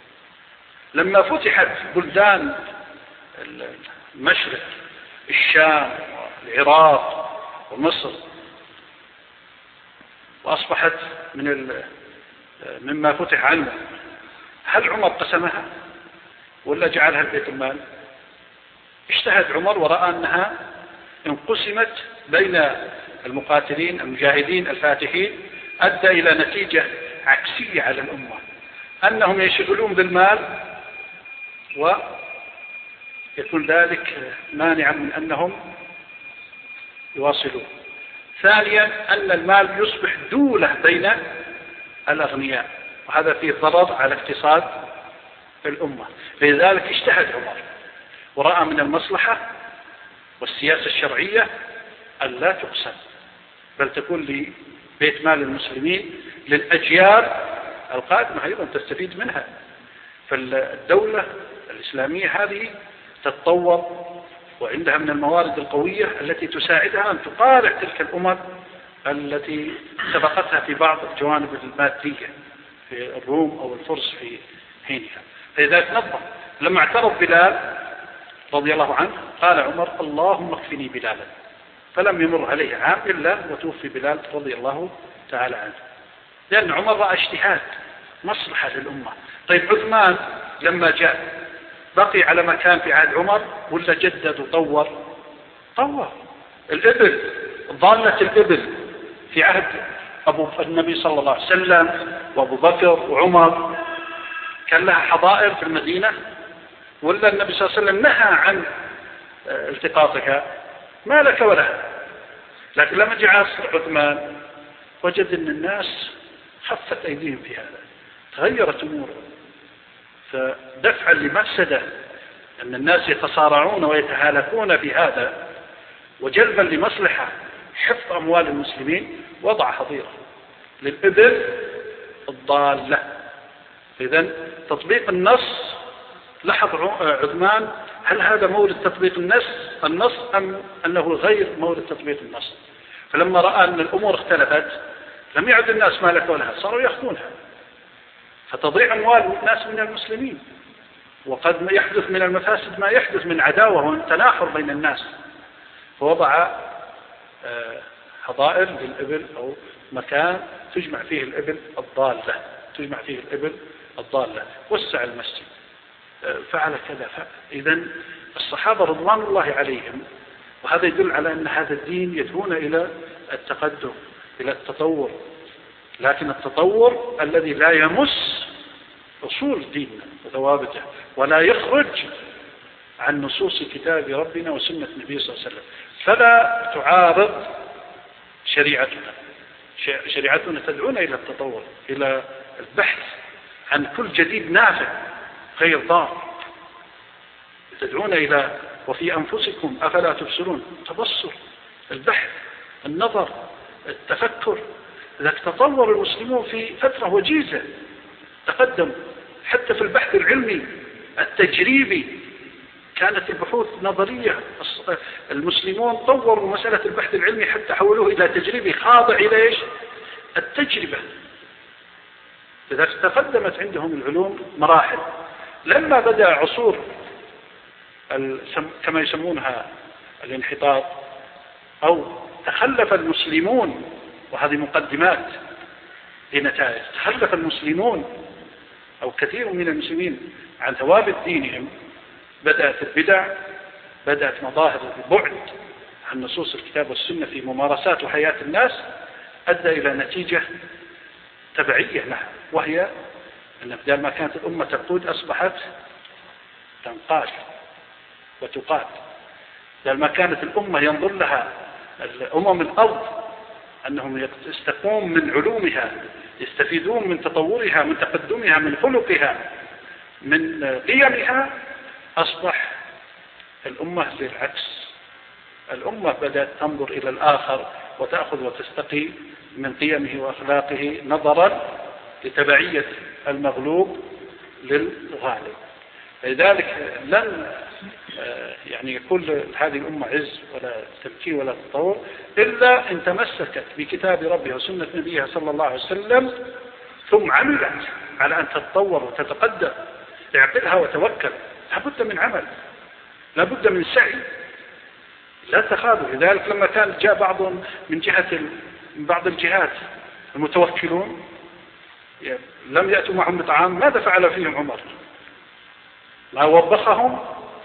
لما فتحت بلدان المشرق، الشام والعراق ومصر، وأصبحت مما فتح عنه، هل عمر قسمها ولا جعلها البيت المال؟ اجتهد عمر ورأى أنها انقسمت بين المقاتلين المجاهدين الفاتحين، أدى إلى نتيجة عكسية على الأمة، أنهم يشغلون بالمال ويكون ذلك مانعا من أنهم يواصلون. ثانيا أن المال يصبح دولة بين الأغنياء، وهذا فيه ضرر على اقتصاد الأمة. لذلك اجتهد عمر ورأى من المصلحة والسياسة الشرعية أن لا تقسم، بل تكون لبيت مال المسلمين للأجيال القادمة أيضا تستفيد منها. فالدولة الإسلامية هذه تتطور وعندها من الموارد القوية التي تساعدها أن تقارع تلك الأمم التي سبقتها في بعض الجوانب المادية، في الروم أو الفرس في حينها. فلذلك نظم لما اعترض بلال رضي الله عنه قال عمر اللهم اكفني بلالا، فلم يمر عليه عام إلا وتوفي بلال رضي الله تعالى عنه، لأن عمر رأى اجتهاد مصلحة للأمة. طيب عثمان لما جاء بقي على مكان في عهد عمر ولا جدد وطور؟ طور. الإبل، ضالة الإبل في عهد النبي صلى الله عليه وسلم وأبو بكر وعمر كان لها حظائر في المدينة، ولا النبي صلى الله عليه وسلم نهى عن التقاطها؟ ما لك ولها. لكن لما جاء عصر عثمان وجد أن الناس خفت أيديهم في هذا، تغيرت أمورهم، فدفعا لمفسدة أن الناس يتصارعون ويتهالكون في هذا، وجلبا لمصلحة حفظ أموال المسلمين، وضع حظيرة للإبل الضالة. إذن تطبيق النص، لاحظ عثمان هل هذا مورد تطبيق النص أم أنه غير مورد تطبيق النص؟ فلما رأى أن الأمور اختلفت لم يعد الناس مالك ولها، صاروا يأخذونها، فتضيع أموال الناس من المسلمين، وقد يحدث من المفاسد ما يحدث من عداوة وتناحر بين الناس. فوضع حظائر للإبل أو مكان تجمع فيه الإبل الضالة، وسع المسجد، فعل كذا. إذن الصحابة رضوان الله عليهم وهذا يدل على أن هذا الدين يدعونا إلى التقدم، إلى التطور، لكن التطور الذي لا يمس أصول ديننا وثوابته ولا يخرج عن نصوص كتاب ربنا وسنة النبي صلى الله عليه وسلم، فلا تعارض شريعتنا. شريعتنا تدعونا إلى التطور، إلى البحث عن كل جديد نافع غير ضار، تدعونا إلى وفي أنفسكم أفلا تبصرون، التبصر، البحث، النظر، التفكر. إذا تطور المسلمون في فترة وجيزة، تقدم حتى في البحث العلمي التجريبي، كانت البحوث نظرية، المسلمون طوروا مسألة البحث العلمي حتى حولوه إلى تجريبي خاضع إلى إيش؟ التجربة. إذا تقدمت عندهم العلوم مراحل. لما بدأ عصور كما يسمونها الانحطاط، أو تخلف المسلمون، وهذه مقدمات لنتائج، تخلف المسلمون أو كثير من المسلمين عن ثوابت دينهم، بدأت البدع، بدأت مظاهر البعد عن نصوص الكتاب والسنة في ممارسات وحياة الناس، أدى إلى نتيجة تبعية لها، وهي أن بدل ما كانت الأمة تقود أصبحت تنقاد وتقاد. بدل ما كانت الأمة ينظر لها الأمم الأرض أنهم يستقوم من علومها، يستفيدون من تطورها، من تقدمها، من خلقها، من قيمها، أصبح الأمة للعكس. الأمة بدأت تنظر إلى الآخر وتأخذ وتستقي من قيمه وأخلاقه نظرا لتبعية المغلوب للغالب. لذلك لن يكون هذه الأمة عز ولا تمكين ولا تطور إلا إن تمسكت بكتاب ربها وسنة نبيها صلى الله عليه وسلم، ثم عملت على أن تتطور وتتقدم. اعقلها وتوكل، لابد من عمل، لابد من سعي، لا تخاذل. لذلك لما كان جاء بعضهم من بعض الجهات المتوكلون لم يأتوا معهم بطعام، ماذا فعل فيهم عمر؟ ما وبخهم،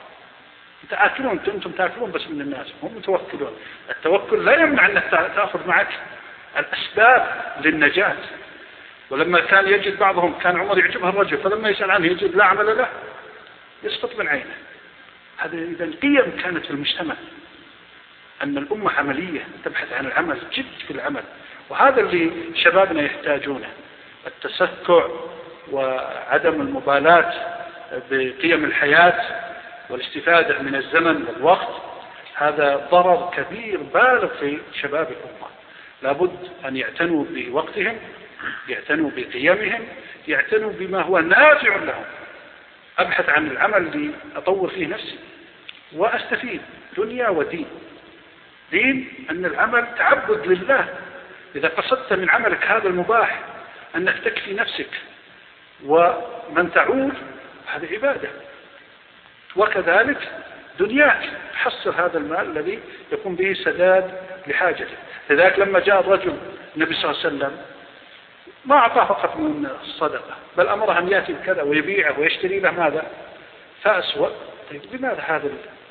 أنتم تأكلون بس من الناس، هم متوكلون. التوكل لا يمنع أنك تأخذ معك الأسباب للنجاة. ولما كان يجد بعضهم، كان عمر يعجبه الرجل، فلما يسأل عنه يجد لا عمل له، يسقط من عينه. هذا إذا القيم كانت في المجتمع، أن الأمة عملية تبحث عن العمل، جد في العمل. وهذا اللي شبابنا يحتاجونه، التسكع وعدم المبالاة بقيم الحياة والاستفادة من الزمن والوقت. هذا ضرر كبير بالغ في شباب الأمة. لابد أن يعتنوا بوقتهم، يعتنوا بقيمهم، يعتنوا بما هو نافع لهم. أبحث عن العمل اللي أطور فيه نفسي وأستفيد دنيا ودين. دين أن العمل تعبد لله. إذا قصدت من عملك هذا المباح أنك تكفي نفسك ومن تعول، هذه عبادة. وكذلك دنياك، تحصل هذا المال الذي يكون به سداد لحاجته. لذلك لما جاء الرجل النبي صلى الله عليه وسلم ما أعطاه فقط من الصدقة، بل أمره أن يأتي بكذا ويبيعه ويشتري له ماذا؟ فأسوأ. طيب لماذا هذا؟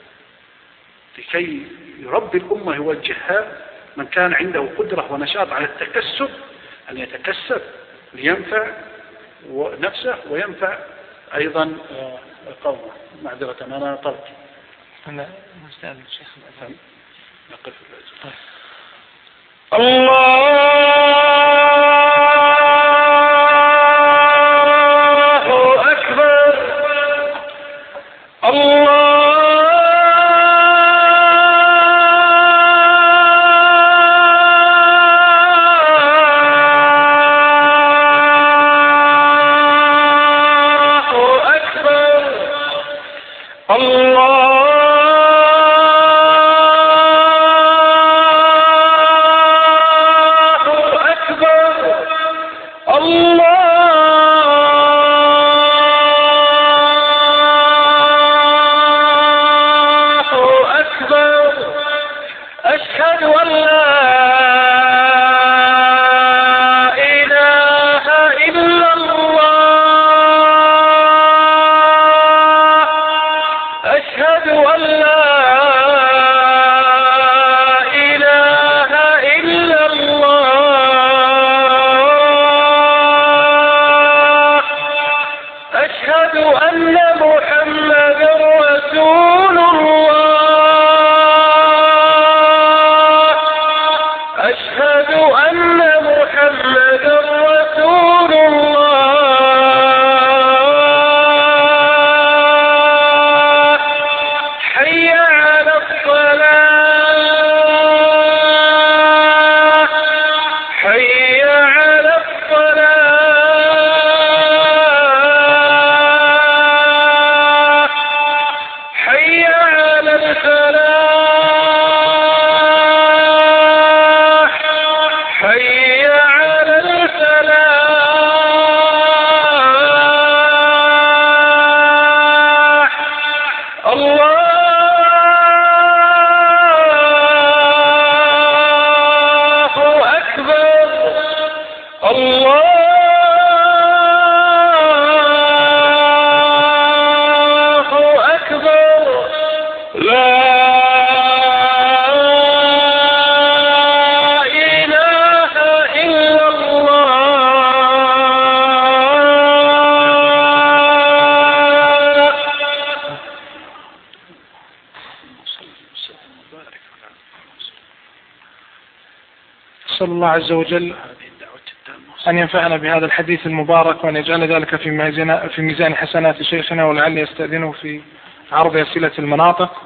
لكي يربي الأمة، يوجهها. من كان عنده قدرة ونشاط على التكسب أن يتكسب لينفع نفسه وينفع أيضا قومه. معذرة أنا طلت. أنا مستعد الشيخ الأزهر. نقف الله أكبر. الله أشهد أن لا أكبر لا نسأل الله عز وجل أن ينفعنا بهذا الحديث المبارك وأن يجعل ذلك في ميزان حسنات شيخنا، ولعل يستأذنه في عرض أسئلة المناطق.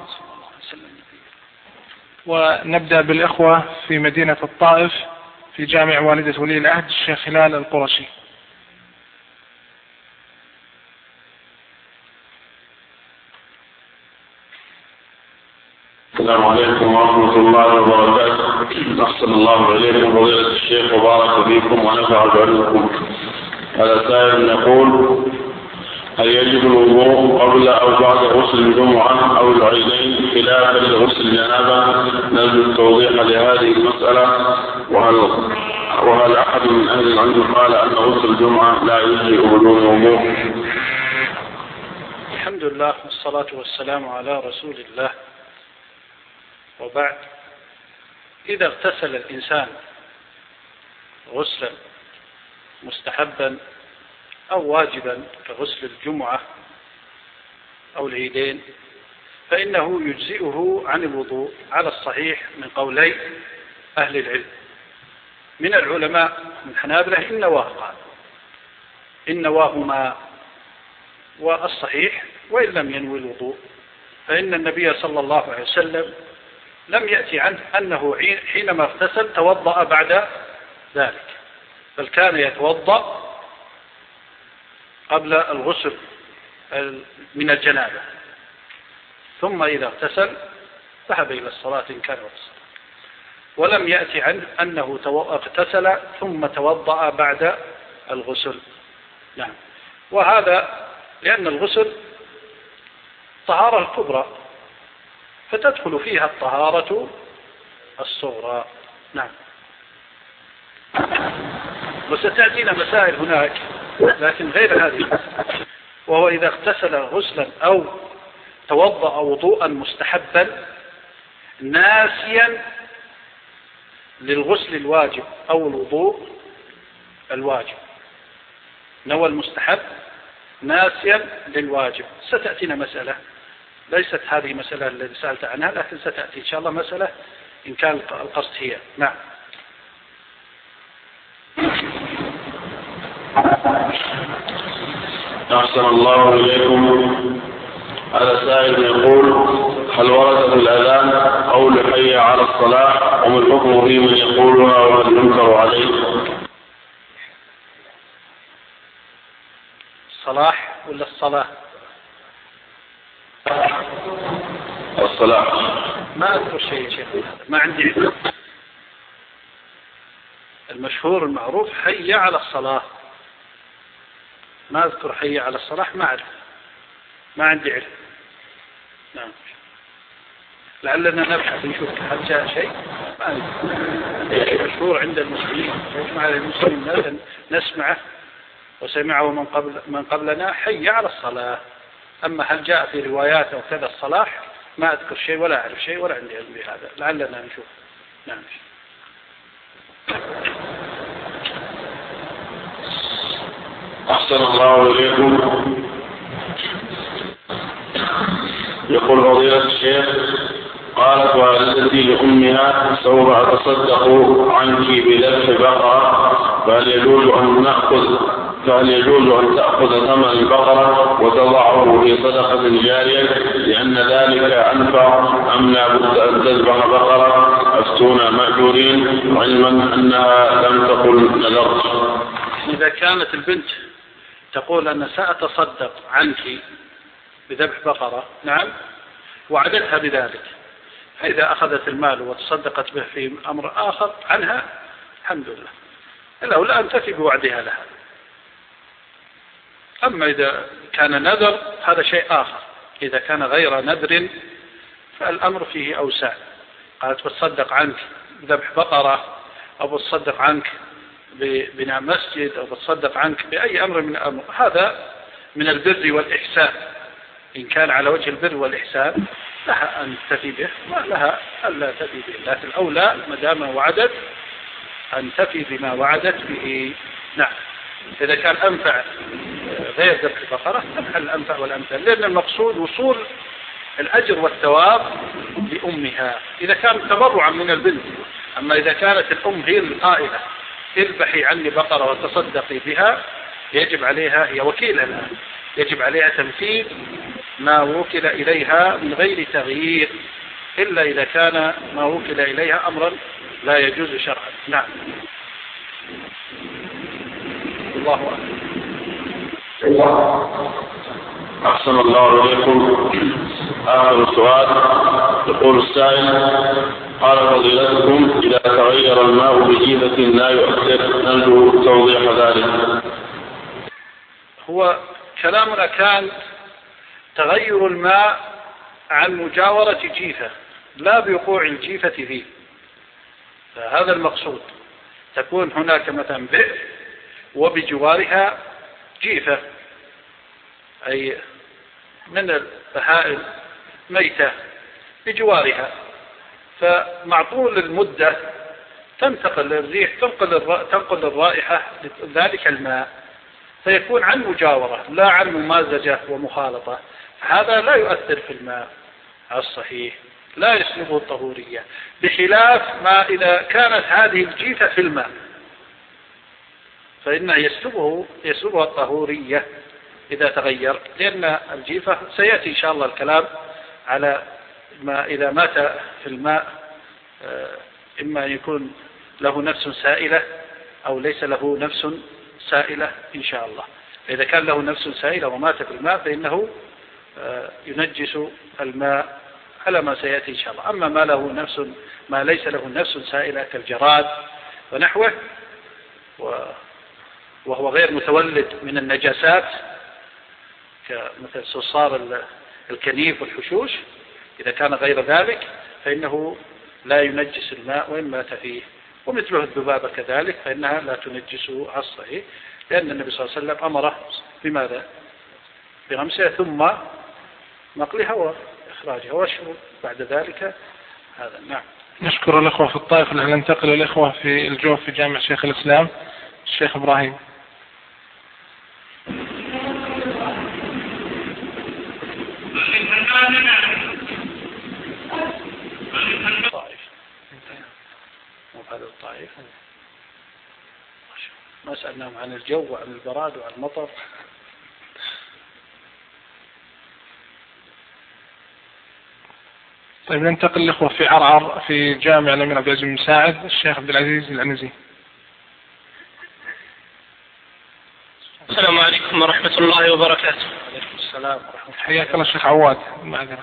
ونبدأ بالإخوة في مدينة الطائف في جامع والدة ولي العهد الشيخ هلال القرشي. السلام عليكم ورحمة الله وبركاته. أحسن الله إليكم فضيلة الشيخ وبارك فيكم ونفع بعلمكم. هذا سائل يقول: هل يجب الوضوء قبل أو بعد غسل الجمعة أو العيدين خلافا لغسل الجنابة؟ نرجو التوضيح لهذه المسألة. وهل أحد من أهل العلم قال أن غسل الجمعة لا يجزئ بدون وضوء؟ الحمد لله والصلاة والسلام على رسول الله، وبعد. إذا اغتسل الإنسان غسلا مستحبا أو واجبا كغسل الجمعة أو العيدين فإنه يجزئه عن الوضوء على الصحيح من قولي أهل العلم. من العلماء من حنابلة إن نواه قال إن نواهما، والصحيح وإن لم ينوي الوضوء فإن النبي صلى الله عليه وسلم لم يأتي عنه أنه حينما اغتسل توضأ بعد ذلك، بل كان يتوضأ قبل الغسل من الجنابة، ثم إذا اغتسل ذهب إلى الصلاة إن كان وقت الصلاة. ولم يأتي عنه أنه اغتسل ثم توضأ بعد الغسل. نعم. وهذا لأن الغسل طهارة الكبرى فتدخل فيها الطهارة الصغرى. نعم. وستأتينا مسائل هناك لكن غير هذه، وهو إذا اغتسل غسلا أو توضأ وضوءا مستحبا ناسيا للغسل الواجب أو الوضوء الواجب، نوى المستحب ناسيا للواجب. ستأتينا مسألة، ليست هذه مسألة التي سألت عنها، لكن ستأتي إن شاء الله مسألة إن كان القصد هي. نعم. أحسن الله إليكم. هذا سائل يقول: هل ورد في الأذان قول حي على الصلاة؟ وما الحكم في من يقولها وهل ينكر عليه؟ الصلاح ولا الصلاة؟ الصلاة. ما أذكر شيء يا شيخ، ما عندي علم. المشهور المعروف حي على الصلاة، ما أذكر حي على الصلاة، ما أعرف، ما عندي علم. نعم. لعلنا نبحث نشوف هل جاء شيء. ما أدري. مشهور عند المسلمين، يجمع المسلمين نسمعه وسمعه من قبلنا حي على الصلاة. أما هل جاء في روايات أو كذا الصلاح ما أذكر شيء ولا أعرف شيء ولا عندي علم بهذا، لعلنا نشوف. نعم. أحسن الله إليكم. يقول فضيلة الشيخ: قالت والدتي لأمها: سوف أتصدق عنك بذبح بقرة، فهل يجوز أن تأخذ ثمن البقرة وتضعه في صدقة جارية لأن ذلك أنفع، أم لا بد أن تذبح بقرة؟ أفتونا مأجورين، علما أنها لم تقل نذرت. إذا كانت البنت تقول أن سأتصدق عنك بذبح بقرة، نعم، وعدتها بذلك، فإذا أخذت المال وتصدقت به في أمر آخر عنها الحمد لله، لو لا أنتفي بوعدها لها. أما إذا كان نذر هذا شيء آخر، إذا كان غير نذر فالأمر فيه أوسع. قالت بتصدق عنك بذبح بقرة أو بتصدق عنك ببناء مسجد أو بتصدق عنك بأي أمر من الأمر، هذا من البر والإحسان. إن كان على وجه البر والإحسان لها أن تفي به ولها ألا تفي به، لكن الأولى ما دام وعدت أن تفي بما وعدت به. نعم. إذا كان أنفع غير ذبح البقرة تفعل الأنفع والأمثل، لأن المقصود وصول الأجر والثواب لأمها إذا كان تبرعا من البنت. أما إذا كانت الأم هي القائلة اذبحي عني بقرة وتصدقي بها، يجب عليها، هي وكيلة الآن، يجب عليها تنفيذ ما وكل إليها من غير تغيير، إلا إذا كان ما وكل إليها أمرا لا يجوز شرعا. نعم. الله أكبر. أحسن الله إليكم. آخر سؤال، يقول السائل: قال فضيلتكم إذا تغير الماء بجيفة لا يؤثر، نرجو توضيح ذلك. هو كلامنا كان تغير الماء عن مجاورة جيفة لا بوقوع الجيفة فيه، فهذا المقصود. تكون هناك مثلا بئر وبجوارها جيفة، أي من البهائم ميتة بجوارها، فمع طول المدة تنتقل الريح، تنقل الرائحة لذلك الماء، فيكون عن مجاورة لا عن ممازجة ومخالطة. هذا لا يؤثر في الماء على الصحيح، لا يسلبه الطهورية، بخلاف ما إذا كانت هذه الجيفة في الماء فإنه يسلبها الطهورية إذا تغير، لأن الجيفة سيأتي إن شاء الله الكلام على ما إذا مات في الماء إما يكون له نفس سائلة أو ليس له نفس سائلة إن شاء الله. إذا كان له نفس سائلة ومات في الماء فإنه ينجس الماء على ما سيأتي إن شاء الله. أما ما ليس له نفس سائلة كالجراد ونحوه وهو غير متولد من النجاسات كمثل صرصار الكنيف والحشوش، إذا كان غير ذلك فإنه لا ينجس الماء وإن مات فيه. ومثله الذبابة كذلك فإنها لا تنجسه على الصحيح، لأن النبي صلى الله عليه وسلم أمره بماذا؟ بغمسها ثم نقلها وإخراجها والشرب بعد ذلك. هذا. نعم. نشكر الأخوة في الطائف. ننتقل الأخوة في الجوف في جامع شيخ الإسلام الشيخ إبراهيم. هذا الطائف ما سألناهم عن الجو وعن البراد وعن المطر. طيب ننتقل الأخوة في عرعر في جامع الأمير عبد العزيز بن مساعد الشيخ عبد العزيز العنزي. السلام عليكم ورحمة الله وبركاته. وعليكم السلام ورحمة الله. حياك الله الشيخ عواد. معذرة.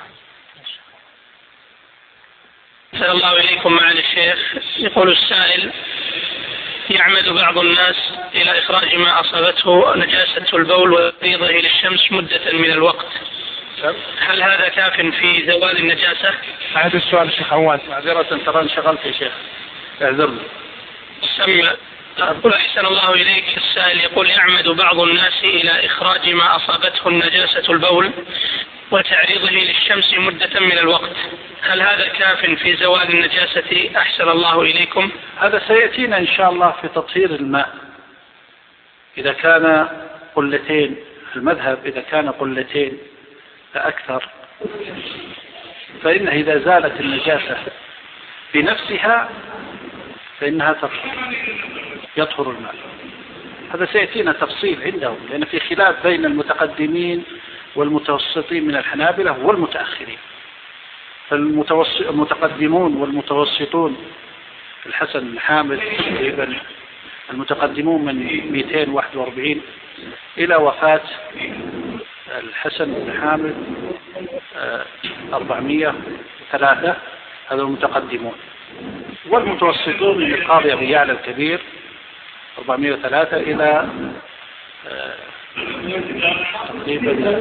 أسأل الله إليكم معالي الشيخ. يقول السائل: يعمد بعض الناس إلى إخراج ما أصابته نجاسة البول وتعريضه للشمس مدة من الوقت، هل هذا كاف في زوال النجاسة؟ أعد السؤال الشيخ عواد. معذرة ترى انشغلت يا شيخ، اعذرني. أقول أحسن الله إليك. السائل يقول: يعمد بعض الناس إلى إخراج ما أصابته النجاسة البول وتعريضه للشمس مدة من الوقت، هل هذا كاف في زوال النجاسة؟ أحسن الله إليكم. هذا سيأتينا إن شاء الله في تطهير الماء. إذا كان قلتين، المذهب إذا كان قلتين فأكثر فإنه إذا زالت النجاسة بنفسها فإنها يطهر الماء. هذا سيأتينا تفصيل عندهم، لأن في خلاف بين المتقدمين والمتوسطين من الحنابلة والمتأخرين. فالمتقدمون والمتوسطون الحسن بن حامد تقريبا المتقدمون من 241 إلى وفاة الحسن بن حامد 403، هذا المتقدمون. والمتوسطون من القاضي أبي يعلى الكبير 403 إلى تقريبا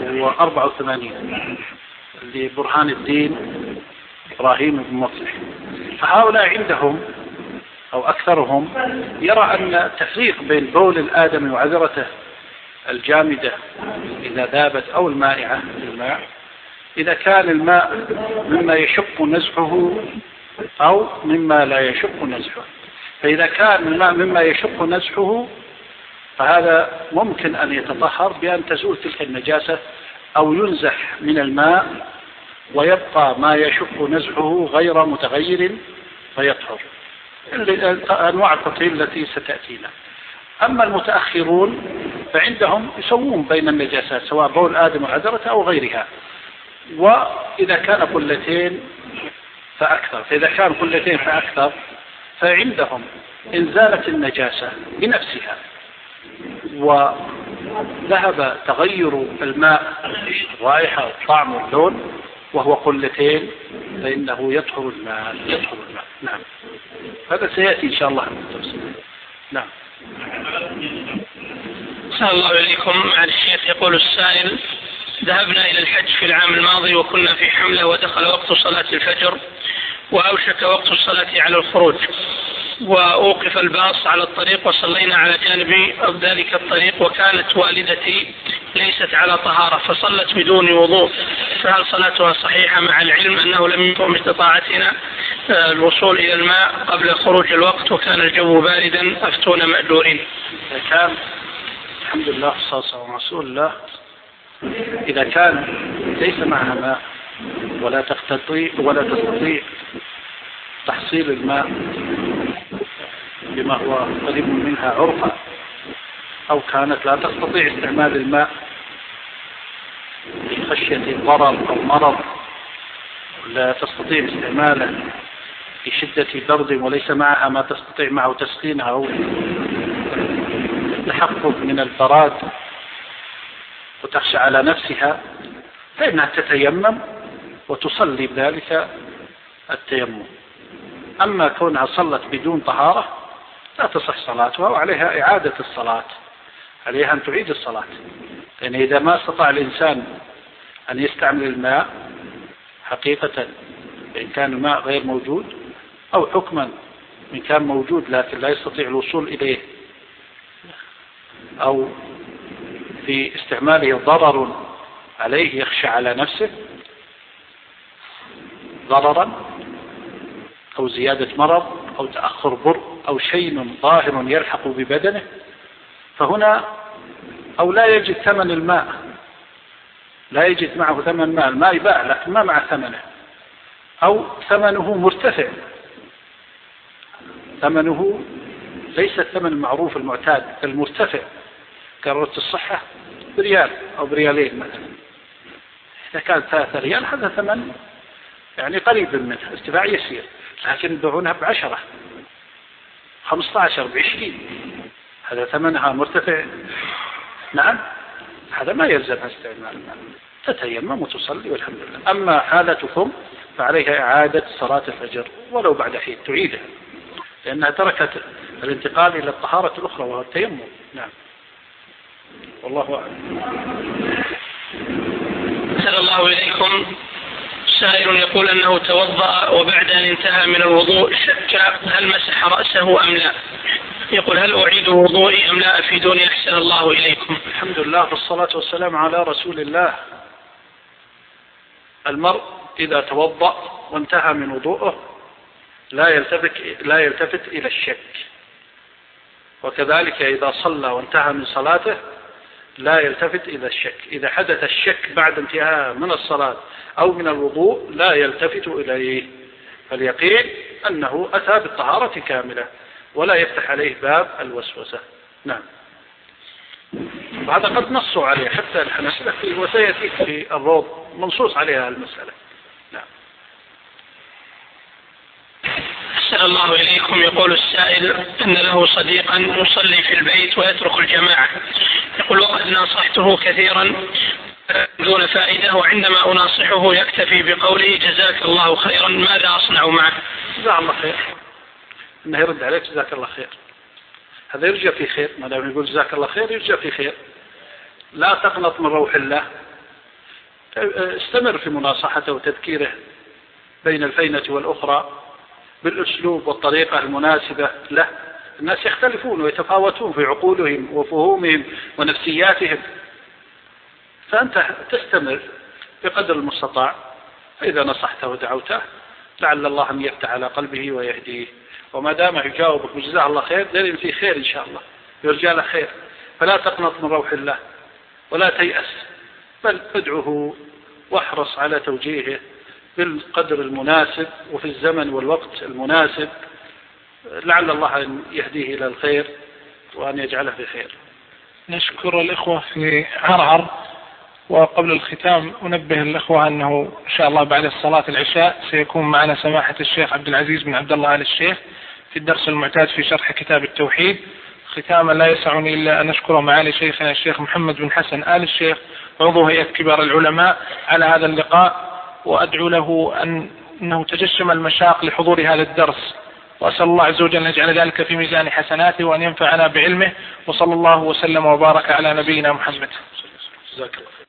884 لبرهان الدين إبراهيم بن مصلح. فهؤلاء عندهم أو أكثرهم يرى أن التفريق بين بول الآدمي وعذرته الجامدة إذا ذابت أو المائعة في الماء، إذا كان الماء مما يشق نزحه أو مما لا يشق نزحه. فإذا كان الماء مما يشق نزحه فهذا ممكن أن يتطهر بأن تزول تلك النجاسة أو ينزح من الماء ويبقى ما يشق نزحه غير متغير فيطهر. أنواع التطهير التي ستأتينا. أما المتأخرون فعندهم يسوون بين النجاسات سواء بول آدم وعذرته أو غيرها، وإذا كان قلتين فأكثر. فإذا كان قلتين فأكثر فعندهم إن زالت النجاسة بنفسها وذهب تغير الماء الرائحة والطعم واللون وهو قلتين فإنه يطهر الماء. نعم، هذا سيأتي إن شاء الله بالتفصيل. نعم. صلى الله عليكم. مع الشيخ يقول السائل: ذهبنا إلى الحج في العام الماضي وكنا في حملة ودخل وقت صلاة الفجر وأوشك وقت الصلاة على الخروج، وأوقف الباص على الطريق وصلينا على جانب ذلك الطريق، وكانت والدتي ليست على طهارة فصلت بدون وضوء، فهل صلاتها صحيحة مع العلم أنه لم يكن باستطاعتنا الوصول إلى الماء قبل خروج الوقت وكان الجو باردا أفتونا مأجورين؟ كان الحمد لله والصلاة والسلام على رسول الله. إذا كان ليس معها ماء ولا تستطيع تحصيل الماء بما هو قريب منها عرفا، أو كانت لا تستطيع استعمال الماء لخشية ضرر أو مرض، لا تستطيع استعماله لشدة برد وليس معها ما تستطيع معه تسخينها أو تحفظ من البراد وتخشى على نفسها، فإنها تتيمم وتصلي بذلك التيمم. أما كونها صلت بدون طهارة لا تصح صلاتها وعليها إعادة الصلاة، عليها أن تعيد الصلاة، لأن إذا ما استطاع الإنسان أن يستعمل الماء حقيقة إن كان الماء غير موجود، أو حكما إن كان موجود لكن لا يستطيع الوصول إليه، أو في استعماله ضرر عليه يخشى على نفسه ضررا أو زيادة مرض أو تأخر برء أو شيء ظاهر يلحق ببدنه، فهنا أو لا يجد ثمن الماء، لا يجد معه ثمن ماء، الماء يباع لكن ما مع ثمنه، أو ثمنه مرتفع، ثمنه ليس الثمن المعروف المعتاد المرتفع كرة الصحة بريال أو بريالين مثلا. إذا كان 3 ريال هذا ثمن يعني قريب منه، ارتفاع يسير، لكن يبيعونها ب10 15 ب20، هذا ثمنها مرتفع. نعم، هذا ما يلزمها استعمال الماء، تتيمم وتصلي والحمد لله. أما حالتكم فعليها إعادة صلاة الفجر ولو بعد حين تعيدها، لأنها تركت الانتقال إلى الطهارة الأخرى وهو التيمم. نعم، والله أعلم. أحسن الله إليكم. سائل يقول أنه توضأ وبعد أن انتهى من الوضوء شك هل مسح رأسه أم لا. يقول: هل أعيد وضوئي أم لا أفيدوني أحسن الله إليكم. الحمد لله والصلاة والسلام على رسول الله. المرء إذا توضأ وانتهى من وضوءه لا يلتفت إلى الشك، وكذلك إذا صلى وانتهى من صلاته لا يلتفت إلى الشك. إذا حدث الشك بعد انتهاء من الصلاة أو من الوضوء لا يلتفت إليه، فاليقين أنه أتى بالطهارة كاملة ولا يفتح عليه باب الوسوسة. نعم، وهذا قد نصوا عليه حتى الحنفية وسيأتي في الروض منصوص عليها المسألة. نعم. أحسن الله إليكم. يقول السائل أن له صديقا يصلي في البيت ويترك الجماعة، يقول: وقد ناصحته كثيرا دون فائدة، وعندما أناصحه يكتفي بقوله جزاك الله خيرا، ماذا أصنع معه؟ جزاك الله خير، إنه يرد عليك جزاك الله خير، هذا يرجى في خير، ما دام يقول جزاك الله خير يرجى في خير. لا تقنط من روح الله، استمر في مناصحته وتذكيره بين الفينة والأخرى بالأسلوب والطريقة المناسبة له. الناس يختلفون ويتفاوتون في عقولهم وفهومهم ونفسياتهم، فأنت تستمر بقدر المستطاع، فإذا نصحته ودعوته لعل الله أن يفتح على قلبه ويهديه، وما دام يجاوبك وجزاه الله خير دليل في خير إن شاء الله، يرجى له خير، فلا تقنط من روح الله ولا تيأس، بل ادعه واحرص على توجيهه بالقدر المناسب وفي الزمن والوقت المناسب، لعل الله أن يهديه إلى الخير وأن يجعله في خير. نشكر الإخوة في عرعر. وقبل الختام أنبه الإخوة أنه إن شاء الله بعد صلاة العشاء سيكون معنا سماحة الشيخ عبد العزيز بن عبد الله آل الشيخ في الدرس المعتاد في شرح كتاب التوحيد. ختاما لا يسعني إلا أن أشكر معالي شيخنا الشيخ محمد بن حسن آل الشيخ عضو هيئة كبار العلماء على هذا اللقاء، وأدعو له أنه تجشم المشاق لحضور هذا الدرس، وأسأل الله عز وجل أن يجعل ذلك في ميزان حسناته وأن ينفعنا بعلمه، وصلى الله وسلم وبارك على نبينا محمد. جزاك الله خير.